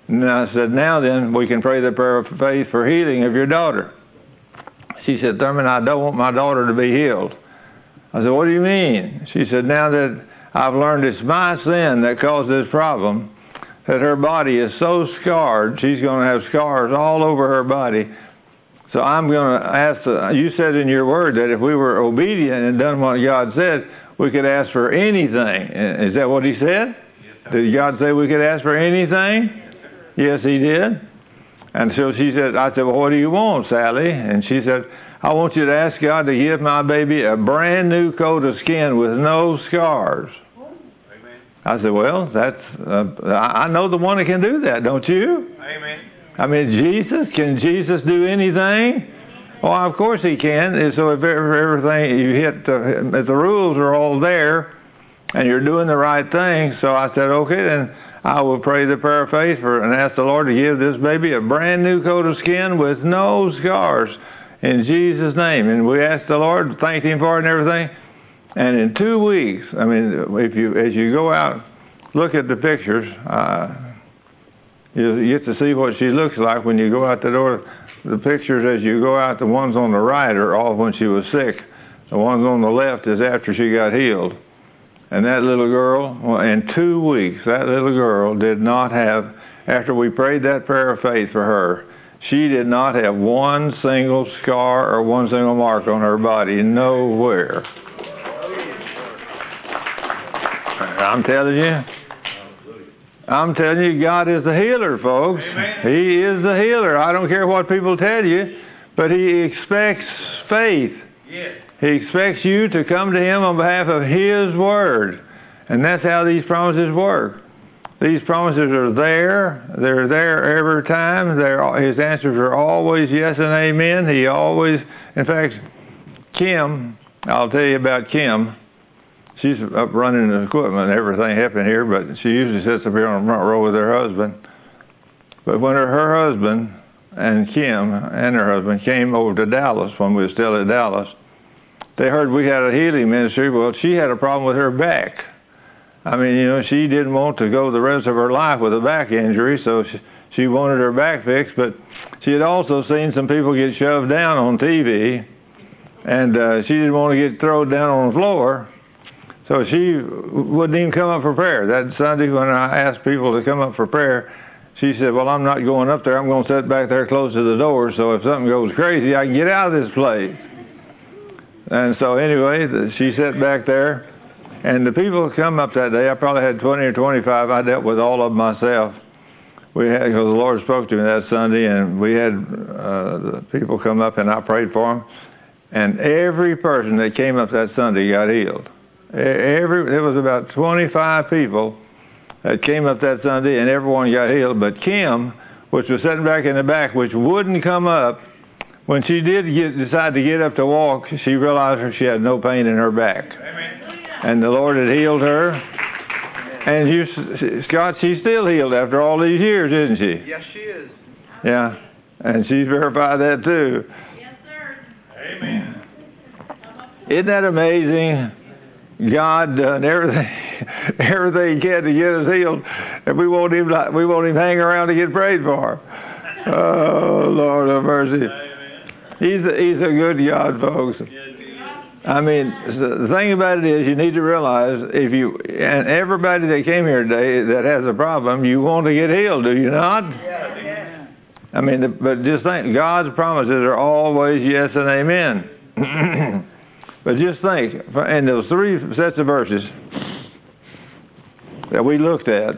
And I said, now then, we can pray the prayer of faith for healing of your daughter. She said, Thurman, I don't want my daughter to be healed. I said, what do you mean? She said, now that I've learned it's my sin that caused this problem, that her body is so scarred, she's going to have scars all over her body. So I'm going to ask, the, you said in your word that if we were obedient and done what God said, we could ask for anything. Is that what he said? Yes, did God say we could ask for anything? Yes, he did. And so she said, I said, well, what do you want, Sally? And she said, I want you to ask God to give my baby a brand new coat of skin with no scars. Amen. I said, well, that's, uh, I know the one that can do that, don't you? Amen. I mean, Jesus, can Jesus do anything? Well, of course he can. And so if everything, you hit, the, if the rules are all there, and you're doing the right thing, so I said, okay, then I will pray the prayer of faith for, and ask the Lord to give this baby a brand new coat of skin with no scars in Jesus' name. And we asked the Lord, thanked him for it and everything. And in two weeks, I mean, if you as you go out, look at the pictures, uh, you, you get to see what she looks like when you go out the door. The pictures as you go out, the ones on the right are all when she was sick. The ones on the left is after she got healed. And that little girl, well, in two weeks, that little girl did not have, after we prayed that prayer of faith for her, she did not have one single scar or one single mark on her body, nowhere. I'm telling you, I'm telling you, God is the healer, folks. Amen. He is the healer. I don't care what people tell you, but he expects faith. Yes. He expects you to come to him on behalf of his word. And that's how these promises work. These promises are there. They're there every time. They're, his answers are always yes and amen. He always, in fact, Kim, I'll tell you about Kim. She's up running the equipment and everything happening here, but she usually sits up here on the front row with her husband. But when her, her husband and Kim and her husband came over to Dallas when we were still at Dallas, they heard we had a healing ministry. Well, she had a problem with her back. I mean, you know, she didn't want to go the rest of her life with a back injury, so she, she wanted her back fixed. But she had also seen some people get shoved down on T V, and uh, she didn't want to get thrown down on the floor. So she wouldn't even come up for prayer. That Sunday when I asked people to come up for prayer, she said, well, I'm not going up there. I'm going to sit back there close to the door, so if something goes crazy, I can get out of this place. And so anyway, she sat back there, and the people come up that day, I probably had twenty or twenty-five. I dealt with all of them myself. We had, because the Lord spoke to me that Sunday, and we had uh, the people come up, and I prayed for them. And every person that came up that Sunday got healed. Every There was about twenty-five people that came up that Sunday, and everyone got healed. But Kim, which was sitting back in the back, which wouldn't come up, when she did get, decide to get up to walk, she realized she had no pain in her back. Amen. And the Lord had healed her. And you, Scott, she's still healed after all these years, isn't she? Yes, she is. Yeah. And she's verified that too. Yes, sir. Amen. Isn't that amazing? God done everything, everything he can to get us healed, and we won't even we won't even hang around to get prayed for. Oh, Lord have mercy. He's a, he's a good God, folks. I mean, the thing about it is, you need to realize if you and everybody that came here today that has a problem, you want to get healed, do you not? Yes. I mean, the, but just think, God's promises are always yes and amen. But just think, in those three sets of verses that we looked at,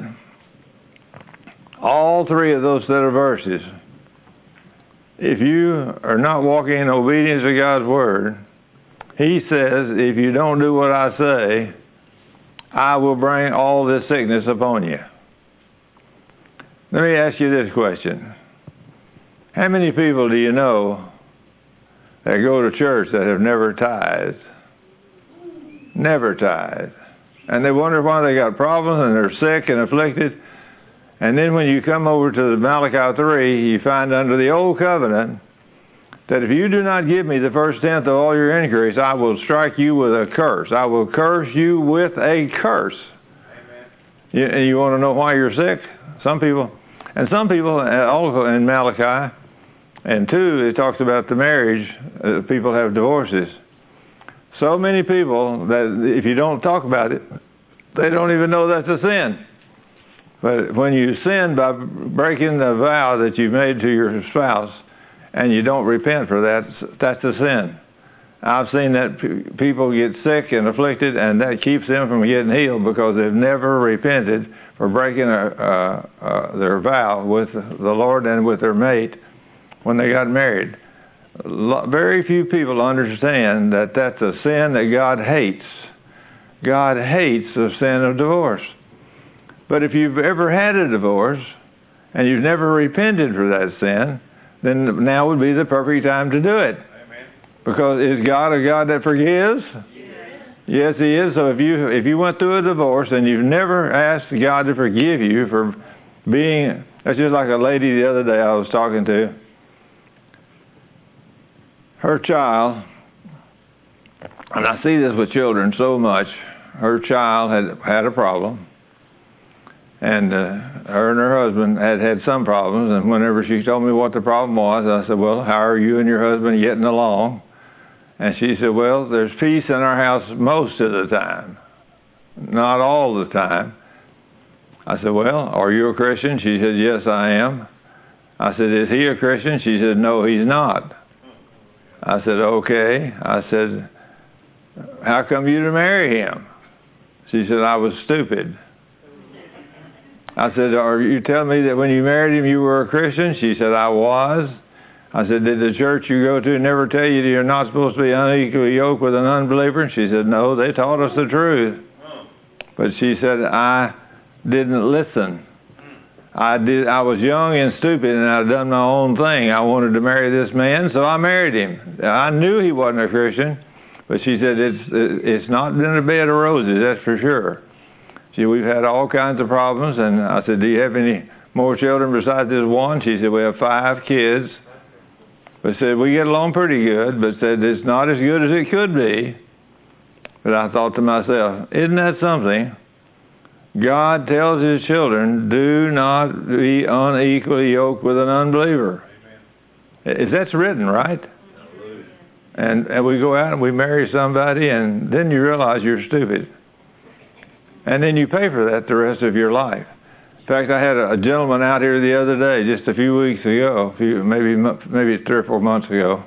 all three of those set of verses, if you are not walking in obedience to God's word, he says, if you don't do what I say, I will bring all this sickness upon you. Let me ask you this question. How many people do you know that go to church that have never tithed? Never tithed. And they wonder why they got problems and they're sick and afflicted. And then when you come over to the Malachi three, you find under the old covenant that if you do not give me the first tenth of all your increase, I will strike you with a curse. I will curse you with a curse. Amen. You, and you want to know why you're sick? Some people, And some people, also in Malachi, and two, it talks about the marriage, uh, people have divorces. So many people that if you don't talk about it, they don't even know that's a sin. But when you sin by breaking the vow that you made to your spouse and you don't repent for that, that's a sin. I've seen that p- people get sick and afflicted, and that keeps them from getting healed because they've never repented for breaking a, uh, uh, their vow with the Lord and with their mate when they got married. Very few people understand that that's a sin that God hates. God hates the sin of divorce. But if you've ever had a divorce and you've never repented for that sin, then now would be the perfect time to do it. Amen. Because is God a God that forgives? Yes. Yes, He is. So if you if you went through a divorce and you've never asked God to forgive you for being, that's just like a lady the other day I was talking to. Her child, and I see this with children so much, her child had had a problem, and uh, her and her husband had had some problems, and whenever she told me what the problem was, I said, well, how are you and your husband getting along? And she said, well, there's peace in our house most of the time, not all the time. I said, well, are you a Christian? She said, yes, I am. I said, is he a Christian? She said, no, he's not. I said, okay. I said, how come you to marry him? She said, I was stupid. I said, are you telling me that when you married him you were a Christian? She said, I was. I said, did the church you go to never tell you that you're not supposed to be unequally yoked with an unbeliever? She said, no, they taught us the truth. But she said, I didn't listen. I did. I was young and stupid, and I'd done my own thing. I wanted to marry this man, so I married him. I knew he wasn't a Christian, but she said, it's it's not been a bed of roses, that's for sure. She said, we've had all kinds of problems, and I said, do you have any more children besides this one? She said, we have five kids. But said, we get along pretty good, but said, it's not as good as it could be. But I thought to myself, isn't that something? God tells His children, do not be unequally yoked with an unbeliever. Amen. Is that's written, right? And, and we go out and we marry somebody, and then you realize you're stupid. And then you pay for that the rest of your life. In fact, I had a, a gentleman out here the other day, just a few weeks ago, a few, maybe maybe three or four months ago.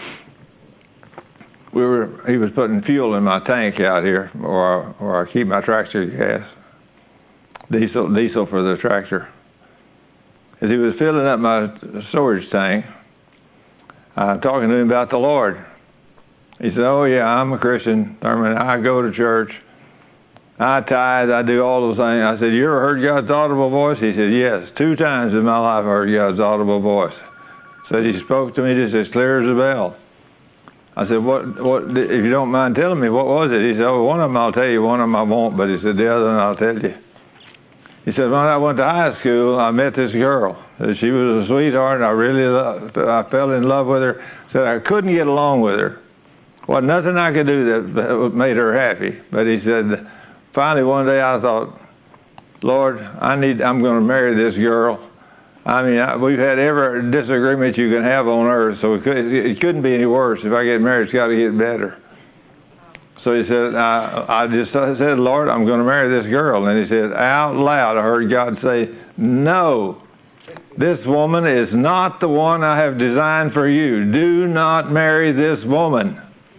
We were he was putting fuel in my tank out here, or or I keep my tractor gas. Diesel, diesel for the tractor. As he was filling up my storage tank, I'm talking to him about the Lord. He said, oh yeah, I'm a Christian, Thurman. I go to church. I tithe. I do all those things. I said, you ever heard God's audible voice? He said, yes. Two times in my life I heard God's audible voice. So he spoke to me just as clear as a bell. I said, what, what, if you don't mind telling me, what was it? He said, oh, one of them I'll tell you, one of them I won't, but he said, the other one I'll tell you. He said, when I went to high school, I met this girl. She was a sweetheart, and I really loved, I fell in love with her. Said I couldn't get along with her. Well, nothing I could do that made her happy. But he said, finally one day I thought, Lord, I need, I'm going to marry this girl. I mean, I, we've had every disagreement you can have on earth, so it, could, it couldn't be any worse. If I get married, it's got to get better. So he said, I, I just said, Lord, I'm going to marry this girl. And he said, out loud, I heard God say, no, this woman is not the one I have designed for you. Do not marry this woman.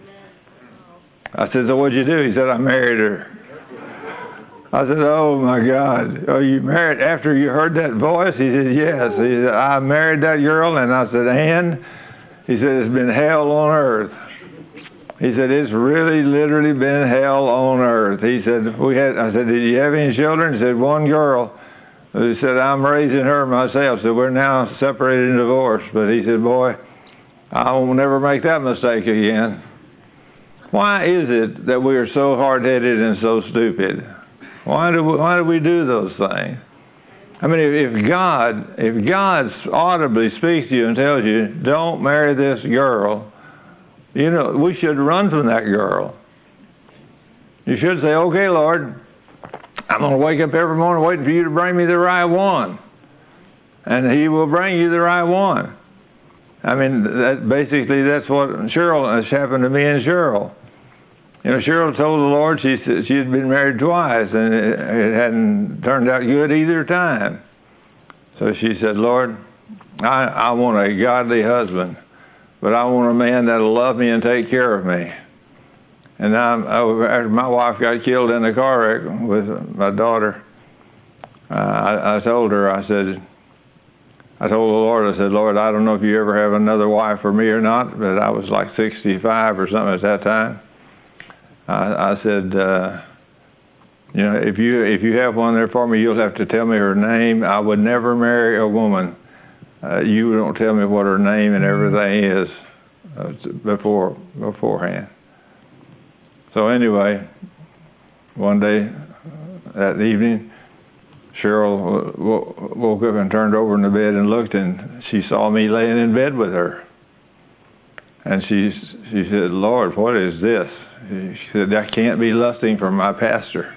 I said, so what'd you do? He said, I married her. I said, oh my God. Oh, you married after you heard that voice? He said, yes. He said, I married that girl. And I said, and? He said, it's been hell on earth. He said, it's really literally been hell on earth. He said, we had, I said, did you have any children? He said, one girl. He said, I'm raising her myself. So we're now separated and divorced. But he said, boy, I will never make that mistake again. Why is it that we are so hard-headed and so stupid? Why do we, why do we do those things? I mean, if, if God, if God audibly speaks to you and tells you, don't marry this girl, you know, we should run from that girl. You should say, okay, Lord, I'm going to wake up every morning waiting for you to bring me the right one. and He will bring you the right one. I mean, that basically that's what Cheryl has happened to me and Cheryl. You know, Cheryl told the Lord she said she had been married twice, and it, it hadn't turned out good either time. So she said, Lord, I, I want a godly husband, but I want a man that'll love me and take care of me. And I, I, after my wife got killed in a car wreck with my daughter, uh, I, I told her, I said, I told the Lord, I said, Lord, I don't know if you ever have another wife for me or not, but I was like sixty-five or something at that time. I, I said, uh, you know, if you if you have one there for me, you'll have to tell me her name. I would never marry a woman. Uh, you don't tell me what her name and everything is uh, before beforehand. So anyway, one day, that evening, Cheryl w- woke up and turned over in the bed and looked, and she saw me laying in bed with her. And she she said, Lord, what is this? She said, that can't be lusting for my pastor.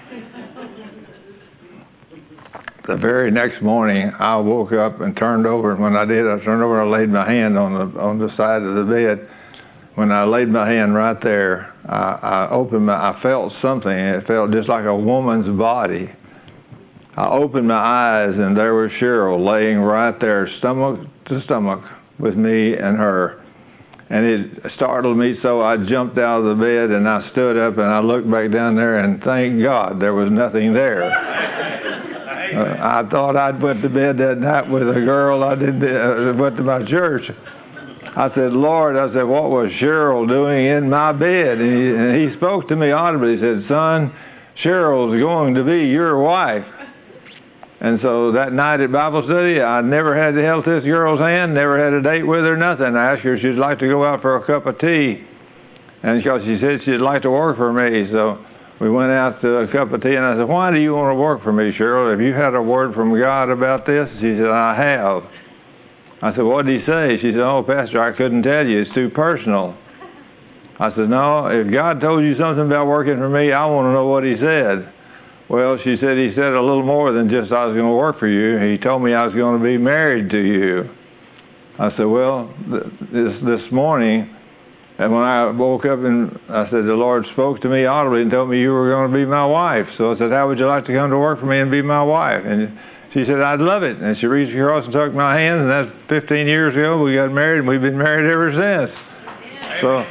The very next morning, I woke up and turned over, and when I did, I turned over and I laid my hand on the on the side of the bed. When I laid my hand right there, I, I opened my, I felt something. It felt just like a woman's body. I opened my eyes, and there was Cheryl laying right there, stomach to stomach, with me and her. And it startled me, so I jumped out of the bed, and I stood up, and I looked back down there, and thank God there was nothing there. Uh, I thought I'd went to bed that night with a girl I did uh, went to my church. I said, Lord, I said, what was Cheryl doing in my bed? And he, and he spoke to me audibly. He said, son, Cheryl's going to be your wife. And so that night at Bible study, I never had to held this girl's hand, never had a date with her, nothing. I asked her if she'd like to go out for a cup of tea. And because she said she'd like to work for me. So we went out to a cup of tea, and I said, why do you want to work for me, Cheryl? Have you had a word from God about this? She said, I have. I said, what did he say? She said, oh, Pastor, I couldn't tell you. It's too personal. I said, no, if God told you something about working for me, I want to know what he said. Well, she said, he said a little more than just I was going to work for you. He told me I was going to be married to you. I said, well, this this morning, and when I woke up and I said, the Lord spoke to me audibly and told me you were going to be my wife. So I said, how would you like to come to work for me and be my wife? And she said, I'd love it. And she reached across and took my hand, and that's fifteen years ago. We got married, and we've been married ever since. So,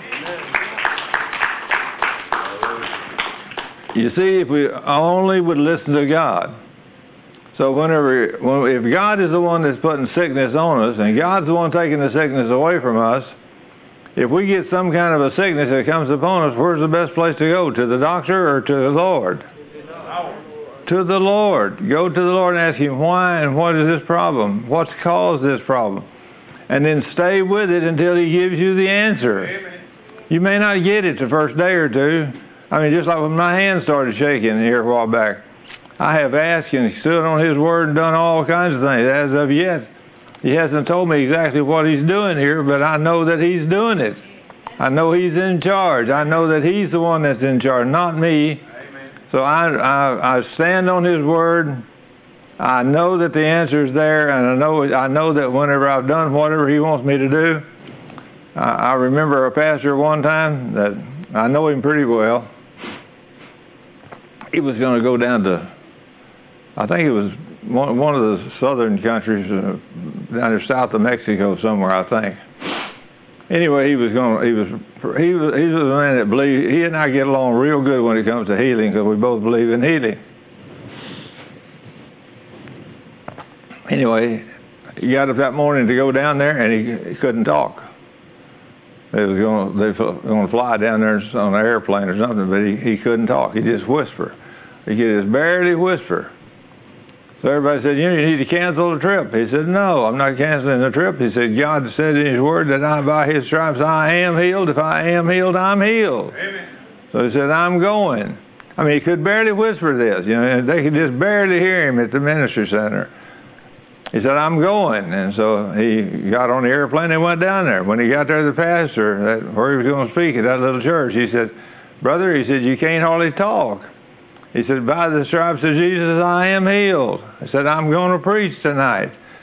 you see, if we only would listen to God. So whenever, when, if God is the one that's putting sickness on us, and God's the one taking the sickness away from us, if we get some kind of a sickness that comes upon us, where's the best place to go? To the doctor or to the Lord? To the Lord. Go to the Lord and ask him why and what is this problem? What's caused this problem? And then stay with it until he gives you the answer. Amen. You may not get it the first day or two. I mean, just like when my hand started shaking here a while back. I have asked and stood on his word and done all kinds of things. As of yet, he hasn't told me exactly what he's doing here, but I know that he's doing it. I know he's in charge. I know that he's the one that's in charge, not me. So I, I, I stand on his word. I know that the answer is there, and I know I know that whenever I've done whatever he wants me to do, I, I remember a pastor one time that I know him pretty well. He was going to go down to, I think it was one, one of the southern countries, uh, down there south of Mexico somewhere, I think. Anyway, he was going. He was. He was. He was a man that believed. He and I get along real good when it comes to healing because we both believe in healing. Anyway, he got up that morning to go down there, and he, he couldn't talk. They was going. They were going to fly down there on an airplane or something, but he, he couldn't talk. He just whisper. He could just barely whisper. So everybody said, you need to cancel the trip. He said, no, I'm not canceling the trip. He said, God said in his word that I, by his stripes I am healed. If I am healed, I'm healed. Amen. So he said, I'm going. I mean, he could barely whisper this. You know, they could just barely hear him at the ministry center. He said, I'm going. And so he got on the airplane and went down there. When he got there, the pastor, that, where he was going to speak at that little church, he said, brother, he said, you can't hardly talk. He said, by the stripes of Jesus, I am healed. I said, I'm going to preach tonight.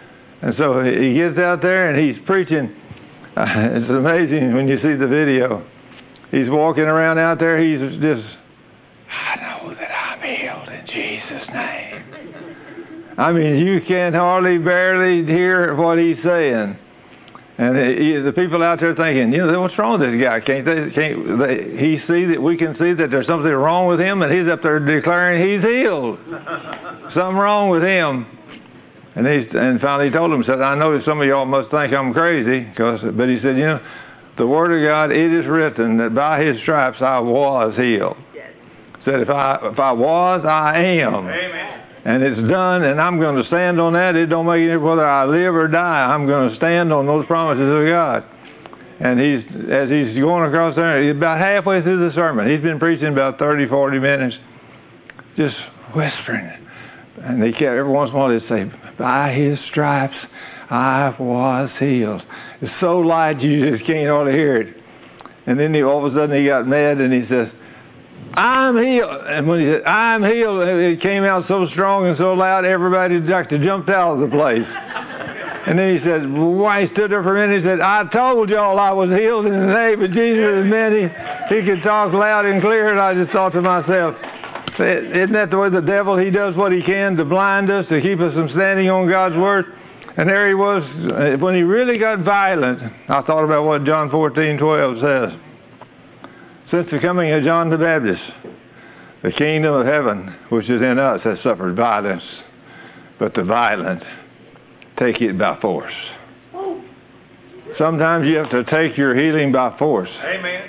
And so he gets out there and he's preaching. Uh, it's amazing when you see the video. He's walking around out there. He's just, I know that I'm healed in Jesus' name. I mean, you can hardly barely hear what he's saying. And he, the people out there thinking, you know, what's wrong with this guy? Can't they, can't they, he see that we can see that there's something wrong with him, and he's up there declaring he's healed. Something wrong with him. And he and finally he told them, said, I know some of y'all must think I'm crazy, cause, but he said, you know, the Word of God, it is written that by His stripes I was healed. Yes. Said, if I if I was, I am. Amen. And it's done, and I'm going to stand on that. It don't make any difference whether I live or die. I'm going to stand on those promises of God. And he's as he's going across there, he's about halfway through the sermon. He's been preaching about thirty, forty minutes, just whispering. And he kept, every once in a while he'd say, by His stripes I was healed. It's so light you just can't hardly hear it. And then he, all of a sudden he got mad and he says, I'm healed. And when he said, I'm healed, it came out so strong and so loud, everybody like to jumped out of the place. And then he said, why he stood there for a minute, he said, I told y'all I was healed in the name of Jesus. And man, he, he could talk loud and clear, and I just thought to myself, isn't that the way the devil, he does what he can to blind us, to keep us from standing on God's Word? And there he was, when he really got violent, I thought about what John fourteen twelve says. Since the coming of John the Baptist, the kingdom of heaven, which is in us, has suffered violence, but the violent take it by force. Sometimes you have to take your healing by force. Amen.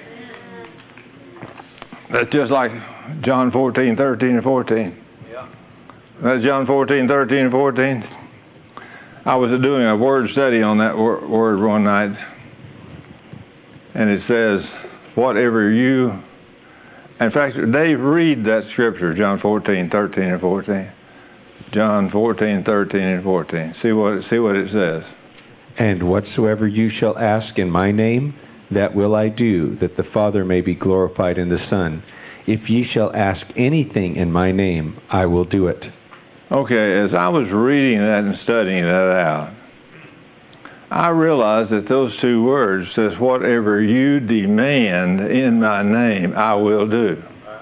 That's just like John fourteen, thirteen, and fourteen. Yeah. That's John fourteen, thirteen, and fourteen. I was doing a word study on that wor- word one night, and it says, whatever you... In fact, Dave, read that scripture, John fourteen, thirteen, and fourteen. John fourteen, thirteen, and fourteen. See what, see what it says. And whatsoever you shall ask in my name, that will I do, that the Father may be glorified in the Son. If ye shall ask anything in my name, I will do it. Okay, as I was reading that and studying that out, I realized that those two words says, whatever you demand in my name, I will do.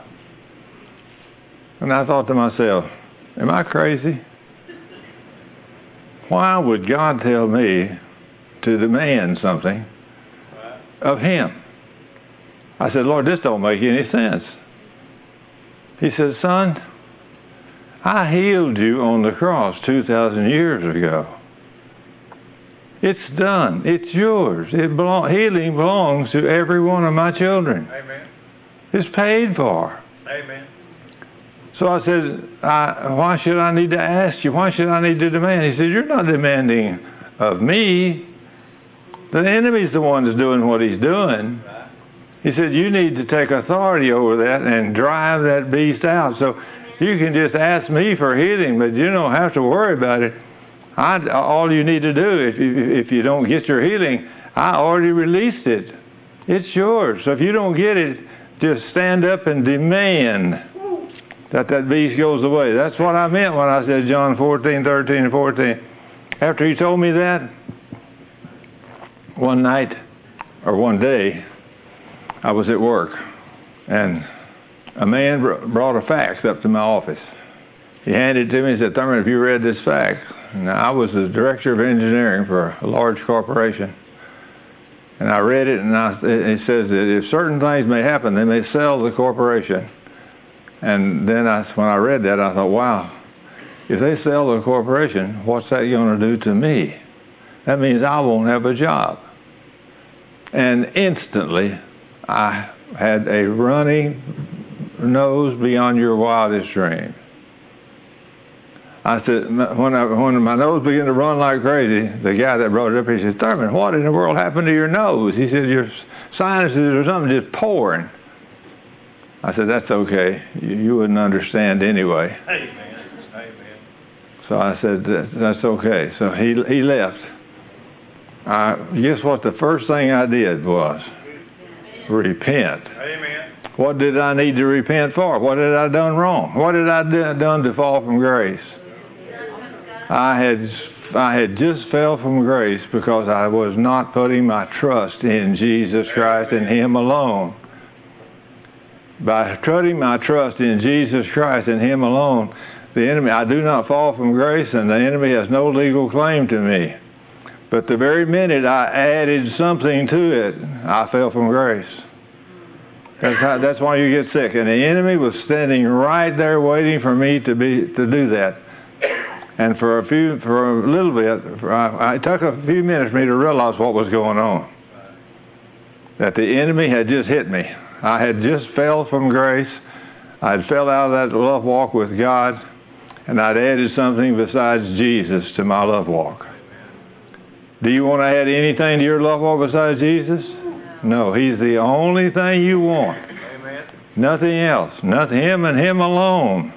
And I thought to myself, am I crazy? Why would God tell me to demand something of Him? I said, Lord, this don't make any sense. He said, son, I healed you on the cross two thousand years ago. It's done. It's yours. It belong, healing belongs to every one of my children. Amen. It's paid for. Amen. So I said, I, why should I need to ask you? Why should I need to demand? He said, you're not demanding of me. The enemy's the one that's doing what he's doing. He said, you need to take authority over that and drive that beast out. So you can just ask me for healing, but you don't have to worry about it. I, all you need to do, if you, if you don't get your healing, I already released it. It's yours. So if you don't get it, just stand up and demand that that beast goes away. That's what I meant when I said John fourteen, thirteen, and fourteen. After he told me that, one night, or one day, I was at work, and a man br- brought a fax up to my office. He handed it to me and said, Thurman, have you read this fax? Now, I was the director of engineering for a large corporation. And I read it, and I, it says that if certain things may happen, they may sell the corporation. And then I, when I read that, I thought, wow, if they sell the corporation, what's that going to do to me? That means I won't have a job. And instantly, I had a runny nose beyond your wildest dream. I said, when, I, when my nose began to run like crazy, the guy that brought it up, he said, Thurman, what in the world happened to your nose? He said, your sinuses or something just pouring. I said, that's okay. You, you wouldn't understand anyway. Amen. Amen. So I said, that, that's okay. So he he left. I, guess what the first thing I did was repent. Amen. What did I need to repent for? What had I done wrong? What had I do, done to fall from grace? I had I had just fell from grace because I was not putting my trust in Jesus Christ and Him alone. By putting my trust in Jesus Christ and Him alone, the enemy, I do not fall from grace, and the enemy has no legal claim to me. But the very minute I added something to it, I fell from grace. That's how, that's why you get sick. And the enemy was standing right there waiting for me to be to do that. And for a few, for a little bit, for, I, it took a few minutes for me to realize what was going on. That the enemy had just hit me. I had just fell from grace. I had fell out of that love walk with God, and I'd added something besides Jesus to my love walk. Do you want to add anything to your love walk besides Jesus? No, He's the only thing you want. Amen. Nothing else. Nothing. Him and Him alone.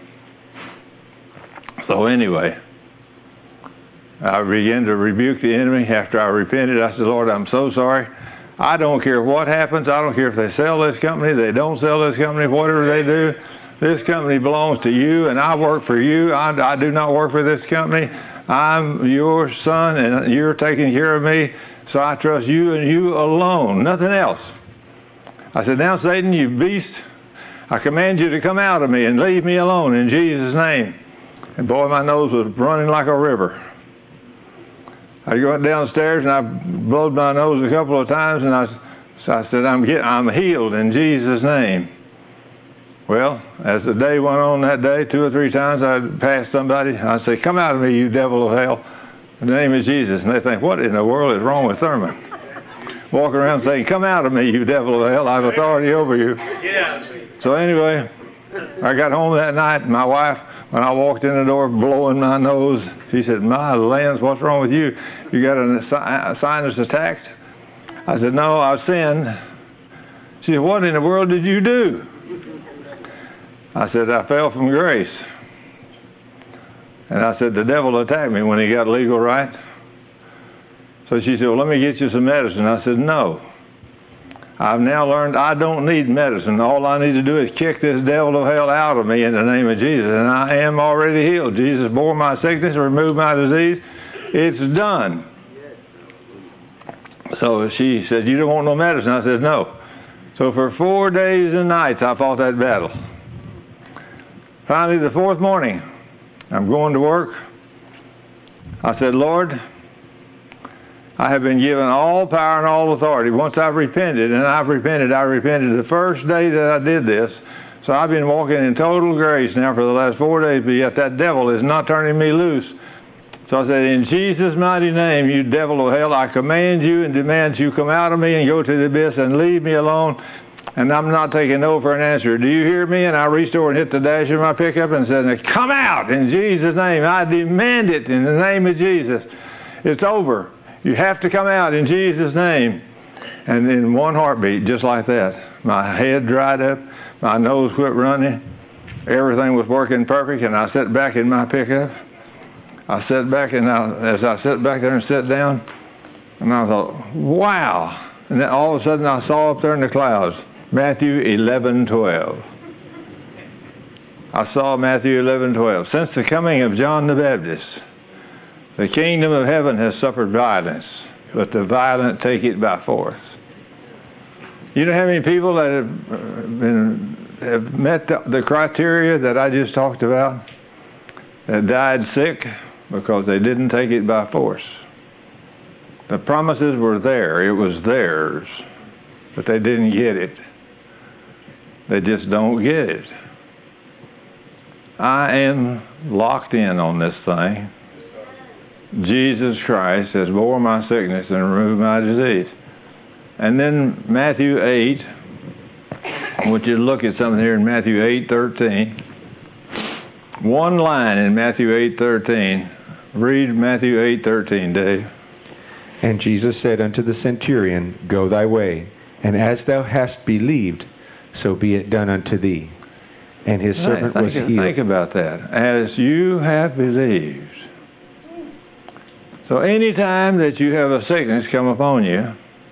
So anyway, I began to rebuke the enemy. After I repented, I said, Lord, I'm so sorry. I don't care what happens. I don't care if they sell this company, they don't sell this company, whatever they do. This company belongs to you, and I work for you. I, I do not work for this company. I'm your son, and you're taking care of me, so I trust you and you alone, nothing else. I said, now, Satan, you beast, I command you to come out of me and leave me alone in Jesus' name. And boy, my nose was running like a river. I went downstairs and I blowed my nose a couple of times, and I, so I said, I'm, get, I'm healed in Jesus' name. Well, as the day went on that day, two or three times I'd pass somebody, I'd say, come out of me, you devil of hell, in the name of Jesus. And they think, what in the world is wrong with Thurman? Walk around saying, come out of me, you devil of hell, I have authority over you. So anyway, I got home that night, and my wife, when I walked in the door blowing my nose, she said, my lands, what's wrong with you? You got a sinus attack? I said, no, I've sinned. She said, what in the world did you do? I said, I fell from grace. And I said, the devil attacked me when he got legal right. So she said, well, let me get you some medicine. I said, no. I've now learned I don't need medicine. All I need to do is kick this devil of hell out of me in the name of Jesus. And I am already healed. Jesus bore my sickness, removed my disease. It's done. So she said, you don't want no medicine? I said, no. So for four days and nights, I fought that battle. Finally, the fourth morning, I'm going to work. I said, Lord, I have been given all power and all authority. Once I've repented, and I've repented, I repented the first day that I did this. So I've been walking in total grace now for the last four days, but yet that devil is not turning me loose. So I said, in Jesus' mighty name, you devil of hell, I command you and demand you come out of me and go to the abyss and leave me alone. And I'm not taking no for an answer. Do you hear me? And I reached over and hit the dash of my pickup and said, come out in Jesus' name. I demand it in the name of Jesus. It's over. You have to come out in Jesus' name. And in one heartbeat, just like that, my head dried up, my nose quit running, everything was working perfect, and I sat back in my pickup. I sat back, and I, as I sat back there and sat down, and I thought, wow. And then all of a sudden I saw up there in the clouds, Matthew eleven twelve. I saw Matthew eleven twelve. Since the coming of John the Baptist, the kingdom of heaven has suffered violence, but the violent take it by force. You know how many people that have, been, have met the, the criteria that I just talked about, that died sick because they didn't take it by force? The promises were there. It was theirs, but they didn't get it. They just don't get it. I am locked in on this thing. Jesus Christ has bore my sickness and removed my disease. And then Matthew eight, I want you to look at something here in Matthew eight thirteen. One line in Matthew eight thirteen. Read Matthew eight thirteen, Dave. And Jesus said unto the centurion, go thy way, and as thou hast believed, so be it done unto thee. And his servant Right, was think, healed. Think about that. As you have believed. So any time that you have a sickness come upon you,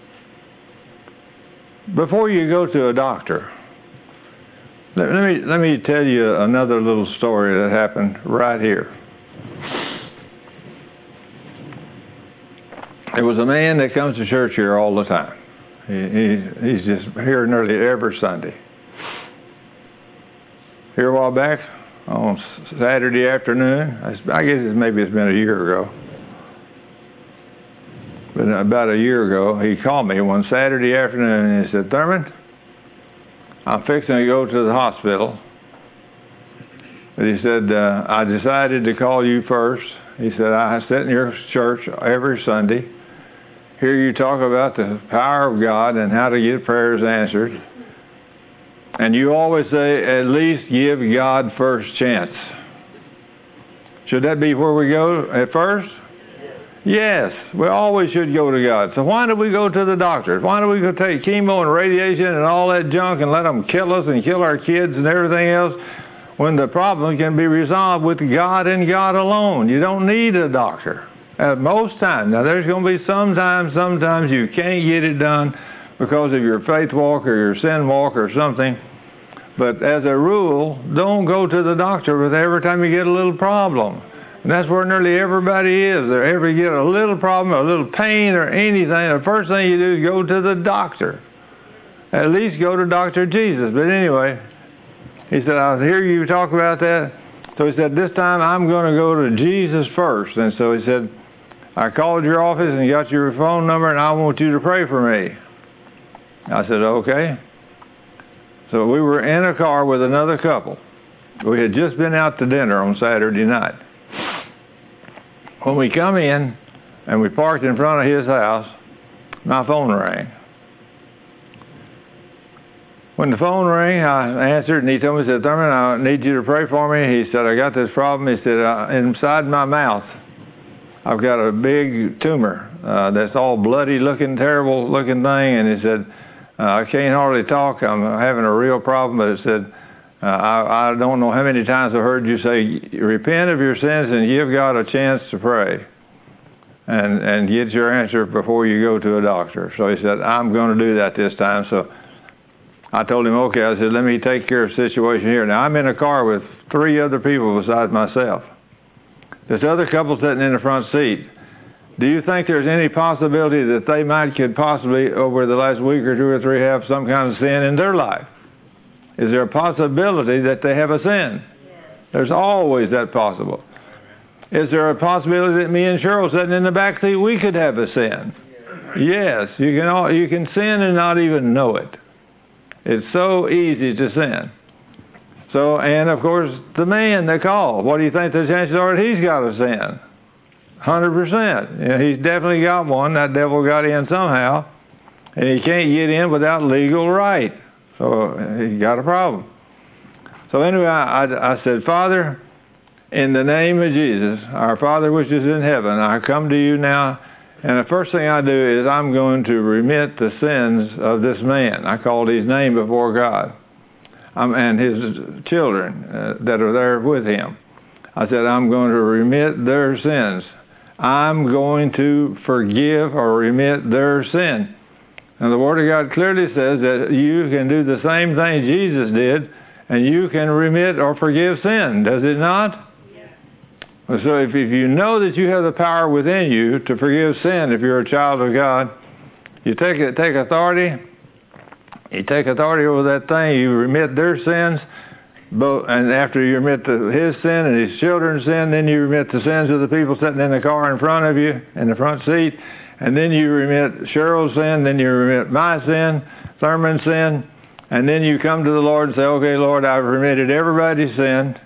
before you go to a doctor, let, let me let me tell you another little story that happened right here. There was a man that comes to church here all the time. He, he, he's just here nearly every Sunday. Here a while back, on Saturday afternoon, I guess it's, maybe it's been a year ago, but about a year ago, he called me one Saturday afternoon and he said, Thurman, I'm fixing to go to the hospital. But he said, uh, I decided to call you first. He said, I sit in your church every Sunday, hear you talk about the power of God and how to get prayers answered. And you always say, at least give God first chance. Should that be where we go at first? Yes, we always should go to God. So why do we go to the doctors? Why do we go take chemo and radiation and all that junk and let them kill us and kill our kids and everything else when the problem can be resolved with God and God alone? You don't need a doctor at most times. Now there's going to be sometimes, sometimes you can't get it done because of your faith walk or your sin walk or something. But as a rule, don't go to the doctor with every time you get a little problem. And that's where nearly everybody is. They ever get a little problem, a little pain or anything, the first thing you do is go to the doctor. At least go to Doctor Jesus. But anyway, he said, I hear you talk about that. So he said, this time I'm going to go to Jesus first. And so he said, I called your office and got your phone number and I want you to pray for me. I said, okay. So we were in a car with another couple. We had just been out to dinner on Saturday night. When we come in and we parked in front of his house, my phone rang. When the phone rang, I answered and he told me, he said, Thurman, I need you to pray for me. He said, I got this problem. He said, uh, inside my mouth, I've got a big tumor uh, that's all bloody looking, terrible looking thing. And he said, uh, I can't hardly talk. I'm having a real problem. But he said, uh, I, I don't know how many times I've heard you say, repent of your sins and give God a chance to pray and, and get your answer before you go to a doctor. So he said, I'm going to do that this time. So I told him, okay. I said, let me take care of the situation here. Now, I'm in a car with three other people besides myself. This other couple sitting in the front seat. Do you think there's any possibility that they might could possibly, over the last week or two or three, have some kind of sin in their life? Is there a possibility that they have a sin? There's always that possible. Is there a possibility that me and Cheryl sitting in the back seat, we could have a sin? Yes, you can, all, you can sin and not even know it. It's so easy to sin. So, and of course, the man that called, what do you think the chances are that he's got a sin? one hundred percent. You know, he's definitely got one. That devil got in somehow. And he can't get in without legal right. So he got a problem. So anyway, I, I, I said, Father, in the name of Jesus, our Father which is in heaven, I come to you now. And the first thing I do is I'm going to remit the sins of this man. I called his name before God. Um, and his children uh, that are there with him. I said, I'm going to remit their sins. I'm going to forgive or remit their sin. And the Word of God clearly says that you can do the same thing Jesus did, and you can remit or forgive sin. Does it not? Yes. So if, if you know that you have the power within you to forgive sin, if you're a child of God, you take it, take authority. You take authority over that thing, you remit their sins, both, and after you remit the, his sin and his children's sin, then you remit the sins of the people sitting in the car in front of you, in the front seat, and then you remit Cheryl's sin, then you remit my sin, Thurman's sin, and then you come to the Lord and say, okay, Lord, I've remitted everybody's sin.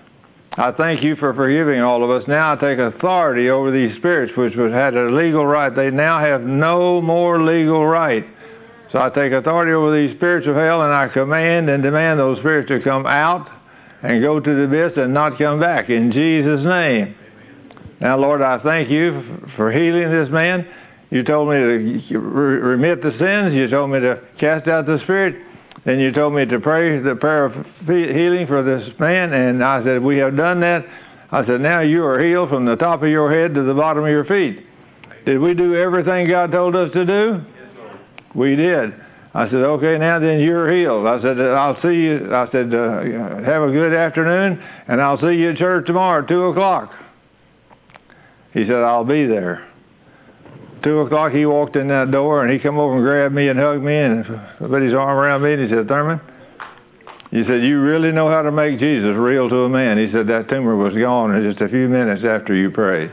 I thank you for forgiving all of us. Now I take authority over these spirits which had a legal right. They now have no more legal right. So I take authority over these spirits of hell, and I command and demand those spirits to come out and go to the abyss and not come back in Jesus' name. Now, Lord, I thank you for healing this man. You told me to remit the sins. You told me to cast out the spirit. Then you told me to pray the prayer of healing for this man, and I said, we have done that. I said, now you are healed from the top of your head to the bottom of your feet. Did we do everything God told us to do? We did. I said, okay, now then you're healed. I said, I'll see you. I said, uh, have a good afternoon, and I'll see you at church tomorrow at two o'clock. He said, I'll be there. two o'clock, he walked in that door, and he come over and grabbed me and hugged me and put his arm around me, and he said, Thurman, he said, you really know how to make Jesus real to a man. He said, that tumor was gone in just a few minutes after you prayed.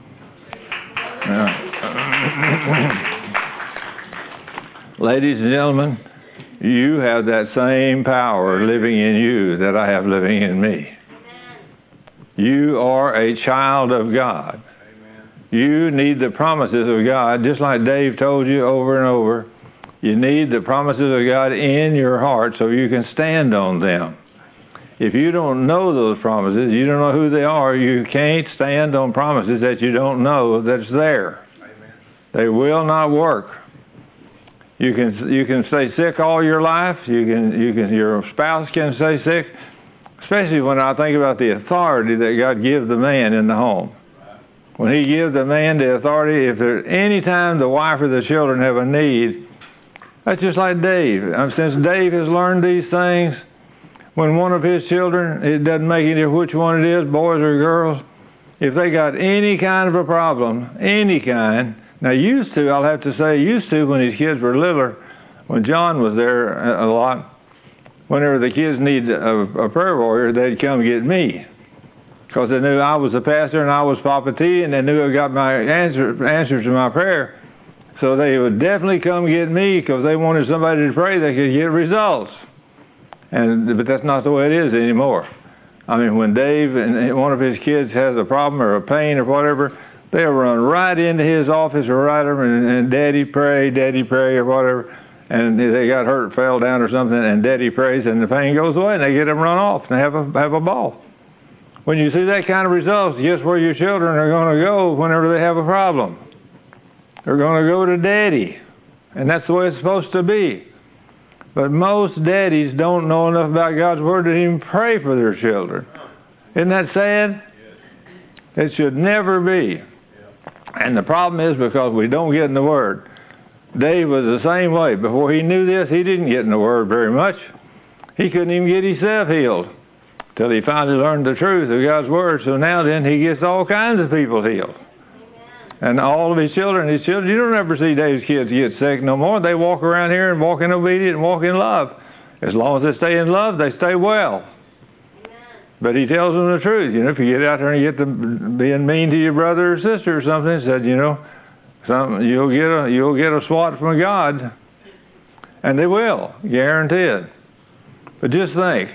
Now, ladies and gentlemen, you have that same power living in you that I have living in me. You are a child of God. You need the promises of God, just like Dave told you over and over. You need the promises of God in your heart so you can stand on them. If you don't know those promises, you don't know who they are, you can't stand on promises that you don't know that's there. Amen. They will not work. You can you can stay sick all your life. You can you can your spouse can stay sick, especially when I think about the authority that God gives the man in the home. When He gives the man the authority, if there any time the wife or the children have a need, that's just like Dave. Since Dave has learned these things, when one of his children, it doesn't make any difference which one it is, boys or girls, if they got any kind of a problem, any kind. Now, used to, I'll have to say, used to when his kids were littler, when John was there a lot, whenever the kids needed a, a prayer warrior, they'd come get me. Because they knew I was the pastor and I was Papa T, and they knew I got my answer, answers to my prayer. So they would definitely come get me because they wanted somebody to pray that could get results. And But that's not the way it is anymore. I mean, when Dave and one of his kids has a problem or a pain or whatever, they'll run right into his office or right over and, and Daddy pray, Daddy pray or whatever. And they got hurt, fell down or something, and Daddy prays, and the pain goes away, and they get them run off and have a have a ball. When you see that kind of results, guess where your children are going to go whenever they have a problem? They're going to go to Daddy, and that's the way it's supposed to be. But most daddies don't know enough about God's Word to even pray for their children. Isn't that sad? It should never be. And the problem is because we don't get in the Word. Dave was the same way. Before he knew this, he didn't get in the Word very much. He couldn't even get himself healed till he finally learned the truth of God's Word. So now then he gets all kinds of people healed. And all of his children, his children, you don't ever see Dave's kids get sick no more. They walk around here and walk in obedience and walk in love. As long as they stay in love, they stay well. But he tells them the truth. You know, if you get out there and you get to being mean to your brother or sister or something, said, you know, some, you'll get a you'll get a swat from God, and they will, guaranteed. But just think,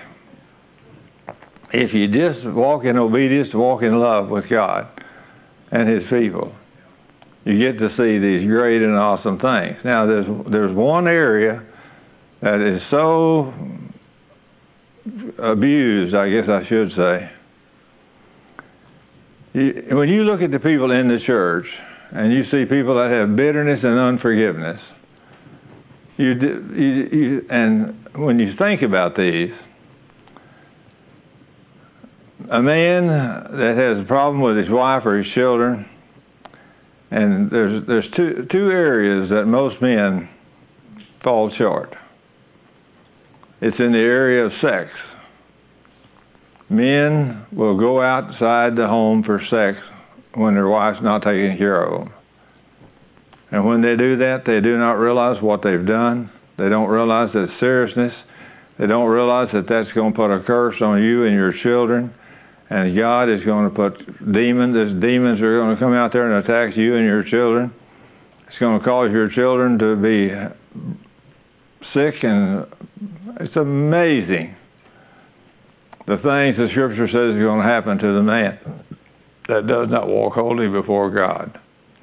if you just walk in obedience, walk in love with God and His people, you get to see these great and awesome things. Now, there's there's one area that is so abused, I guess I should say. You, when you look at the people in the church and you see people that have bitterness and unforgiveness, you, you, you and when you think about these, a man that has a problem with his wife or his children, and there's there's two two areas that most men fall short. It's in the area of sex. Men will go outside the home for sex when their wife's not taking care of them. And when they do that, they do not realize what they've done. They don't realize the seriousness. They don't realize that that's going to put a curse on you and your children. And God is going to put demons. These demons are going to come out there and attack you and your children. It's going to cause your children to be sick, and it's amazing the things the Scripture says is going to happen to the man that does not walk holy before God.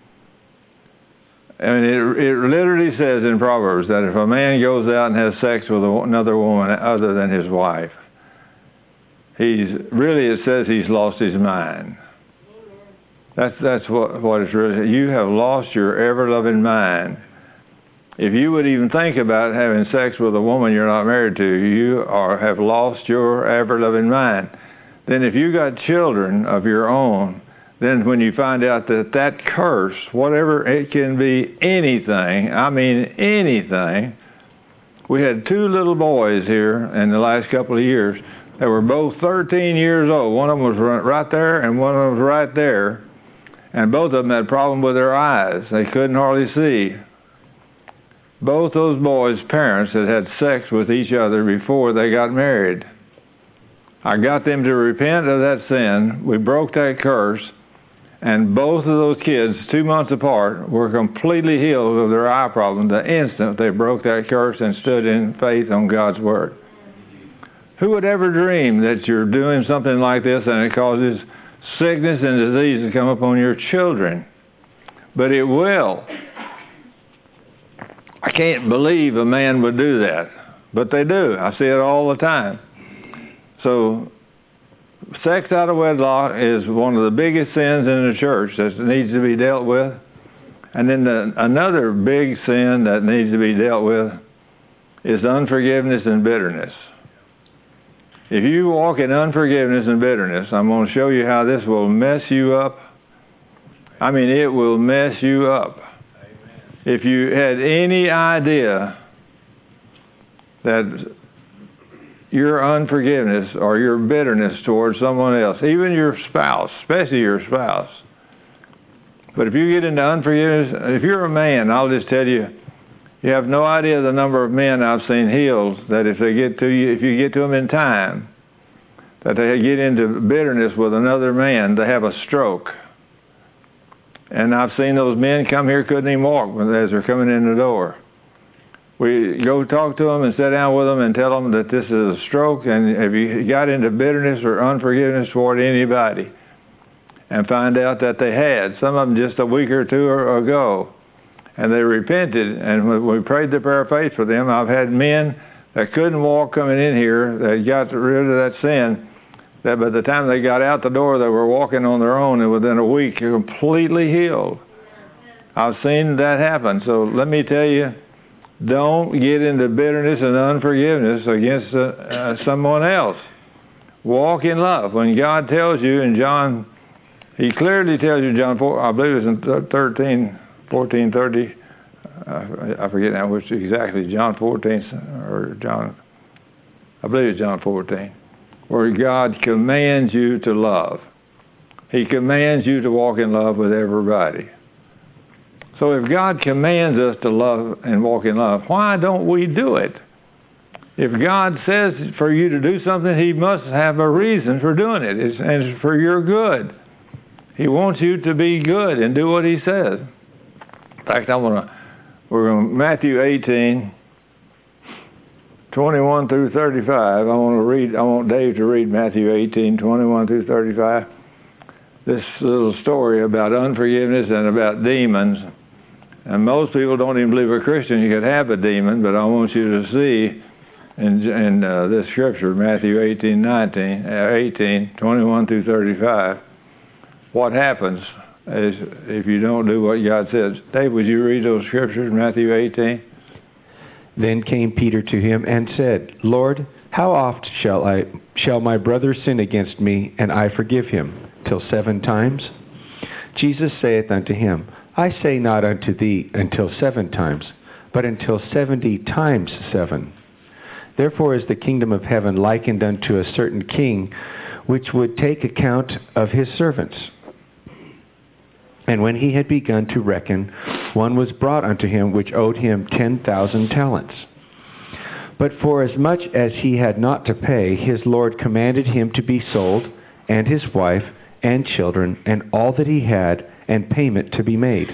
I mean, it, it literally says in Proverbs that if a man goes out and has sex with another woman other than his wife, he's really, it says he's lost his mind. That's that's what what it's really. You have lost your ever-loving mind. If you would even think about having sex with a woman you're not married to, you are have lost your ever-loving mind. Then if you got children of your own, then when you find out that that curse, whatever it can be, anything, I mean anything. We had two little boys here in the last couple of years that were both thirteen years old. One of them was right there and one of them was right there. And both of them had a problem with their eyes. They couldn't hardly see. Both those boys' parents had had sex with each other before they got married. I got them to repent of that sin. We broke that curse. And both of those kids, two months apart, were completely healed of their eye problem the instant they broke that curse and stood in faith on God's Word. Who would ever dream that you're doing something like this and it causes sickness and disease to come upon your children? But it will. I can't believe a man would do that. But they do. I see it all the time. So, sex out of wedlock is one of the biggest sins in the church that needs to be dealt with. And then the, another big sin that needs to be dealt with is unforgiveness and bitterness. If you walk in unforgiveness and bitterness, I'm going to show you how this will mess you up. I mean, it will mess you up. If you had any idea that your unforgiveness or your bitterness towards someone else, even your spouse, especially your spouse. But if you get into unforgiveness, if you're a man, I'll just tell you, you have no idea the number of men I've seen healed that if they get to you, if you get to them in time, that they get into bitterness with another man, they have a stroke. And I've seen those men come here, couldn't even walk as they're coming in the door. We go talk to them and sit down with them and tell them that this is a stroke, and if you got into bitterness or unforgiveness toward anybody, and find out that they had, some of them just a week or two ago, and they repented, and when we prayed the prayer of faith for them, I've had men that couldn't walk coming in here that got rid of that sin, that by the time they got out the door, they were walking on their own, and within a week, you're completely healed. I've seen that happen. So let me tell you, don't get into bitterness and unforgiveness against uh, uh, someone else. Walk in love. When God tells you in John, He clearly tells you, John four, I believe it's in thirteen, fourteen, thirty, uh, I forget now which exactly, John fourteen, or John, I believe it's John fourteen, where God commands you to love. He commands you to walk in love with everybody. So if God commands us to love and walk in love, why don't we do it? If God says for you to do something, He must have a reason for doing it. It's, and it's for your good. He wants you to be good and do what He says. In fact, I'm gonna we're going to Matthew eighteen, twenty-one through thirty-five. I want to read. I want Dave to read Matthew eighteen, twenty-one through thirty-five. This little story about unforgiveness and about demons. And most people don't even believe a Christian you could have a demon, but I want you to see in, in uh, this scripture, Matthew eighteen, nineteen, uh, eighteen, twenty-one through thirty-five, what happens is if you don't do what God says. Dave, would you read those scriptures, Matthew eighteen? Then came Peter to him and said, Lord, how oft shall I shall my brother sin against me, and I forgive him? Till seven times? Jesus saith unto him, I say not unto thee until seven times, but until seventy times seven. Therefore is the kingdom of heaven likened unto a certain king, which would take account of his servants. And when he had begun to reckon, one was brought unto him which owed him ten thousand talents. But for as much as he had not to pay, his Lord commanded him to be sold, and his wife, and children, and all that he had, and payment to be made.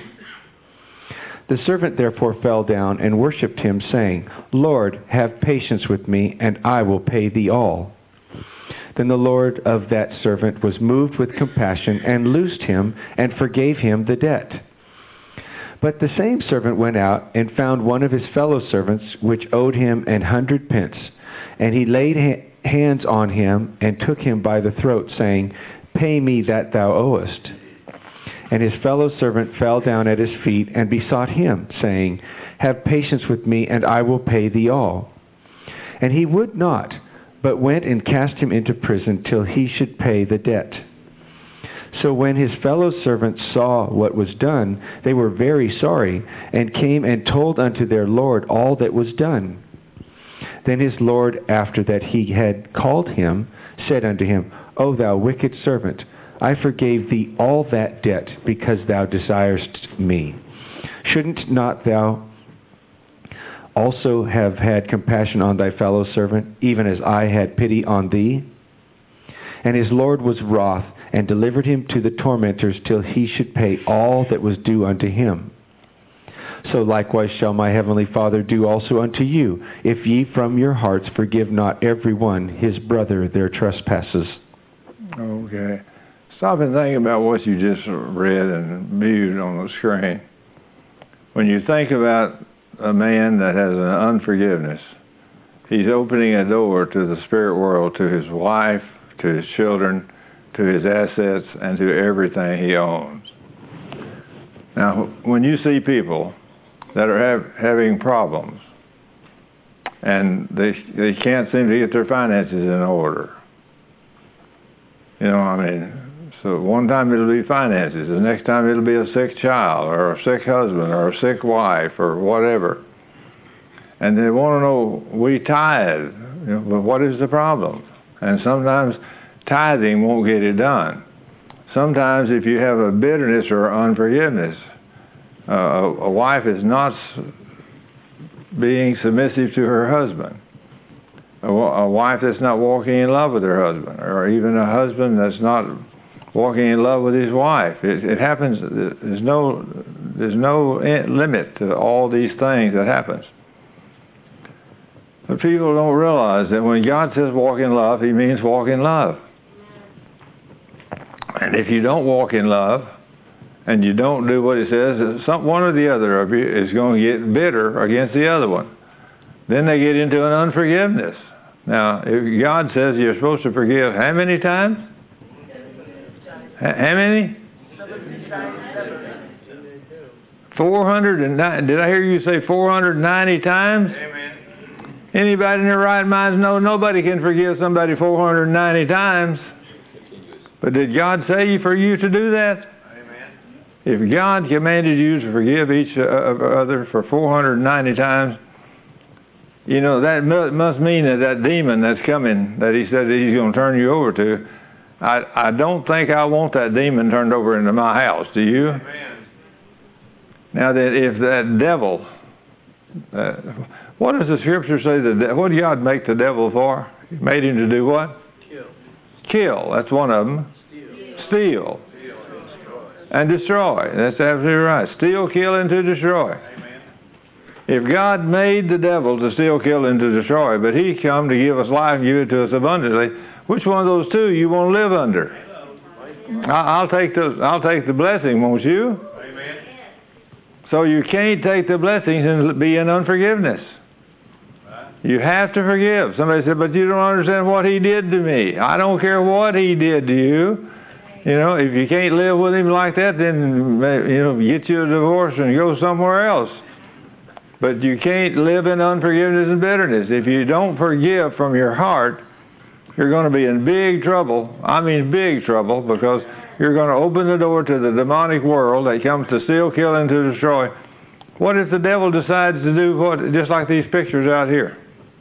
The servant therefore fell down and worshipped him, saying, Lord, have patience with me, and I will pay thee all. Then the Lord of that servant was moved with compassion, and loosed him, and forgave him the debt. But the same servant went out, and found one of his fellow servants, which owed him an hundred pence. And he laid ha- hands on him, and took him by the throat, saying, Pay me that thou owest. And his fellow servant fell down at his feet, and besought him, saying, Have patience with me, and I will pay thee all. And he would not, but went and cast him into prison till he should pay the debt. So when his fellow servants saw what was done, they were very sorry, and came and told unto their Lord all that was done. Then his Lord, after that he had called him, said unto him, O thou wicked servant, I forgave thee all that debt because thou desirest me. Shouldn't not thou also have had compassion on thy fellow servant, even as I had pity on thee? And his Lord was wroth, and delivered him to the tormentors till he should pay all that was due unto him. So likewise shall my heavenly Father do also unto you, if ye from your hearts forgive not every one his brother their trespasses. Okay. Stop and think about what you just read and viewed on the screen. When you think about a man that has an unforgiveness, he's opening a door to the spirit world, to his wife, to his children, to his assets, and to everything he owns. Now, when you see people that are have, having problems, and they they can't seem to get their finances in order, you know, I mean, so one time it'll be finances, the next time it'll be a sick child, or a sick husband, or a sick wife, or whatever. And they want to know, we tithe, you know, but what is the problem? And sometimes tithing won't get it done. Sometimes if you have a bitterness or unforgiveness, uh, a, a wife is not s- being submissive to her husband. A, a wife that's not walking in love with her husband, or even a husband that's not walking in love with his wife. It, it happens, there's no, there's no limit to all these things that happens. But people don't realize that when God says walk in love, he means walk in love. And if you don't walk in love, and you don't do what it says, some, one or the other of you is going to get bitter against the other one. Then they get into an unforgiveness. Now, if God says you're supposed to forgive how many times? How many? four hundred nine. Did I hear you say four hundred ninety times? Amen. Anybody in their right minds know nobody can forgive somebody four hundred ninety times. But did God say for you to do that? Amen. If God commanded you to forgive each other for four hundred ninety times, you know, that must mean that that demon that's coming, that he said that he's going to turn you over to, I, I don't think I want that demon turned over into my house. Do you? Amen. Now, that if that devil, uh, what does the scripture say? That what did God make the devil for? He made him to do what? Kill. Kill. That's one of them. Steal. Steal. Steal and destroy. And destroy. That's absolutely right. Steal, kill, and to destroy. Amen. If God made the devil to steal, kill, and to destroy, but he come to give us life and give it to us abundantly, which one of those two you want to live under? I- I'll take the I'll take the blessing, won't you? Amen. So you can't take the blessings and be in unforgiveness. You have to forgive. Somebody said, but you don't understand what he did to me. I don't care what he did to you. You know, if you can't live with him like that, then, you know, get you a divorce and go somewhere else. But you can't live in unforgiveness and bitterness. If you don't forgive from your heart, you're going to be in big trouble. I mean big trouble, because you're going to open the door to the demonic world that comes to steal, kill, and to destroy. What if the devil decides to do what, just like these pictures out here?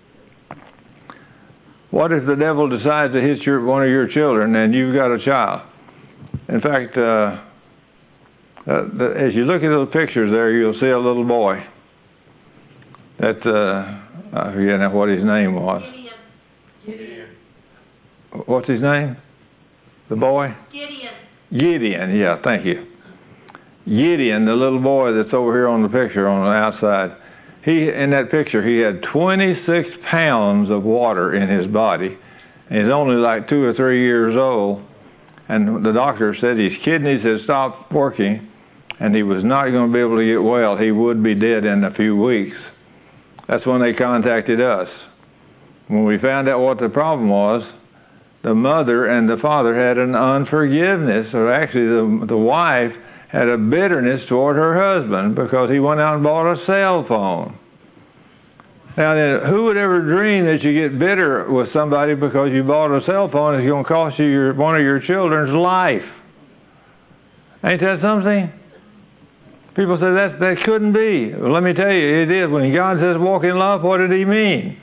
What if the devil decides to hit your, one of your children and you've got a child? In fact, uh, uh, the, as you look at those pictures there, you'll see a little boy. That, uh, I forget now what his name was. Gideon. What's his name? The boy? Gideon. Gideon, yeah, thank you. Gideon, the little boy that's over here on the picture on the outside, he, in that picture, he had twenty-six pounds of water in his body. And he's only like two or three years old. And the doctor said his kidneys had stopped working, and he was not going to be able to get well. He would be dead in a few weeks. That's when they contacted us. When we found out what the problem was, the mother and the father had an unforgiveness, or actually the, the wife had a bitterness toward her husband because he went out and bought a cell phone. Now then, who would ever dream that you get bitter with somebody because you bought a cell phone that's going to cost you your, one of your children's life? Ain't that something? People say that that couldn't be. Well, let me tell you, it is. When God says walk in love, what did he mean?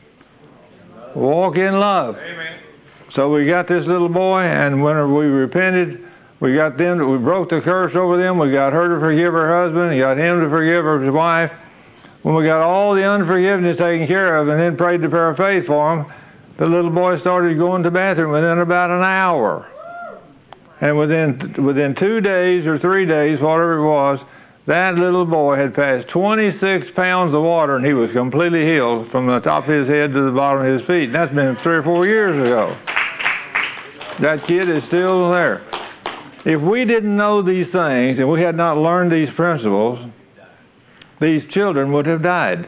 Walk in love. Amen. So we got this little boy, and when we repented, We got them, we broke the curse over them. We got her to forgive her husband. We got him to forgive his wife. When we got all the unforgiveness taken care of and then prayed the prayer of faith for him, the little boy started going to the bathroom within about an hour. And within within two days or three days, whatever it was, that little boy had passed twenty-six pounds of water, and he was completely healed from the top of his head to the bottom of his feet. And that's been three or four years ago. That kid is still there. If we didn't know these things and we had not learned these principles, these children would have died.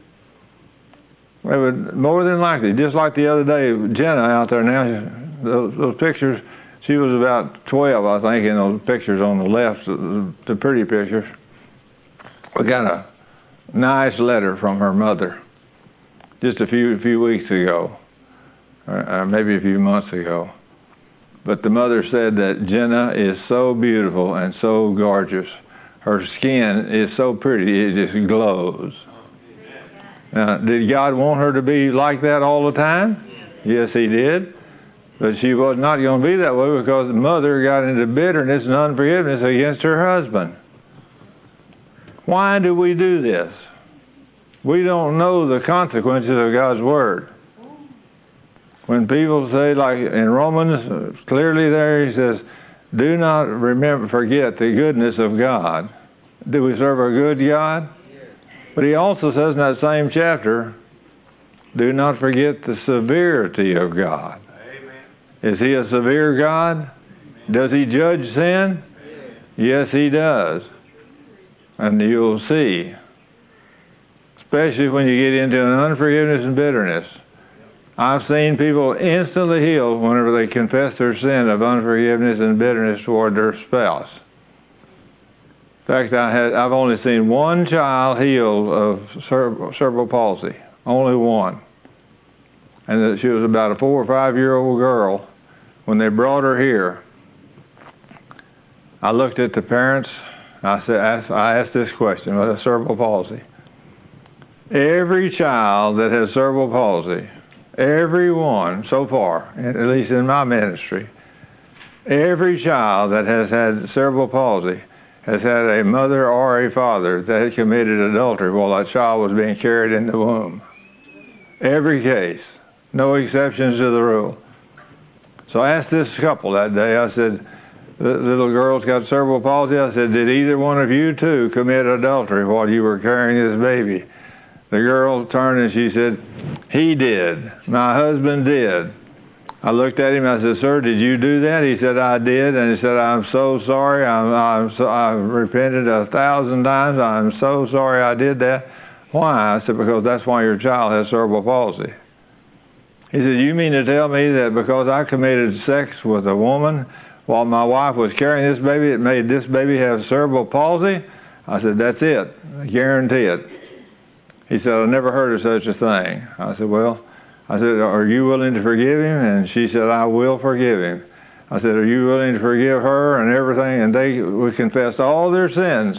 They would, more than likely, just like the other day, Jenna out there now, those, those pictures, she was about twelve, I think, in those pictures on the left, the, the pretty pictures. We got a nice letter from her mother just a few few weeks ago, or, or maybe a few months ago. But the mother said that Jenna is so beautiful and so gorgeous. Her skin is so pretty, it just glows. Now, did God want her to be like that all the time? Yes, He did. But she was not going to be that way because the mother got into bitterness and unforgiveness against her husband. Why do we do this? We don't know the consequences of God's Word. When people say, like in Romans, clearly there He says, do not remember, forget the goodness of God. Do we serve a good God? But He also says in that same chapter, do not forget the severity of God. Amen. Is He a severe God? Does He judge sin? Yes, He does. And you'll see, especially when you get into an unforgiveness and bitterness. I've seen people instantly healed whenever they confess their sin of unforgiveness and bitterness toward their spouse. In fact, I had, I've only seen one child healed of cere- cerebral palsy. Only one. And that she was about a four or five year old girl. When they brought her here, I looked at the parents. I said, I asked this question about cerebral palsy. Every child that has cerebral palsy, every one so far, at least in my ministry, every child that has had cerebral palsy has had a mother or a father that had committed adultery while that child was being carried in the womb. Every case. No exceptions to the rule. So I asked this couple that day, I said, the little girl's got cerebral palsy. I said, did either one of you two commit adultery while you were carrying this baby? The girl turned and she said, he did. My husband did. I looked at him and I said, sir, did you do that? He said, I did. And he said, I'm so sorry. I'm, I'm so, I've repented a thousand times. I'm so sorry I did that. Why? I said, because that's why your child has cerebral palsy. He said, you mean to tell me that because I committed sex with a woman while my wife was carrying this baby, it made this baby have cerebral palsy? I said, that's it. I guarantee it. He said, I never heard of such a thing. I said, well, I said, are you willing to forgive him? And she said, I will forgive him. I said, are you willing to forgive her and everything? And they we confessed all their sins.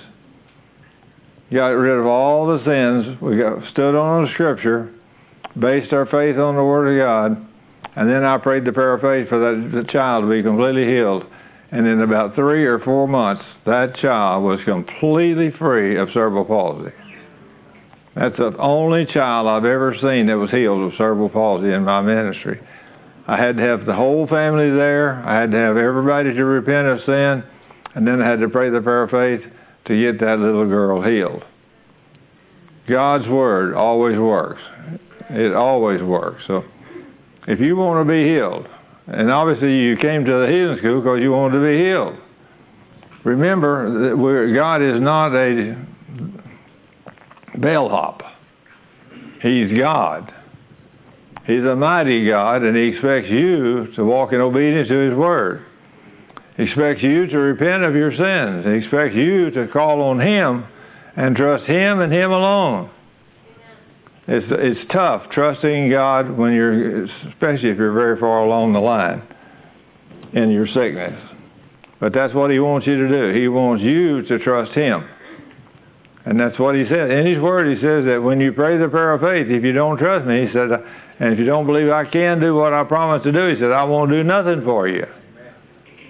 Got rid of all the sins. We got stood on the Scripture, based our faith on the Word of God, and then I prayed the prayer of faith for that the child to be completely healed. And in about three or four months, that child was completely free of cerebral palsy. That's the only child I've ever seen that was healed of cerebral palsy in my ministry. I had to have the whole family there. I had to have everybody to repent of sin, and then I had to pray the prayer of faith to get that little girl healed. God's Word always works. It always works. So if you want to be healed, and obviously you came to the healing school because you wanted to be healed, remember that we're, God is not a bellhop. He's God. He's a mighty God, and He expects you to walk in obedience to His Word. He expects you to repent of your sins. He expects you to call on Him and trust Him and Him alone. It's it's tough trusting God when you're, especially if you're very far along the line in your sickness. But that's what He wants you to do. He wants you to trust Him. And that's what He said. In His Word, He says that when you pray the prayer of faith, if you don't trust me, He said, and if you don't believe I can do what I promised to do, He said, I won't do nothing for you.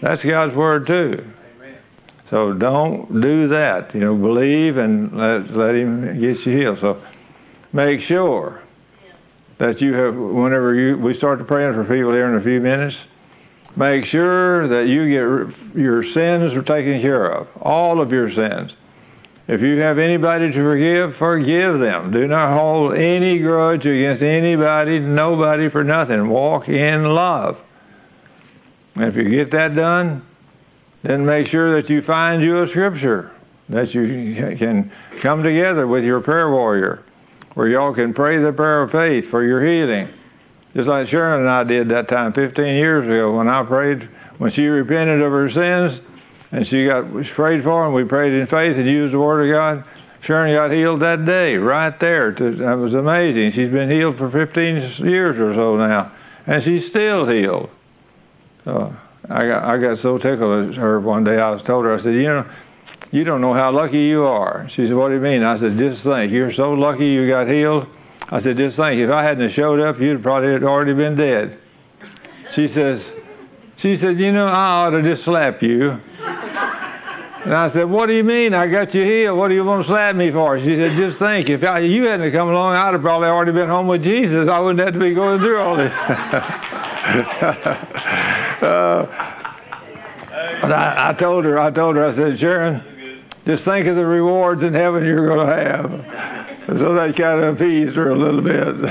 That's God's word too. Amen. So don't do that. You know, believe and let, let him get you healed. So make sure that you have, whenever you, we start praying for people here in a few minutes, make sure that you get your sins are taken care of. All of your sins. If you have anybody to forgive, forgive them. Do not hold any grudge against anybody, nobody, for nothing. Walk in love. And if you get that done, then make sure that you find you a scripture that you can come together with your prayer warrior, where y'all can pray the prayer of faith for your healing. Just like Sharon and I did that time fifteen years ago when I prayed, when she repented of her sins, and she got prayed for, and we prayed in faith and used the Word of God. Sharon got healed that day, right there. That was amazing. She's been healed for fifteen years or so now, and she's still healed. So I got I got so tickled at her one day. I was told her, I said, you know, you don't know how lucky you are. She said, what do you mean? I said, just think, you're so lucky you got healed. I said, just think, if I hadn't showed up, you'd probably have already been dead. She says, she said, you know, I ought to just slap you. And I said, what do you mean? I got you healed. What do you want to slap me for? She said, just think, if I, you hadn't come along, I'd have probably already been home with Jesus. I wouldn't have to be going through all this. uh, but I, I told her, I told her, I said, Sharon, just think of the rewards in heaven you're going to have. So that kind of appeased her a little bit.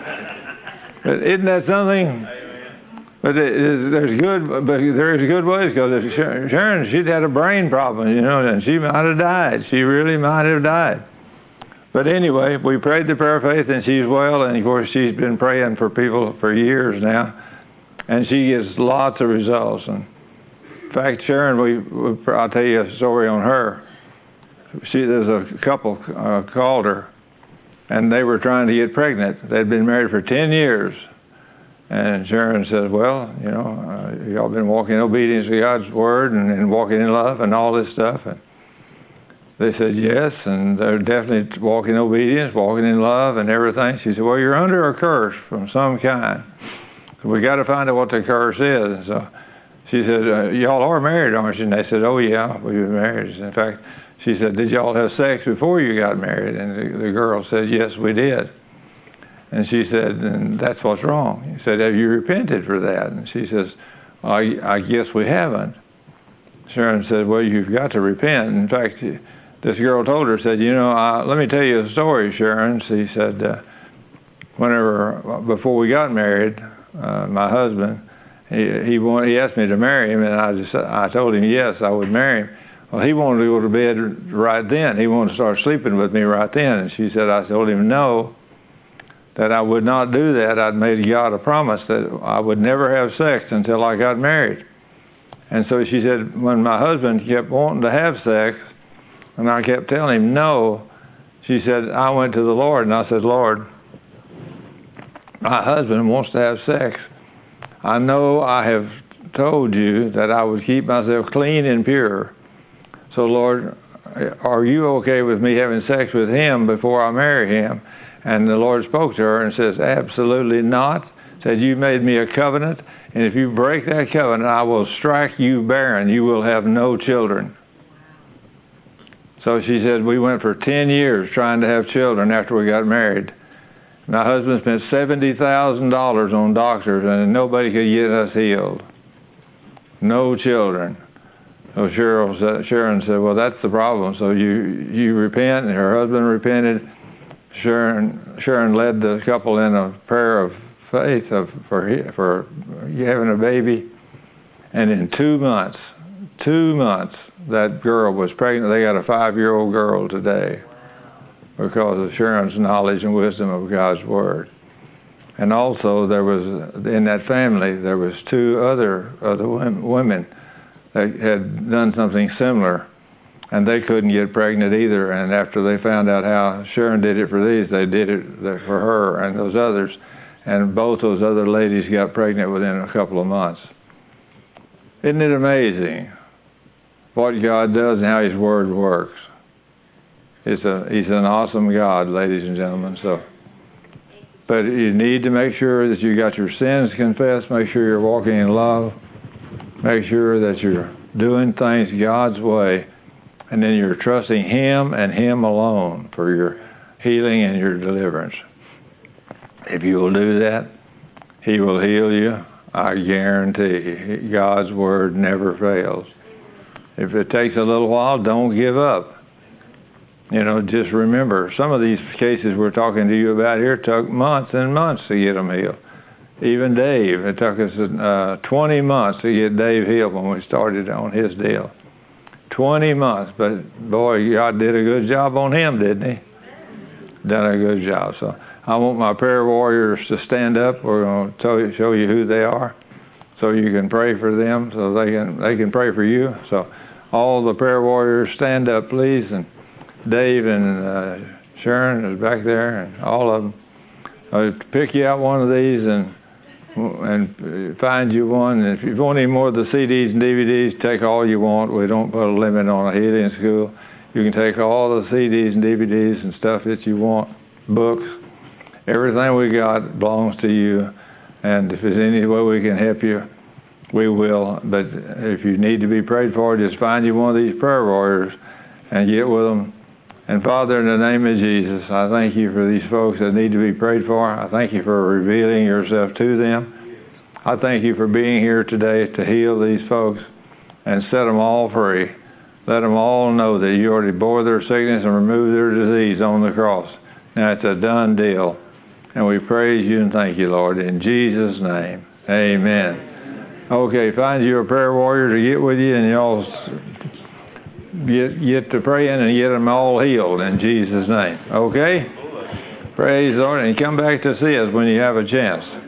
But isn't that something? But it is, there's good, but there is good ways, because if Sharon, she'd had a brain problem, you know, and she might have died. She really might have died. But anyway, we prayed the prayer of faith, and she's well, and of course she's been praying for people for years now, and she gets lots of results. And in fact, Sharon, we, we I'll tell you a story on her. She, there's a couple uh, called her, and they were trying to get pregnant. They'd been married for ten years. And Sharon said, well, you know, uh, y'all been walking in obedience to God's word and, and walking in love and all this stuff. And they said, yes, and they're definitely walking in obedience, walking in love and everything. She said, well, you're under a curse from some kind. So we got to find out what the curse is. And so she said, uh, y'all are married, aren't you? And they said, oh, yeah, we've been married. In fact, she said, did y'all have sex before you got married? And the, the girl said, yes, we did. And she said, and that's what's wrong. He said, have you repented for that? And she says, I, I guess we haven't. Sharon said, well, you've got to repent. In fact, this girl told her, said, you know, uh, let me tell you a story, Sharon. She said, uh, whenever, before we got married, uh, my husband, he he, wanted, he asked me to marry him, and I just I told him yes, I would marry him. Well, he wanted to go to bed right then. He wanted to start sleeping with me right then. And she said, I told him no, that I would not do that. I'd made God a promise that I would never have sex until I got married. And so she said, when my husband kept wanting to have sex, and I kept telling him no, she said, I went to the Lord, and I said, Lord, my husband wants to have sex. I know I have told you that I would keep myself clean and pure. So, Lord, are you okay with me having sex with him before I marry him? And the Lord spoke to her and says, absolutely not. Said, you made me a covenant, and if you break that covenant, I will strike you barren. You will have no children. So she said, we went for ten years trying to have children after we got married. My husband spent seventy thousand dollars on doctors, and nobody could get us healed. No children. So Cheryl said, Sharon said, well, that's the problem. So you, you repent, and her husband repented. Sharon, Sharon led the couple in a prayer of faith of, for, for having a baby. And in two months, two months, that girl was pregnant. They got a five-year-old girl today because of Sharon's knowledge and wisdom of God's Word. And also there was, in that family, there was two other, other women that had done something similar, and they couldn't get pregnant either. And after they found out how Sharon did it for these, they did it for her and those others. And both those other ladies got pregnant within a couple of months. Isn't it amazing what God does and how His Word works? It's a, He's an awesome God, ladies and gentlemen. So, but you need to make sure that you got your sins confessed. Make sure you're walking in love. Make sure that you're doing things God's way, and then you're trusting Him and Him alone for your healing and your deliverance. If you will do that, He will heal you. I guarantee God's word never fails. If it takes a little while, don't give up. You know, just remember, some of these cases we're talking to you about here took months and months to get them healed. Even Dave, it took us uh, twenty months to get Dave healed when we started on his deal. twenty months, but boy, God did a good job on him, didn't He? Done a good job. So I want my prayer warriors to stand up. We're going to tell you, show you who they are, so you can pray for them, so they can they can pray for you. So all the prayer warriors, stand up, please. And Dave and uh, Sharon is back there, and all of them. I'll pick you out one of these and and find you one. And if you want any more of the C Ds and D V Ds, take all you want. We don't put a limit on a healing school. You can take all the C Ds and D V Ds and stuff that you want, books. Everything we got belongs to you. And if there's any way we can help you, we will. But if you need to be prayed for, just find you one of these prayer warriors and get with them. And Father, in the name of Jesus, I thank you for these folks that need to be prayed for. I thank you for revealing yourself to them. I thank you for being here today to heal these folks and set them all free. Let them all know that you already bore their sickness and removed their disease on the cross. Now it's a done deal. And we praise you and thank you, Lord, in Jesus' name. Amen. Okay, find you a prayer warrior to get with you, and y'all get get to praying and get them all healed in Jesus' name. Okay? Praise the Lord. And come back to see us when you have a chance.